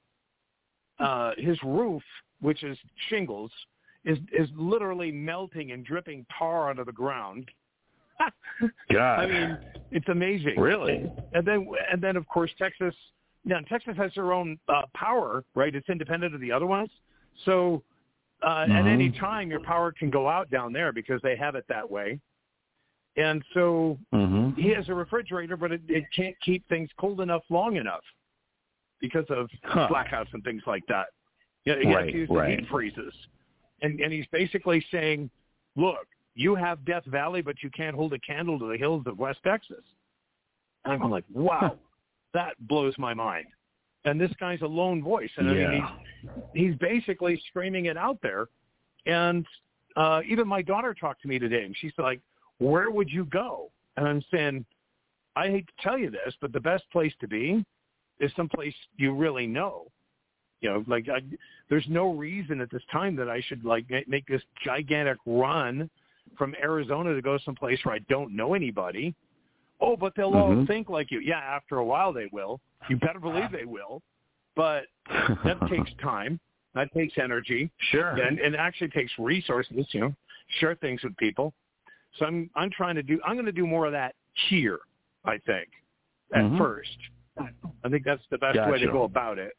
uh, his roof, which is shingles, is is literally melting and dripping tar onto the ground. God, I mean, it's amazing. Really? And then and then of course Texas. Now Texas has their own uh, power, right? It's independent of the other ones. So uh, mm-hmm. at any time, your power can go out down there because they have it that way. And so mm-hmm. he has a refrigerator, but it, it can't keep things cold enough long enough because of huh. blackouts and things like that. You know, he right, has to use right. the heat freezes. And, and he's basically saying, look, you have Death Valley, but you can't hold a candle to the hills of West Texas. And I'm like, wow, that blows my mind. And this guy's a lone voice. And I yeah. mean, he's, he's basically screaming it out there. And uh, even my daughter talked to me today, and she's like, where would you go? And I'm saying, I hate to tell you this, but the best place to be is someplace you really know. You know, like I, there's no reason at this time that I should like make this gigantic run from Arizona to go someplace where I don't know anybody. Oh, but they'll mm-hmm. all think like you. Yeah, after a while they will. You better believe they will. But that takes time. That takes energy. Sure. And, and it actually takes resources, you know, share things with people. So I'm I'm trying to do I'm going to do more of that here, I think, at mm-hmm. first. I think that's the best gotcha. way to go about it.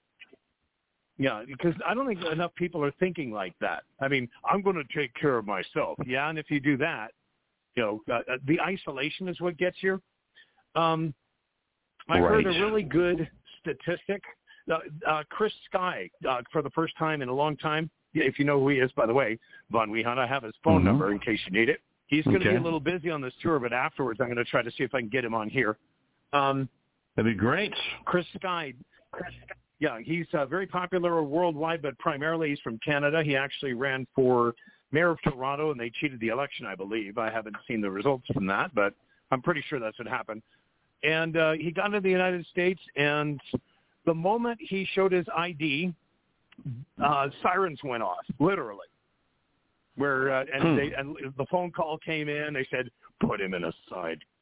Yeah, because I don't think enough people are thinking like that. I mean, I'm going to take care of myself. Yeah, and if you do that, you know, uh, the isolation is what gets you. Um, I right. heard a really good statistic. Uh, uh, Chris Sky, uh, for the first time in a long time, if you know who he is, by the way, Von Wehunt, I have his phone mm-hmm. number in case you need it. He's going to okay. be a little busy on this tour, but afterwards I'm going to try to see if I can get him on here. Um, That'd be great. Chris Sky, yeah, he's uh, very popular worldwide, but primarily he's from Canada. He actually ran for mayor of Toronto, and they cheated the election, I believe. I haven't seen the results from that, but I'm pretty sure that's what happened. And uh, he got into the United States, and the moment he showed his I D, uh, sirens went off, literally. Where uh, and, hmm. they, and the phone call came in. They said, "Put him in a side.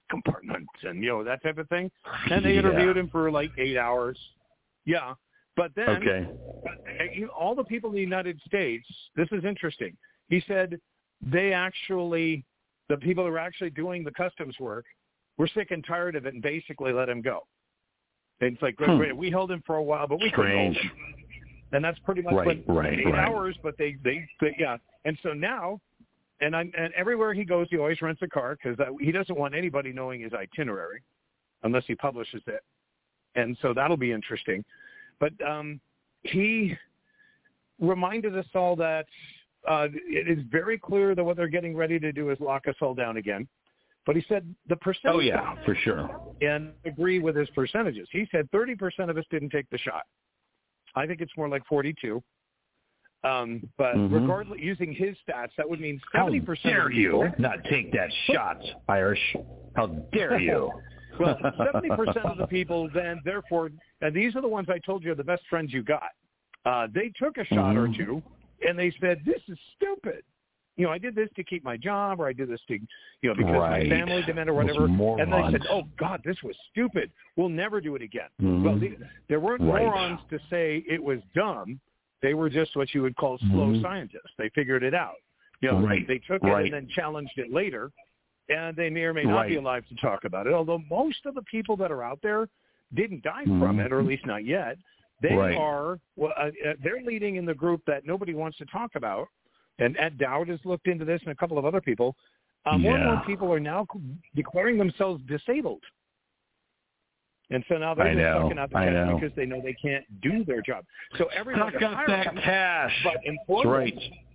compartment and, you know, that type of thing. And they interviewed yeah. him for like eight hours. Yeah. But then okay. you know, all the people in the United States, this is interesting. He said they actually, the people who were actually doing the customs work were sick and tired of it and basically let him go. And it's like, hmm. we held him for a while, but we couldn't hold him. And that's pretty much right, what right, eight right. hours, but they, they, they, yeah. And so now, and I'm, and everywhere he goes, he always rents a car because he doesn't want anybody knowing his itinerary unless he publishes it. And so that'll be interesting. But um, he reminded us all that uh, it is very clear that what they're getting ready to do is lock us all down again. But he said the percentage. Oh, yeah, for sure. And agree with his percentages. He said thirty percent of us didn't take the shot. I think it's more like forty-two. Um, but mm-hmm. regardless, using his stats, that would mean seventy percent How dare of people you not take that shot, Irish? How dare you? Well, seventy percent of the people then, therefore, and these are the ones I told you are the best friends you got. Uh, they took a shot mm-hmm. or two, and they said, this is stupid. You know, I did this to keep my job, or I did this to, you know, because right. my family demanded or whatever. And they said, oh, God, this was stupid. We'll never do it again. Mm-hmm. Well, they, there weren't right. morons to say it was dumb. They were just what you would call slow mm-hmm. scientists. They figured it out. You know, right. they took right. it and then challenged it later, and they may or may not right. be alive to talk about it. Although most of the people that are out there didn't die mm-hmm. from it, or at least not yet. They right. are well, uh, they're leading in the group that nobody wants to talk about. And Ed Dowd has looked into this, and a couple of other people. Um, yeah. More and more people are now declaring themselves disabled. And so now they're I just know. sucking out the I cash know. because they know they can't do their job. So everybody Suck up that cash. But That's right.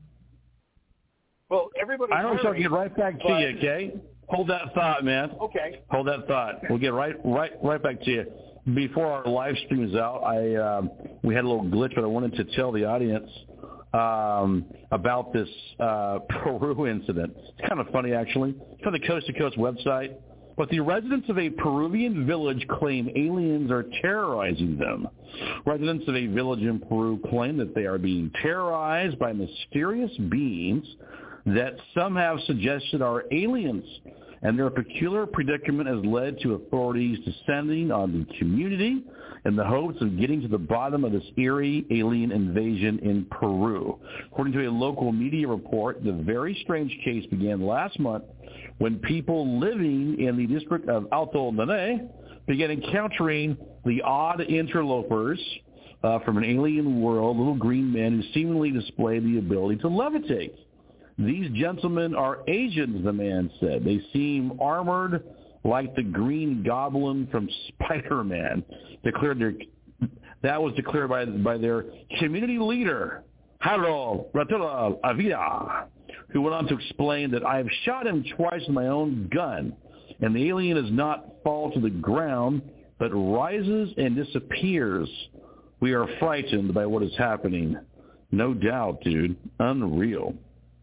Well, everybody. I don't get right back to but, you, okay? Hold that thought, man. Okay. Hold that thought. We'll get right, right, right back to you. Before our live stream is out, I um, we had a little glitch, but I wanted to tell the audience um, about this uh, Peru incident. It's kind of funny, actually. It's on the Coast to Coast website. But the residents of a Peruvian village claim aliens are terrorizing them. Residents of a village in Peru claim that they are being terrorized by mysterious beings that some have suggested are aliens, and their peculiar predicament has led to authorities descending on the community in the hopes of getting to the bottom of this eerie alien invasion in Peru. According to a local media report, the very strange case began last month when people living in the district of Alto Nene began encountering the odd interlopers uh, from an alien world, little green men who seemingly display the ability to levitate. These gentlemen are Asians, the man said. They seem armored like the Green Goblin from Spider-Man. Declared their, that was declared by, by their community leader, Harold Ratula Avila, who went on to explain that I have shot him twice with my own gun, and the alien does not fall to the ground, but rises and disappears. We are frightened by what is happening. No doubt, dude. Unreal.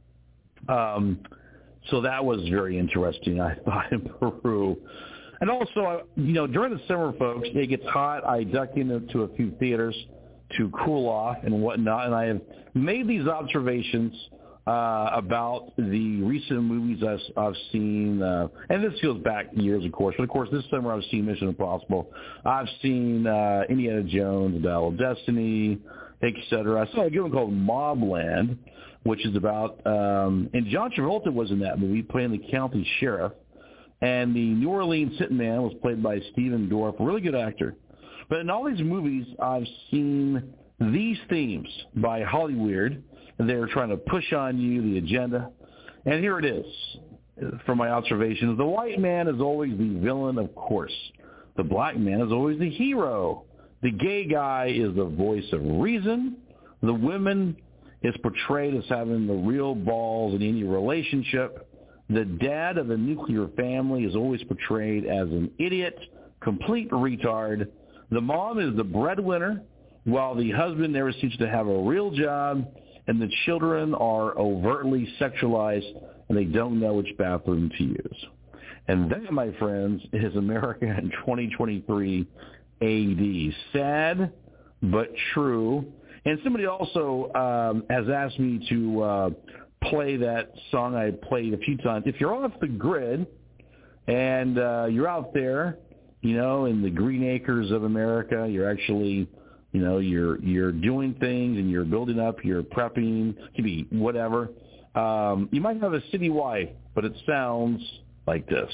Um, so that was very interesting, I thought, in Peru. And also, you know, during the summer, folks, it gets hot. I duck into a few theaters to cool off and whatnot, and I have made these observations uh, about the recent movies I've, I've seen, uh, and this goes back years, of course, but of course this summer I've seen Mission Impossible. I've seen uh, Indiana Jones, Battle of Destiny, et cetera. I saw a good one called Mobland, which is about, um, and John Travolta was in that movie playing the county sheriff, and the New Orleans hitman was played by Stephen Dorff, a really good actor. But in all these movies, I've seen these themes by Hollywood. They're trying to push on you the agenda. And here it is, from my observations. The white man is always the villain, of course. The black man is always the hero. The gay guy is the voice of reason. The woman is portrayed as having the real balls in any relationship. The dad of the nuclear family is always portrayed as an idiot, complete retard. The mom is the breadwinner, while the husband never seems to have a real job, and the children are overtly sexualized, and they don't know which bathroom to use. And that, my friends, is America in twenty twenty-three A D. Sad, but true. And somebody also um, has asked me to uh, play that song I played a few times. If you're off the grid and uh, you're out there, you know, in the green acres of America. You're actually, you know, you're you're doing things and you're building up. You're prepping. It could be whatever. Um, you might have a city wife, but it sounds like this.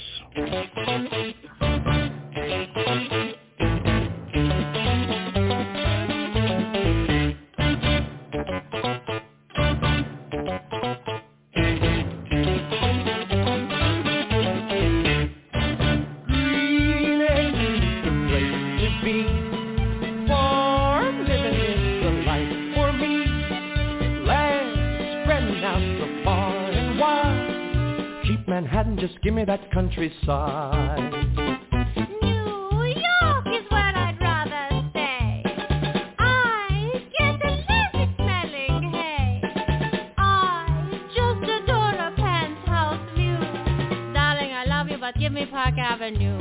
Manhattan, just give me that countryside. New York is where I'd rather stay. I get delicious smelling hay. I just adore a penthouse view. Darling, I love you, but give me Park Avenue.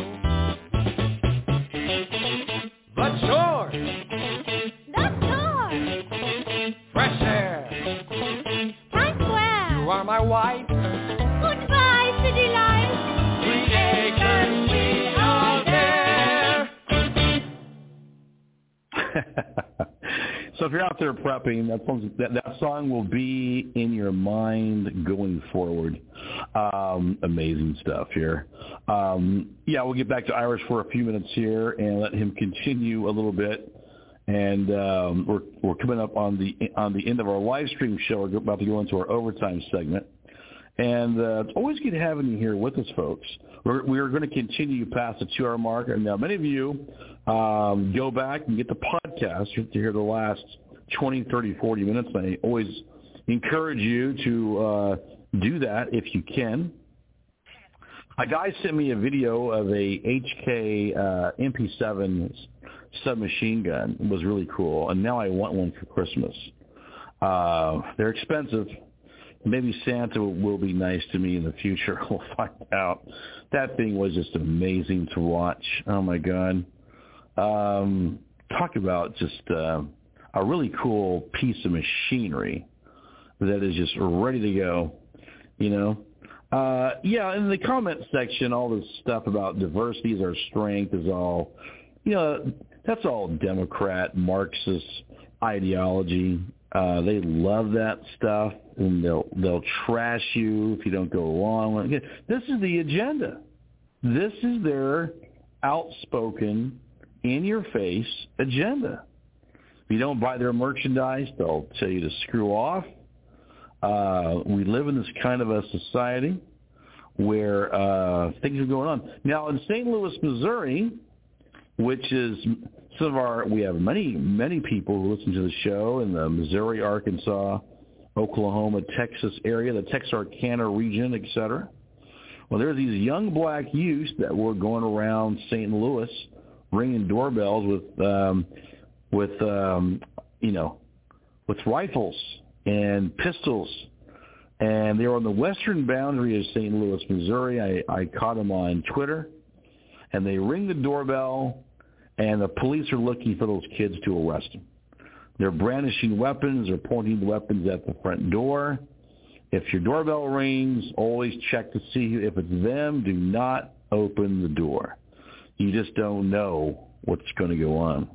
But sure, the store, fresh air, Times Square, you are my wife. Goodbye, city life. Three acres, we are there. So if you're out there prepping, that song, that, that song will be in your mind going forward. Um, amazing stuff here. Um, yeah, we'll get back to Irish for a few minutes here and let him continue a little bit. And um, we're we're coming up on the on the end of our live stream show. We're about to go into our overtime segment. And uh, it's always good having you here with us, folks. We're, we're going to continue past the two-hour mark. And now many of you um, go back and get the podcast to hear the last twenty, thirty, forty minutes. I always encourage you to uh, do that if you can. A guy sent me a video of a H K uh, M P seven submachine gun. It was really cool. And now I want one for Christmas. Uh, they're expensive. Maybe Santa will be nice to me in the future. We'll find out. That thing was just amazing to watch. Oh, my God. Um, talk about just uh, a really cool piece of machinery that is just ready to go, you know. Uh, yeah, in the comment section, all this stuff about diversity is our strength is all, you know, that's all Democrat, Marxist ideology. Uh, they love that stuff, and they'll they'll trash you if you don't go along with it. This is the agenda. This is their outspoken, in-your-face agenda. If you don't buy their merchandise, they'll tell you to screw off. Uh, we live in this kind of a society where uh, things are going on. Now, in Saint Louis, Missouri, which is some of our, we have many, many people who listen to the show in the Missouri, Arkansas, Oklahoma, Texas area, the Texarkana region, et cetera. Well, there's these young black youths that were going around Saint Louis ringing doorbells with, um, with um, you know, with rifles and pistols. And they were on the western boundary of Saint Louis, Missouri. I, I caught them on Twitter. And they ring the doorbell, and the police are looking for those kids to arrest them. They're brandishing weapons. They're pointing the weapons at the front door. If your doorbell rings, always check to see if it's them. Do not open the door. You just don't know what's going to go on.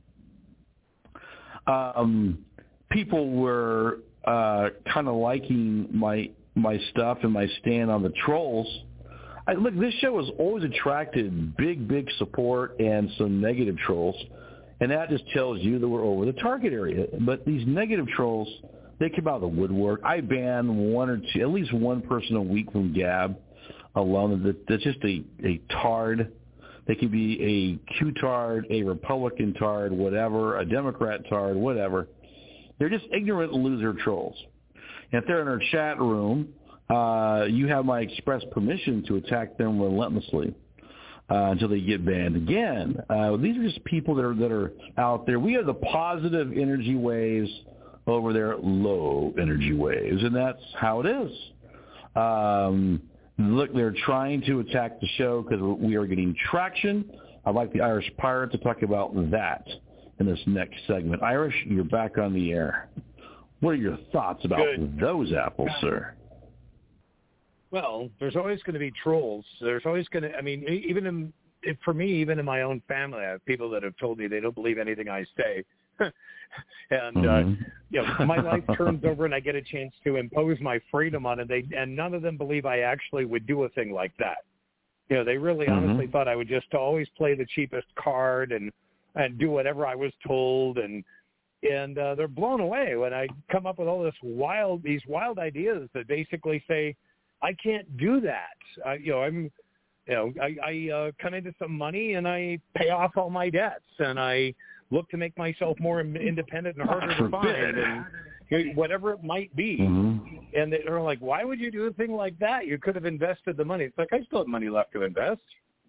Um, people were uh, kind of liking my my stuff and my stand on the trolls. I, look, this show has always attracted big, big support and some negative trolls, and that just tells you that we're over the target area. But these negative trolls, they come out of the woodwork. I ban one or two, at least one person a week from Gab alone. That, that's just a, a tard. They can be a Q-tard, a Republican tard, whatever, a Democrat tard, whatever. They're just ignorant loser trolls. And if they're in our chat room, Uh, you have my express permission to attack them relentlessly uh, until they get banned again. Uh, these are just people that are that are out there. We have the positive energy waves over their low energy waves, and that's how it is. Um, look, they're trying to attack the show because we are getting traction. I'd like the Irish Pirate to talk about that in this next segment. Irish, you're back on the air. What are your thoughts about Good. those apples, sir? Well, there's always going to be trolls. There's always going to, I mean, even in, if for me, even in my own family, I have people that have told me they don't believe anything I say. and, mm-hmm. uh, you know, my life turns over and I get a chance to impose my freedom on it. They, and none of them believe I actually would do a thing like that. You know, they really mm-hmm. honestly thought I would just always play the cheapest card and, and do whatever I was told. And, and uh, they're blown away when I come up with all this wild, these wild ideas that basically say, I can't do that. Uh, you know, I'm, you know, I, I uh, come into some money and I pay off all my debts and I look to make myself more independent and harder to find and you know, whatever it might be. Mm-hmm. And they're like, why would you do a thing like that? You could have invested the money. It's like, I still have money left to invest.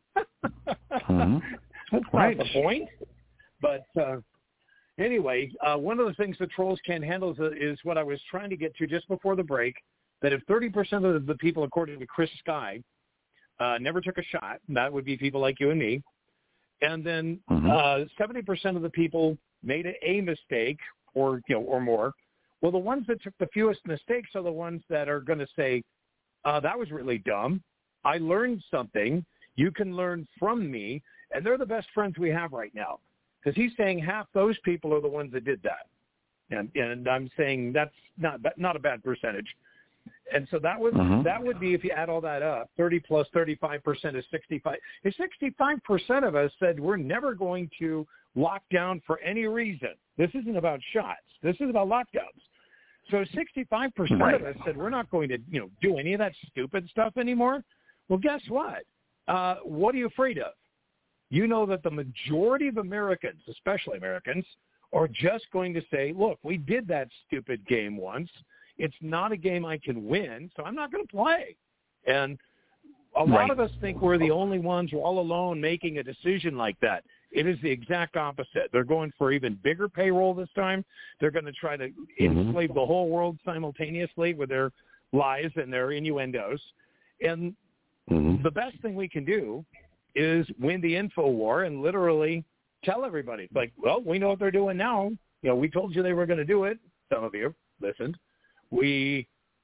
mm-hmm. That's right. Not the point. But uh, anyway, uh, one of the things the trolls can't handle is, is what I was trying to get to just before the break, that if thirty percent of the people, according to Chris Sky, uh, never took a shot, that would be people like you and me, and then mm-hmm. uh, seventy percent of the people made a, a mistake or, you know, or more, well, the ones that took the fewest mistakes are the ones that are going to say, uh, that was really dumb. I learned something. You can learn from me. And they're the best friends we have right now. Because he's saying half those people are the ones that did that. And, and I'm saying that's not not a bad percentage. And so that would mm-hmm. that would be, if you add all that up, thirty plus thirty-five percent is sixty-five. If sixty-five percent of us said we're never going to lock down for any reason, this isn't about shots. This is about lockdowns. So sixty-five percent right. of us said we're not going to, you know, do any of that stupid stuff anymore. Well, guess what? Uh, what are you afraid of? You know that the majority of Americans, especially Americans, are just going to say, look, we did that stupid game once. It's not a game I can win, so I'm not going to play. And a lot right. of us think we're the only ones who are all alone making a decision like that. It is the exact opposite. They're going for even bigger payroll this time. They're going to try to mm-hmm. enslave the whole world simultaneously with their lies and their innuendos. And mm-hmm. the best thing we can do is win the info war and literally tell everybody, like, well, we know what they're doing now. You know, we told you they were going to do it. Some of you listened. We,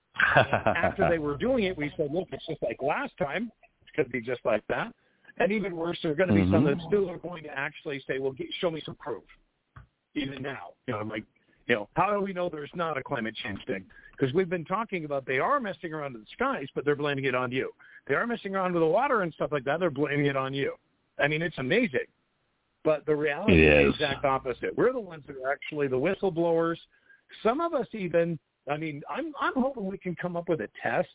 after they were doing it, we said, look, it's just like last time. It could be just like that. And even worse, there are going to be mm-hmm. some that still are going to actually say, well, get, show me some proof, even now. You know, I'm like, you know, how do we know there's not a climate change thing? Because we've been talking about they are messing around with the skies, but they're blaming it on you. They are messing around with the water and stuff like that. They're blaming it on you. I mean, it's amazing. But the reality is. is the exact opposite. We're the ones that are actually the whistleblowers. Some of us even, I mean, I'm I'm hoping we can come up with a test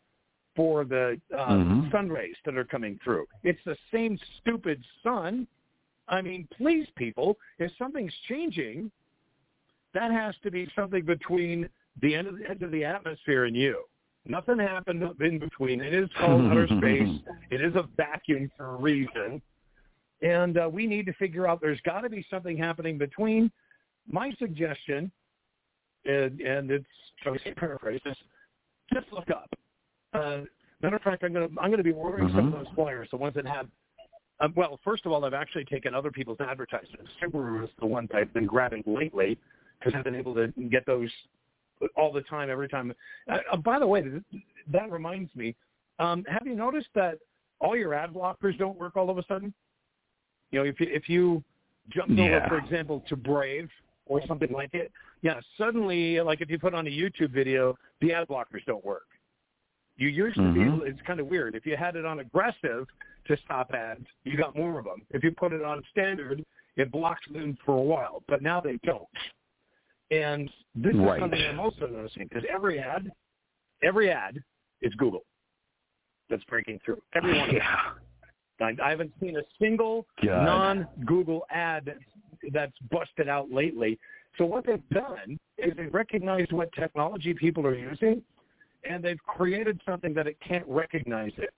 for the uh, mm-hmm. sun rays that are coming through. It's the same stupid sun. I mean, please, people, if something's changing, that has to be something between the end of the, end of the atmosphere and you. Nothing happened in between. It is called outer space. It is a vacuum for a reason. And uh, we need to figure out there's got to be something happening between. My suggestion, and, and it's, so I paraphrase this, just look up. Uh, matter of fact, I'm going to I'm going to be ordering mm-hmm. some of those flyers, the ones that have. Um, well, first of all, I've actually taken other people's advertisements. Subaru is the one I've been grabbing lately because I've been able to get those all the time, every time. Uh, uh, by the way, that reminds me. Um, have you noticed that all your ad blockers don't work all of a sudden? You know, if you, if you jump yeah. over, for example, to Brave or something like it, yeah, suddenly, like if you put on a YouTube video, the ad blockers don't work. You used to mm-hmm. be, it's kind of weird. If you had it on aggressive to stop ads, you got more of them. If you put it on standard, it blocks them for a while, but now they don't. And this right. is something I'm also noticing, because every ad, every ad is Google that's breaking through. Every one of them. I, I haven't seen a single God. non-Google ad that's busted out lately. So what they've done is they've recognized what technology people are using, and they've created something that it can't recognize it.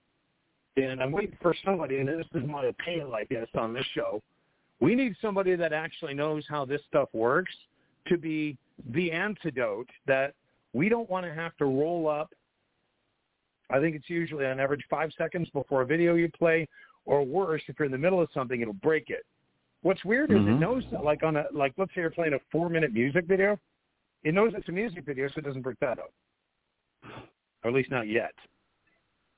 And I'm waiting for somebody, and this is my opinion, I guess, on this show. We need somebody that actually knows how this stuff works to be the antidote that we don't want to have to roll up. I think it's usually on average five seconds before a video you play, or worse, if you're in the middle of something, it'll break it. What's weird mm-hmm. is it knows that, like on a, like let's say you're playing a four-minute music video, it knows it's a music video, so it doesn't break that up. Or at least not yet.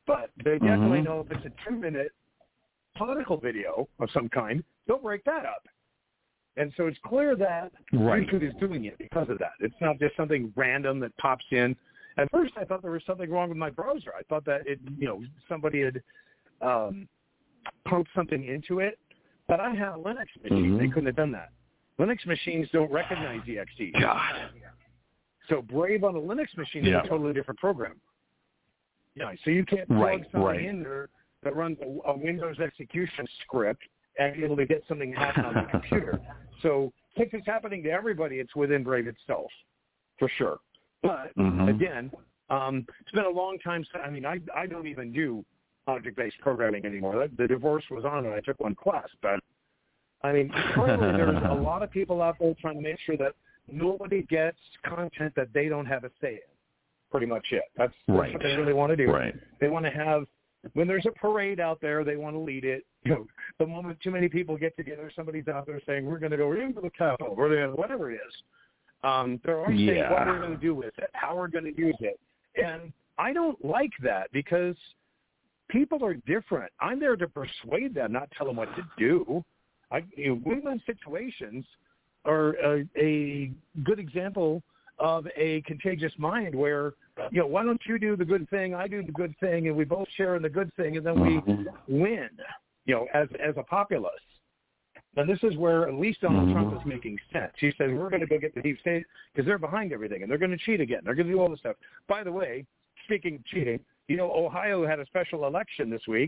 But they definitely Mhm. know if it's a two-minute political video of some kind, they'll break that up. And so it's clear that Right. YouTube is doing it because of that. It's not just something random that pops in. At first, I thought there was something wrong with my browser. I thought that it, you know, somebody had um, poked something into it. But I have a Linux machine. Mhm. They couldn't have done that. Linux machines don't recognize E X E. God. So Brave on a Linux machine Yeah. is a totally different program. Yeah, so you can't plug Right, something right. in there that runs a, a Windows execution script and be able to get something to happen on the computer. So if it's happening to everybody, it's within Brave itself, for sure. But, Mhm. again, um, it's been a long time since, I mean, I, I don't even do object-based programming anymore. The divorce was on and I took one class. But, I mean, clearly there's a lot of people out there trying to make sure that nobody gets content that they don't have a say in. Pretty much it. That's, that's Right. what they really want to do. Right. They want to have, when there's a parade out there, they want to lead it. You know, the moment too many people get together, somebody's out there saying, we're going to go into the Capitol, we're going to, whatever it is. Um, they're always saying Yeah. what we're going to do with it, how we're going to use it. And I don't like that because people are different. I'm there to persuade them, not tell them what to do. I, you know, win-win situations are a, a good example of a contagious mind where, you know, why don't you do the good thing, I do the good thing, and we both share in the good thing, and then we Mhm. win, you know, as as a populace. And this is where at least Donald Mhm. Trump is making sense. He says, we're going to go get the deep state because they're behind everything, and they're going to cheat again. They're going to do all this stuff. By the way, speaking of cheating, you know, Ohio had a special election this week.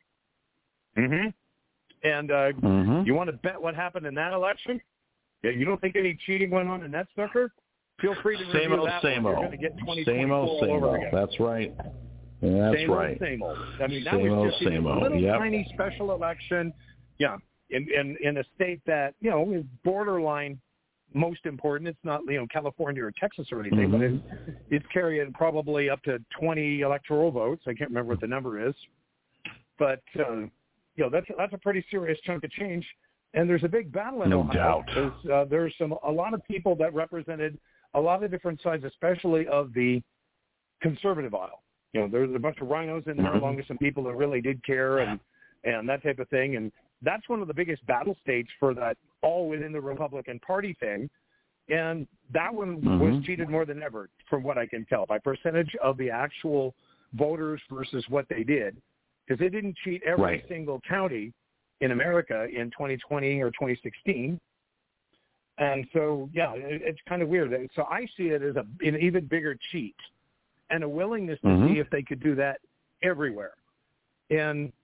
Mm-hmm. And uh, Mhm. you want to bet what happened in that election? Yeah, you don't think any cheating went on in that sucker? Feel free to Same review old, that same one. You're old. going to get twenty Same twenty-four old, all same over old. again. That's right. That's same right. Old, same old. I mean, that Same was old, just same a old. little Yep. tiny special election. Yeah, in, in in a state that, you know, is borderline most important. It's not, you know, California or Texas or anything, Mhm. but it's, it's carrying probably up to twenty electoral votes. I can't remember what the number is, but uh, you know, that's that's a pretty serious chunk of change. And there's a big battle in No Ohio. doubt. There's, uh, there's some a lot of people that represented a lot of different sides, especially of the conservative aisle. You know, there's a bunch of rhinos in there, Mhm. along with some people that really did care and and that type of thing. And that's one of the biggest battle states for that all within the Republican Party thing. And that one Mhm. was cheated more than ever, from what I can tell, by percentage of the actual voters versus what they did, because they didn't cheat every Right. single county in America in twenty twenty or twenty sixteen. And so, yeah, it, it's kind of weird. So I see it as a, an even bigger cheat and a willingness to Mhm. see if they could do that everywhere. And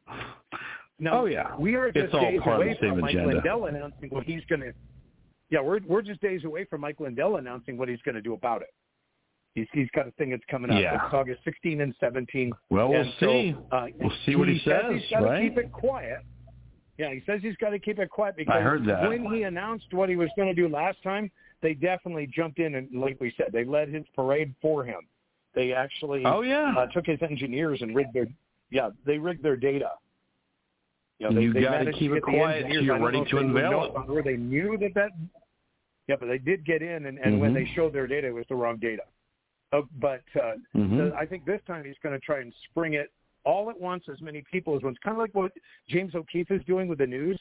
now Oh, yeah. we are just It's all days part of away the same from Mike agenda. Lindell announcing what he's going to. Yeah, we're we're just days away from Mike Lindell announcing what he's going to do about it. He's he's got a thing that's coming up. Yeah. It's August sixteenth and seventeenth. Well, we'll and so, see. uh, We'll see what he says. says, He's got to right? keep it quiet. Yeah, he says he's got to keep it quiet because I heard that. when he announced what he was going to do last time, they definitely jumped in and, like we said, they led his parade for him. They actually Oh, yeah. uh, took his engineers and rigged their yeah they rigged their data. You know, they, You they gotta managed keep to it get the quiet engineers. till you're I don't ready know if to they unveil know it. about where they knew that that. Yeah, but they did get in, and, and when Mhm. they showed their data, it was the wrong data. Uh, but uh, Mhm. so I think this time he's going to try and spring it all at once, as many people as once. Kind of like what James O'Keefe is doing with the news,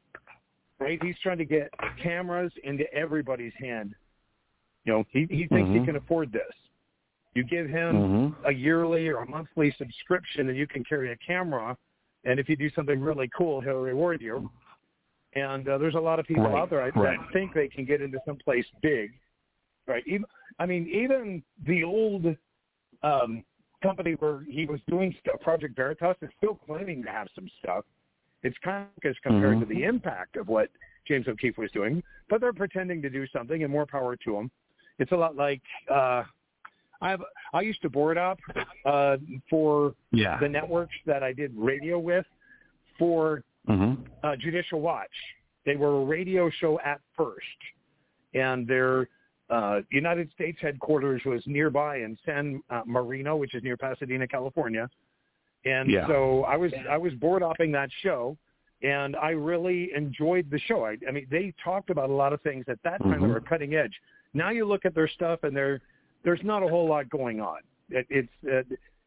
right? He's trying to get cameras into everybody's hand. You know, he, he thinks Mhm. he can afford this. You give him Mhm. a yearly or a monthly subscription, and you can carry a camera. And if you do something really cool, he'll reward you. And uh, there's a lot of people Right, out there I, right. that think they can get into some place big, right? Even, I mean, even the old um, company where he was doing stuff, Project Veritas, is still claiming to have some stuff. It's kind of as compared Mhm. to the impact of what James O'Keefe was doing, but they're pretending to do something, and more power to them. It's a lot like uh, I have. I used to board up uh, for Yeah. the networks that I did radio with for Mhm. uh, Judicial Watch. They were a radio show at first, and their uh, United States headquarters was nearby in San uh, Marino, which is near Pasadena, California. And Yeah. so I was I was board opping that show, and I really enjoyed the show. I, I mean, they talked about a lot of things at that time that Mhm. were cutting edge. Now you look at their stuff, and there there's not a whole lot going on. It, it's uh,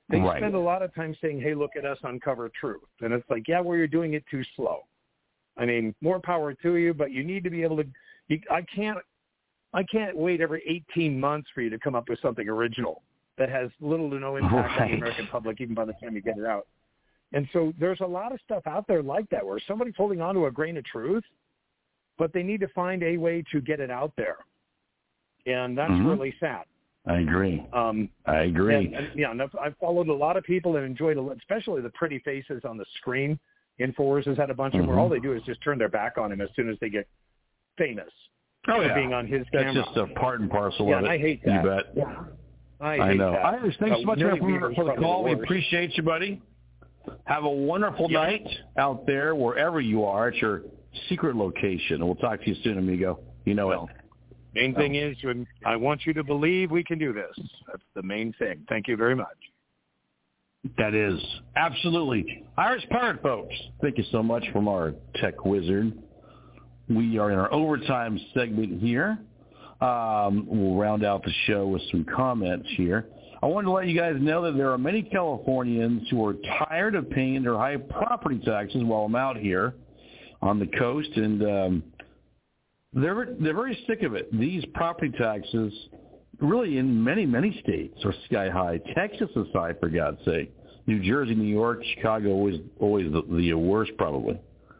They right. spend a lot of time saying, hey, look at us, uncover truth. And it's like, yeah, well, you're doing it too slow. I mean, more power to you, but you need to be able to you, – I can't I can't wait every eighteen months for you to come up with something original that has little to no impact right. on the American public, even by the time you get it out. And so there's a lot of stuff out there like that where somebody's holding on to a grain of truth, but they need to find a way to get it out there. And that's mm-hmm. really sad. I agree. Um, I agree. And, and, yeah, and I've, I've followed a lot of people and enjoyed, a, especially the pretty faces on the screen. InfoWars has had a bunch mm-hmm. of them where all they do is just turn their back on him as soon as they get famous. Oh, for yeah. being on his That's camera. just a part and parcel yeah, of it. I hate that. You bet. Yeah. I, I hate know. that. Iris, thanks Uh, so much Millie for, Weaver's for the probably call. the We worst. appreciate you, buddy. Have a wonderful Yep. night out there, wherever you are, at your secret location. We'll talk to you soon, amigo. You know well, it. Main thing is, you, I want you to believe we can do this. That's the main thing. Thank you very much. That is. Absolutely. Irish Pirate, folks, thank you so much from our tech wizard. We are in our overtime segment here. Um, we'll round out the show with some comments here. I wanted to let you guys know that there are many Californians who are tired of paying their high property taxes while I'm out here on the coast, and um, they're they're very sick of it. These property taxes, really in many, many states, are sky high. Texas aside, for God's sake. New Jersey, New York, Chicago, always always the, the worst probably.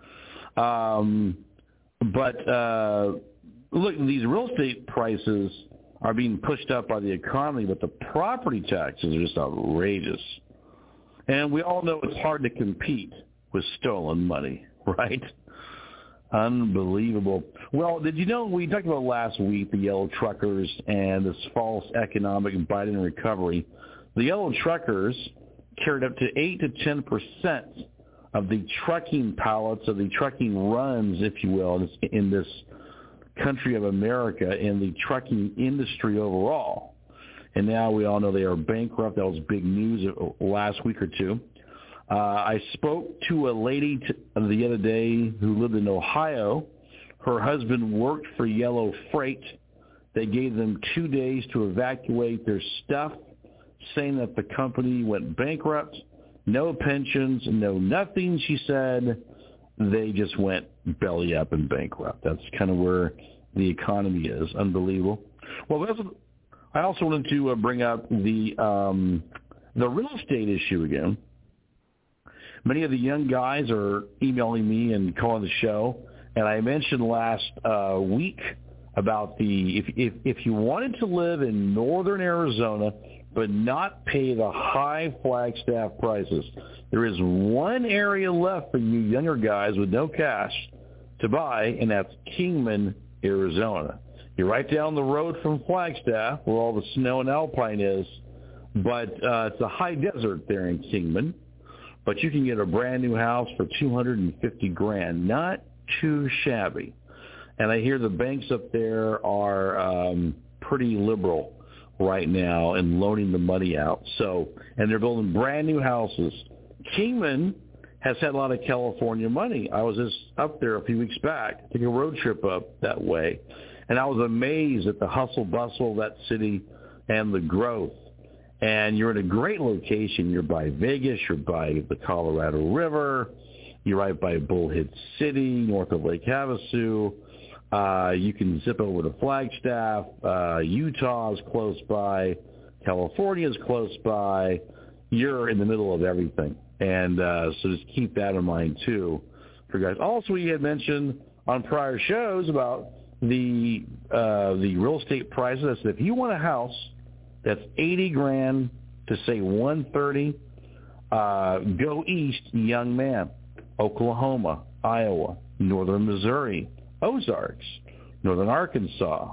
Um, but uh, look, these real estate prices are being pushed up by the economy, but the property taxes are just outrageous. And we all know it's hard to compete with stolen money, right? Unbelievable. Well, did you know we talked about last week the yellow truckers and this false economic Biden recovery? The yellow truckers carried up to eight to ten percent of the trucking pallets, of the trucking runs, if you will, in this, in this country of America, in the trucking industry overall. And now we all know they are bankrupt. That was big news last week or two. Uh, I spoke to a lady t- the other day who lived in Ohio. Her husband worked for Yellow Freight. They gave them two days to evacuate their stuff, saying that the company went bankrupt. No pensions, no nothing, she said. They just went belly up and bankrupt. That's kind of where the economy is. Unbelievable. Well, I also wanted to bring up the um, the real estate issue again. Many of the young guys are emailing me and calling the show, and I mentioned last uh, week about the if, if if you wanted to live in northern Arizona but not pay the high Flagstaff prices, there is one area left for you younger guys with no cash to buy, and that's Kingman, Arizona. You're right down the road from Flagstaff, where all the snow and alpine is, but uh, it's a high desert there in Kingman. But you can get a brand new house for two hundred fifty grand. Not too shabby. And I hear the banks up there are um, pretty liberal right now in loaning the money out. So, and they're building brand new houses. Kingman has had a lot of California money. I was just up there a few weeks back, took a road trip up that way, and I was amazed at the hustle bustle of that city and the growth. And you're in a great location. You're by Vegas. You're by the Colorado River. You're right by Bullhead City, north of Lake Havasu. Uh, you can zip over to Flagstaff. Uh, Utah is close by. California is close by. You're in the middle of everything. And uh, so just keep that in mind, too, for guys. Also, we had mentioned on prior shows about the uh, the real estate prices. I said if you want a house that's eighty grand to say one thirty, uh, go east, young man. Oklahoma, Iowa, northern Missouri, Ozarks, northern Arkansas.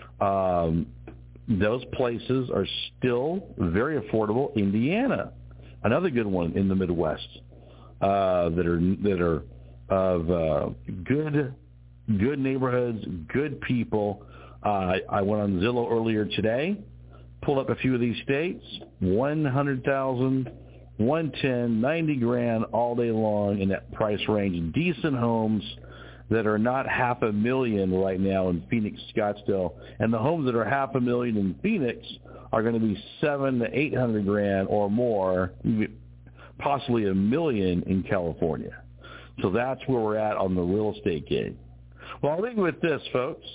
Um, those places are still very affordable. Indiana, another good one in the Midwest, uh, that are that are of uh, good good neighborhoods, good people. Uh, I went on Zillow earlier today. Pull up a few of these states, one hundred thousand, one ten, ninety grand all day long in that price range. Decent homes, that are not half a million right now in Phoenix, Scottsdale, and the homes that are half a million in Phoenix are going to be seven to eight hundred grand or more, possibly a million in California. So that's where we're at on the real estate game. Well, I'll leave you with this, folks,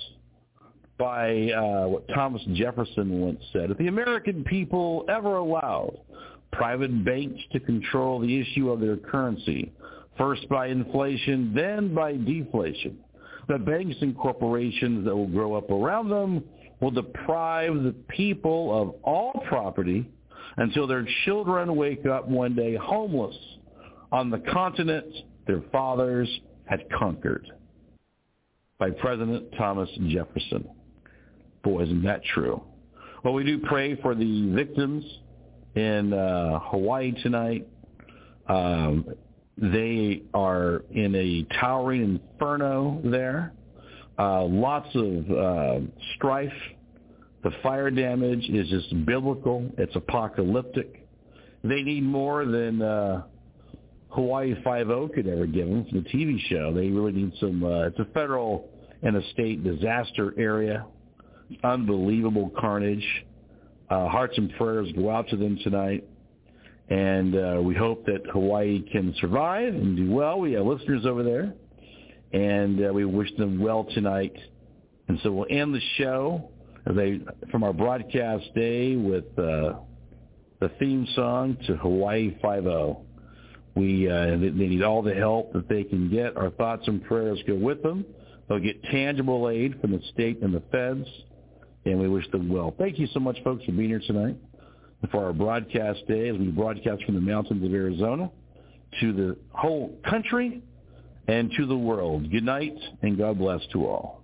by uh, what Thomas Jefferson once said: if the American people ever allowed private banks to control the issue of their currency, first by inflation, then by deflation, the banks and corporations that will grow up around them will deprive the people of all property until their children wake up one day homeless on the continent their fathers had conquered. By President Thomas Jefferson. Boy, isn't that true. Well, we do pray for the victims in uh, Hawaii tonight. Um, they are in a towering inferno there. Uh, lots of uh, strife. The fire damage is just biblical. It's apocalyptic. They need more than uh, Hawaii Five-O could ever give them from the T V show. They really need some, uh, it's a federal and a state disaster area. Unbelievable carnage. Uh, hearts and prayers go out to them tonight. And uh, we hope that Hawaii can survive and do well. We have listeners over there. And uh, we wish them well tonight. And so we'll end the show as they, from our broadcast day with uh, the theme song to Hawaii Five-O. We uh, they need all the help that they can get. Our thoughts and prayers go with them. They'll get tangible aid from the state and the feds, and we wish them well. Thank you so much, folks, for being here tonight and for our broadcast day as we broadcast from the mountains of Arizona to the whole country and to the world. Good night, and God bless to all.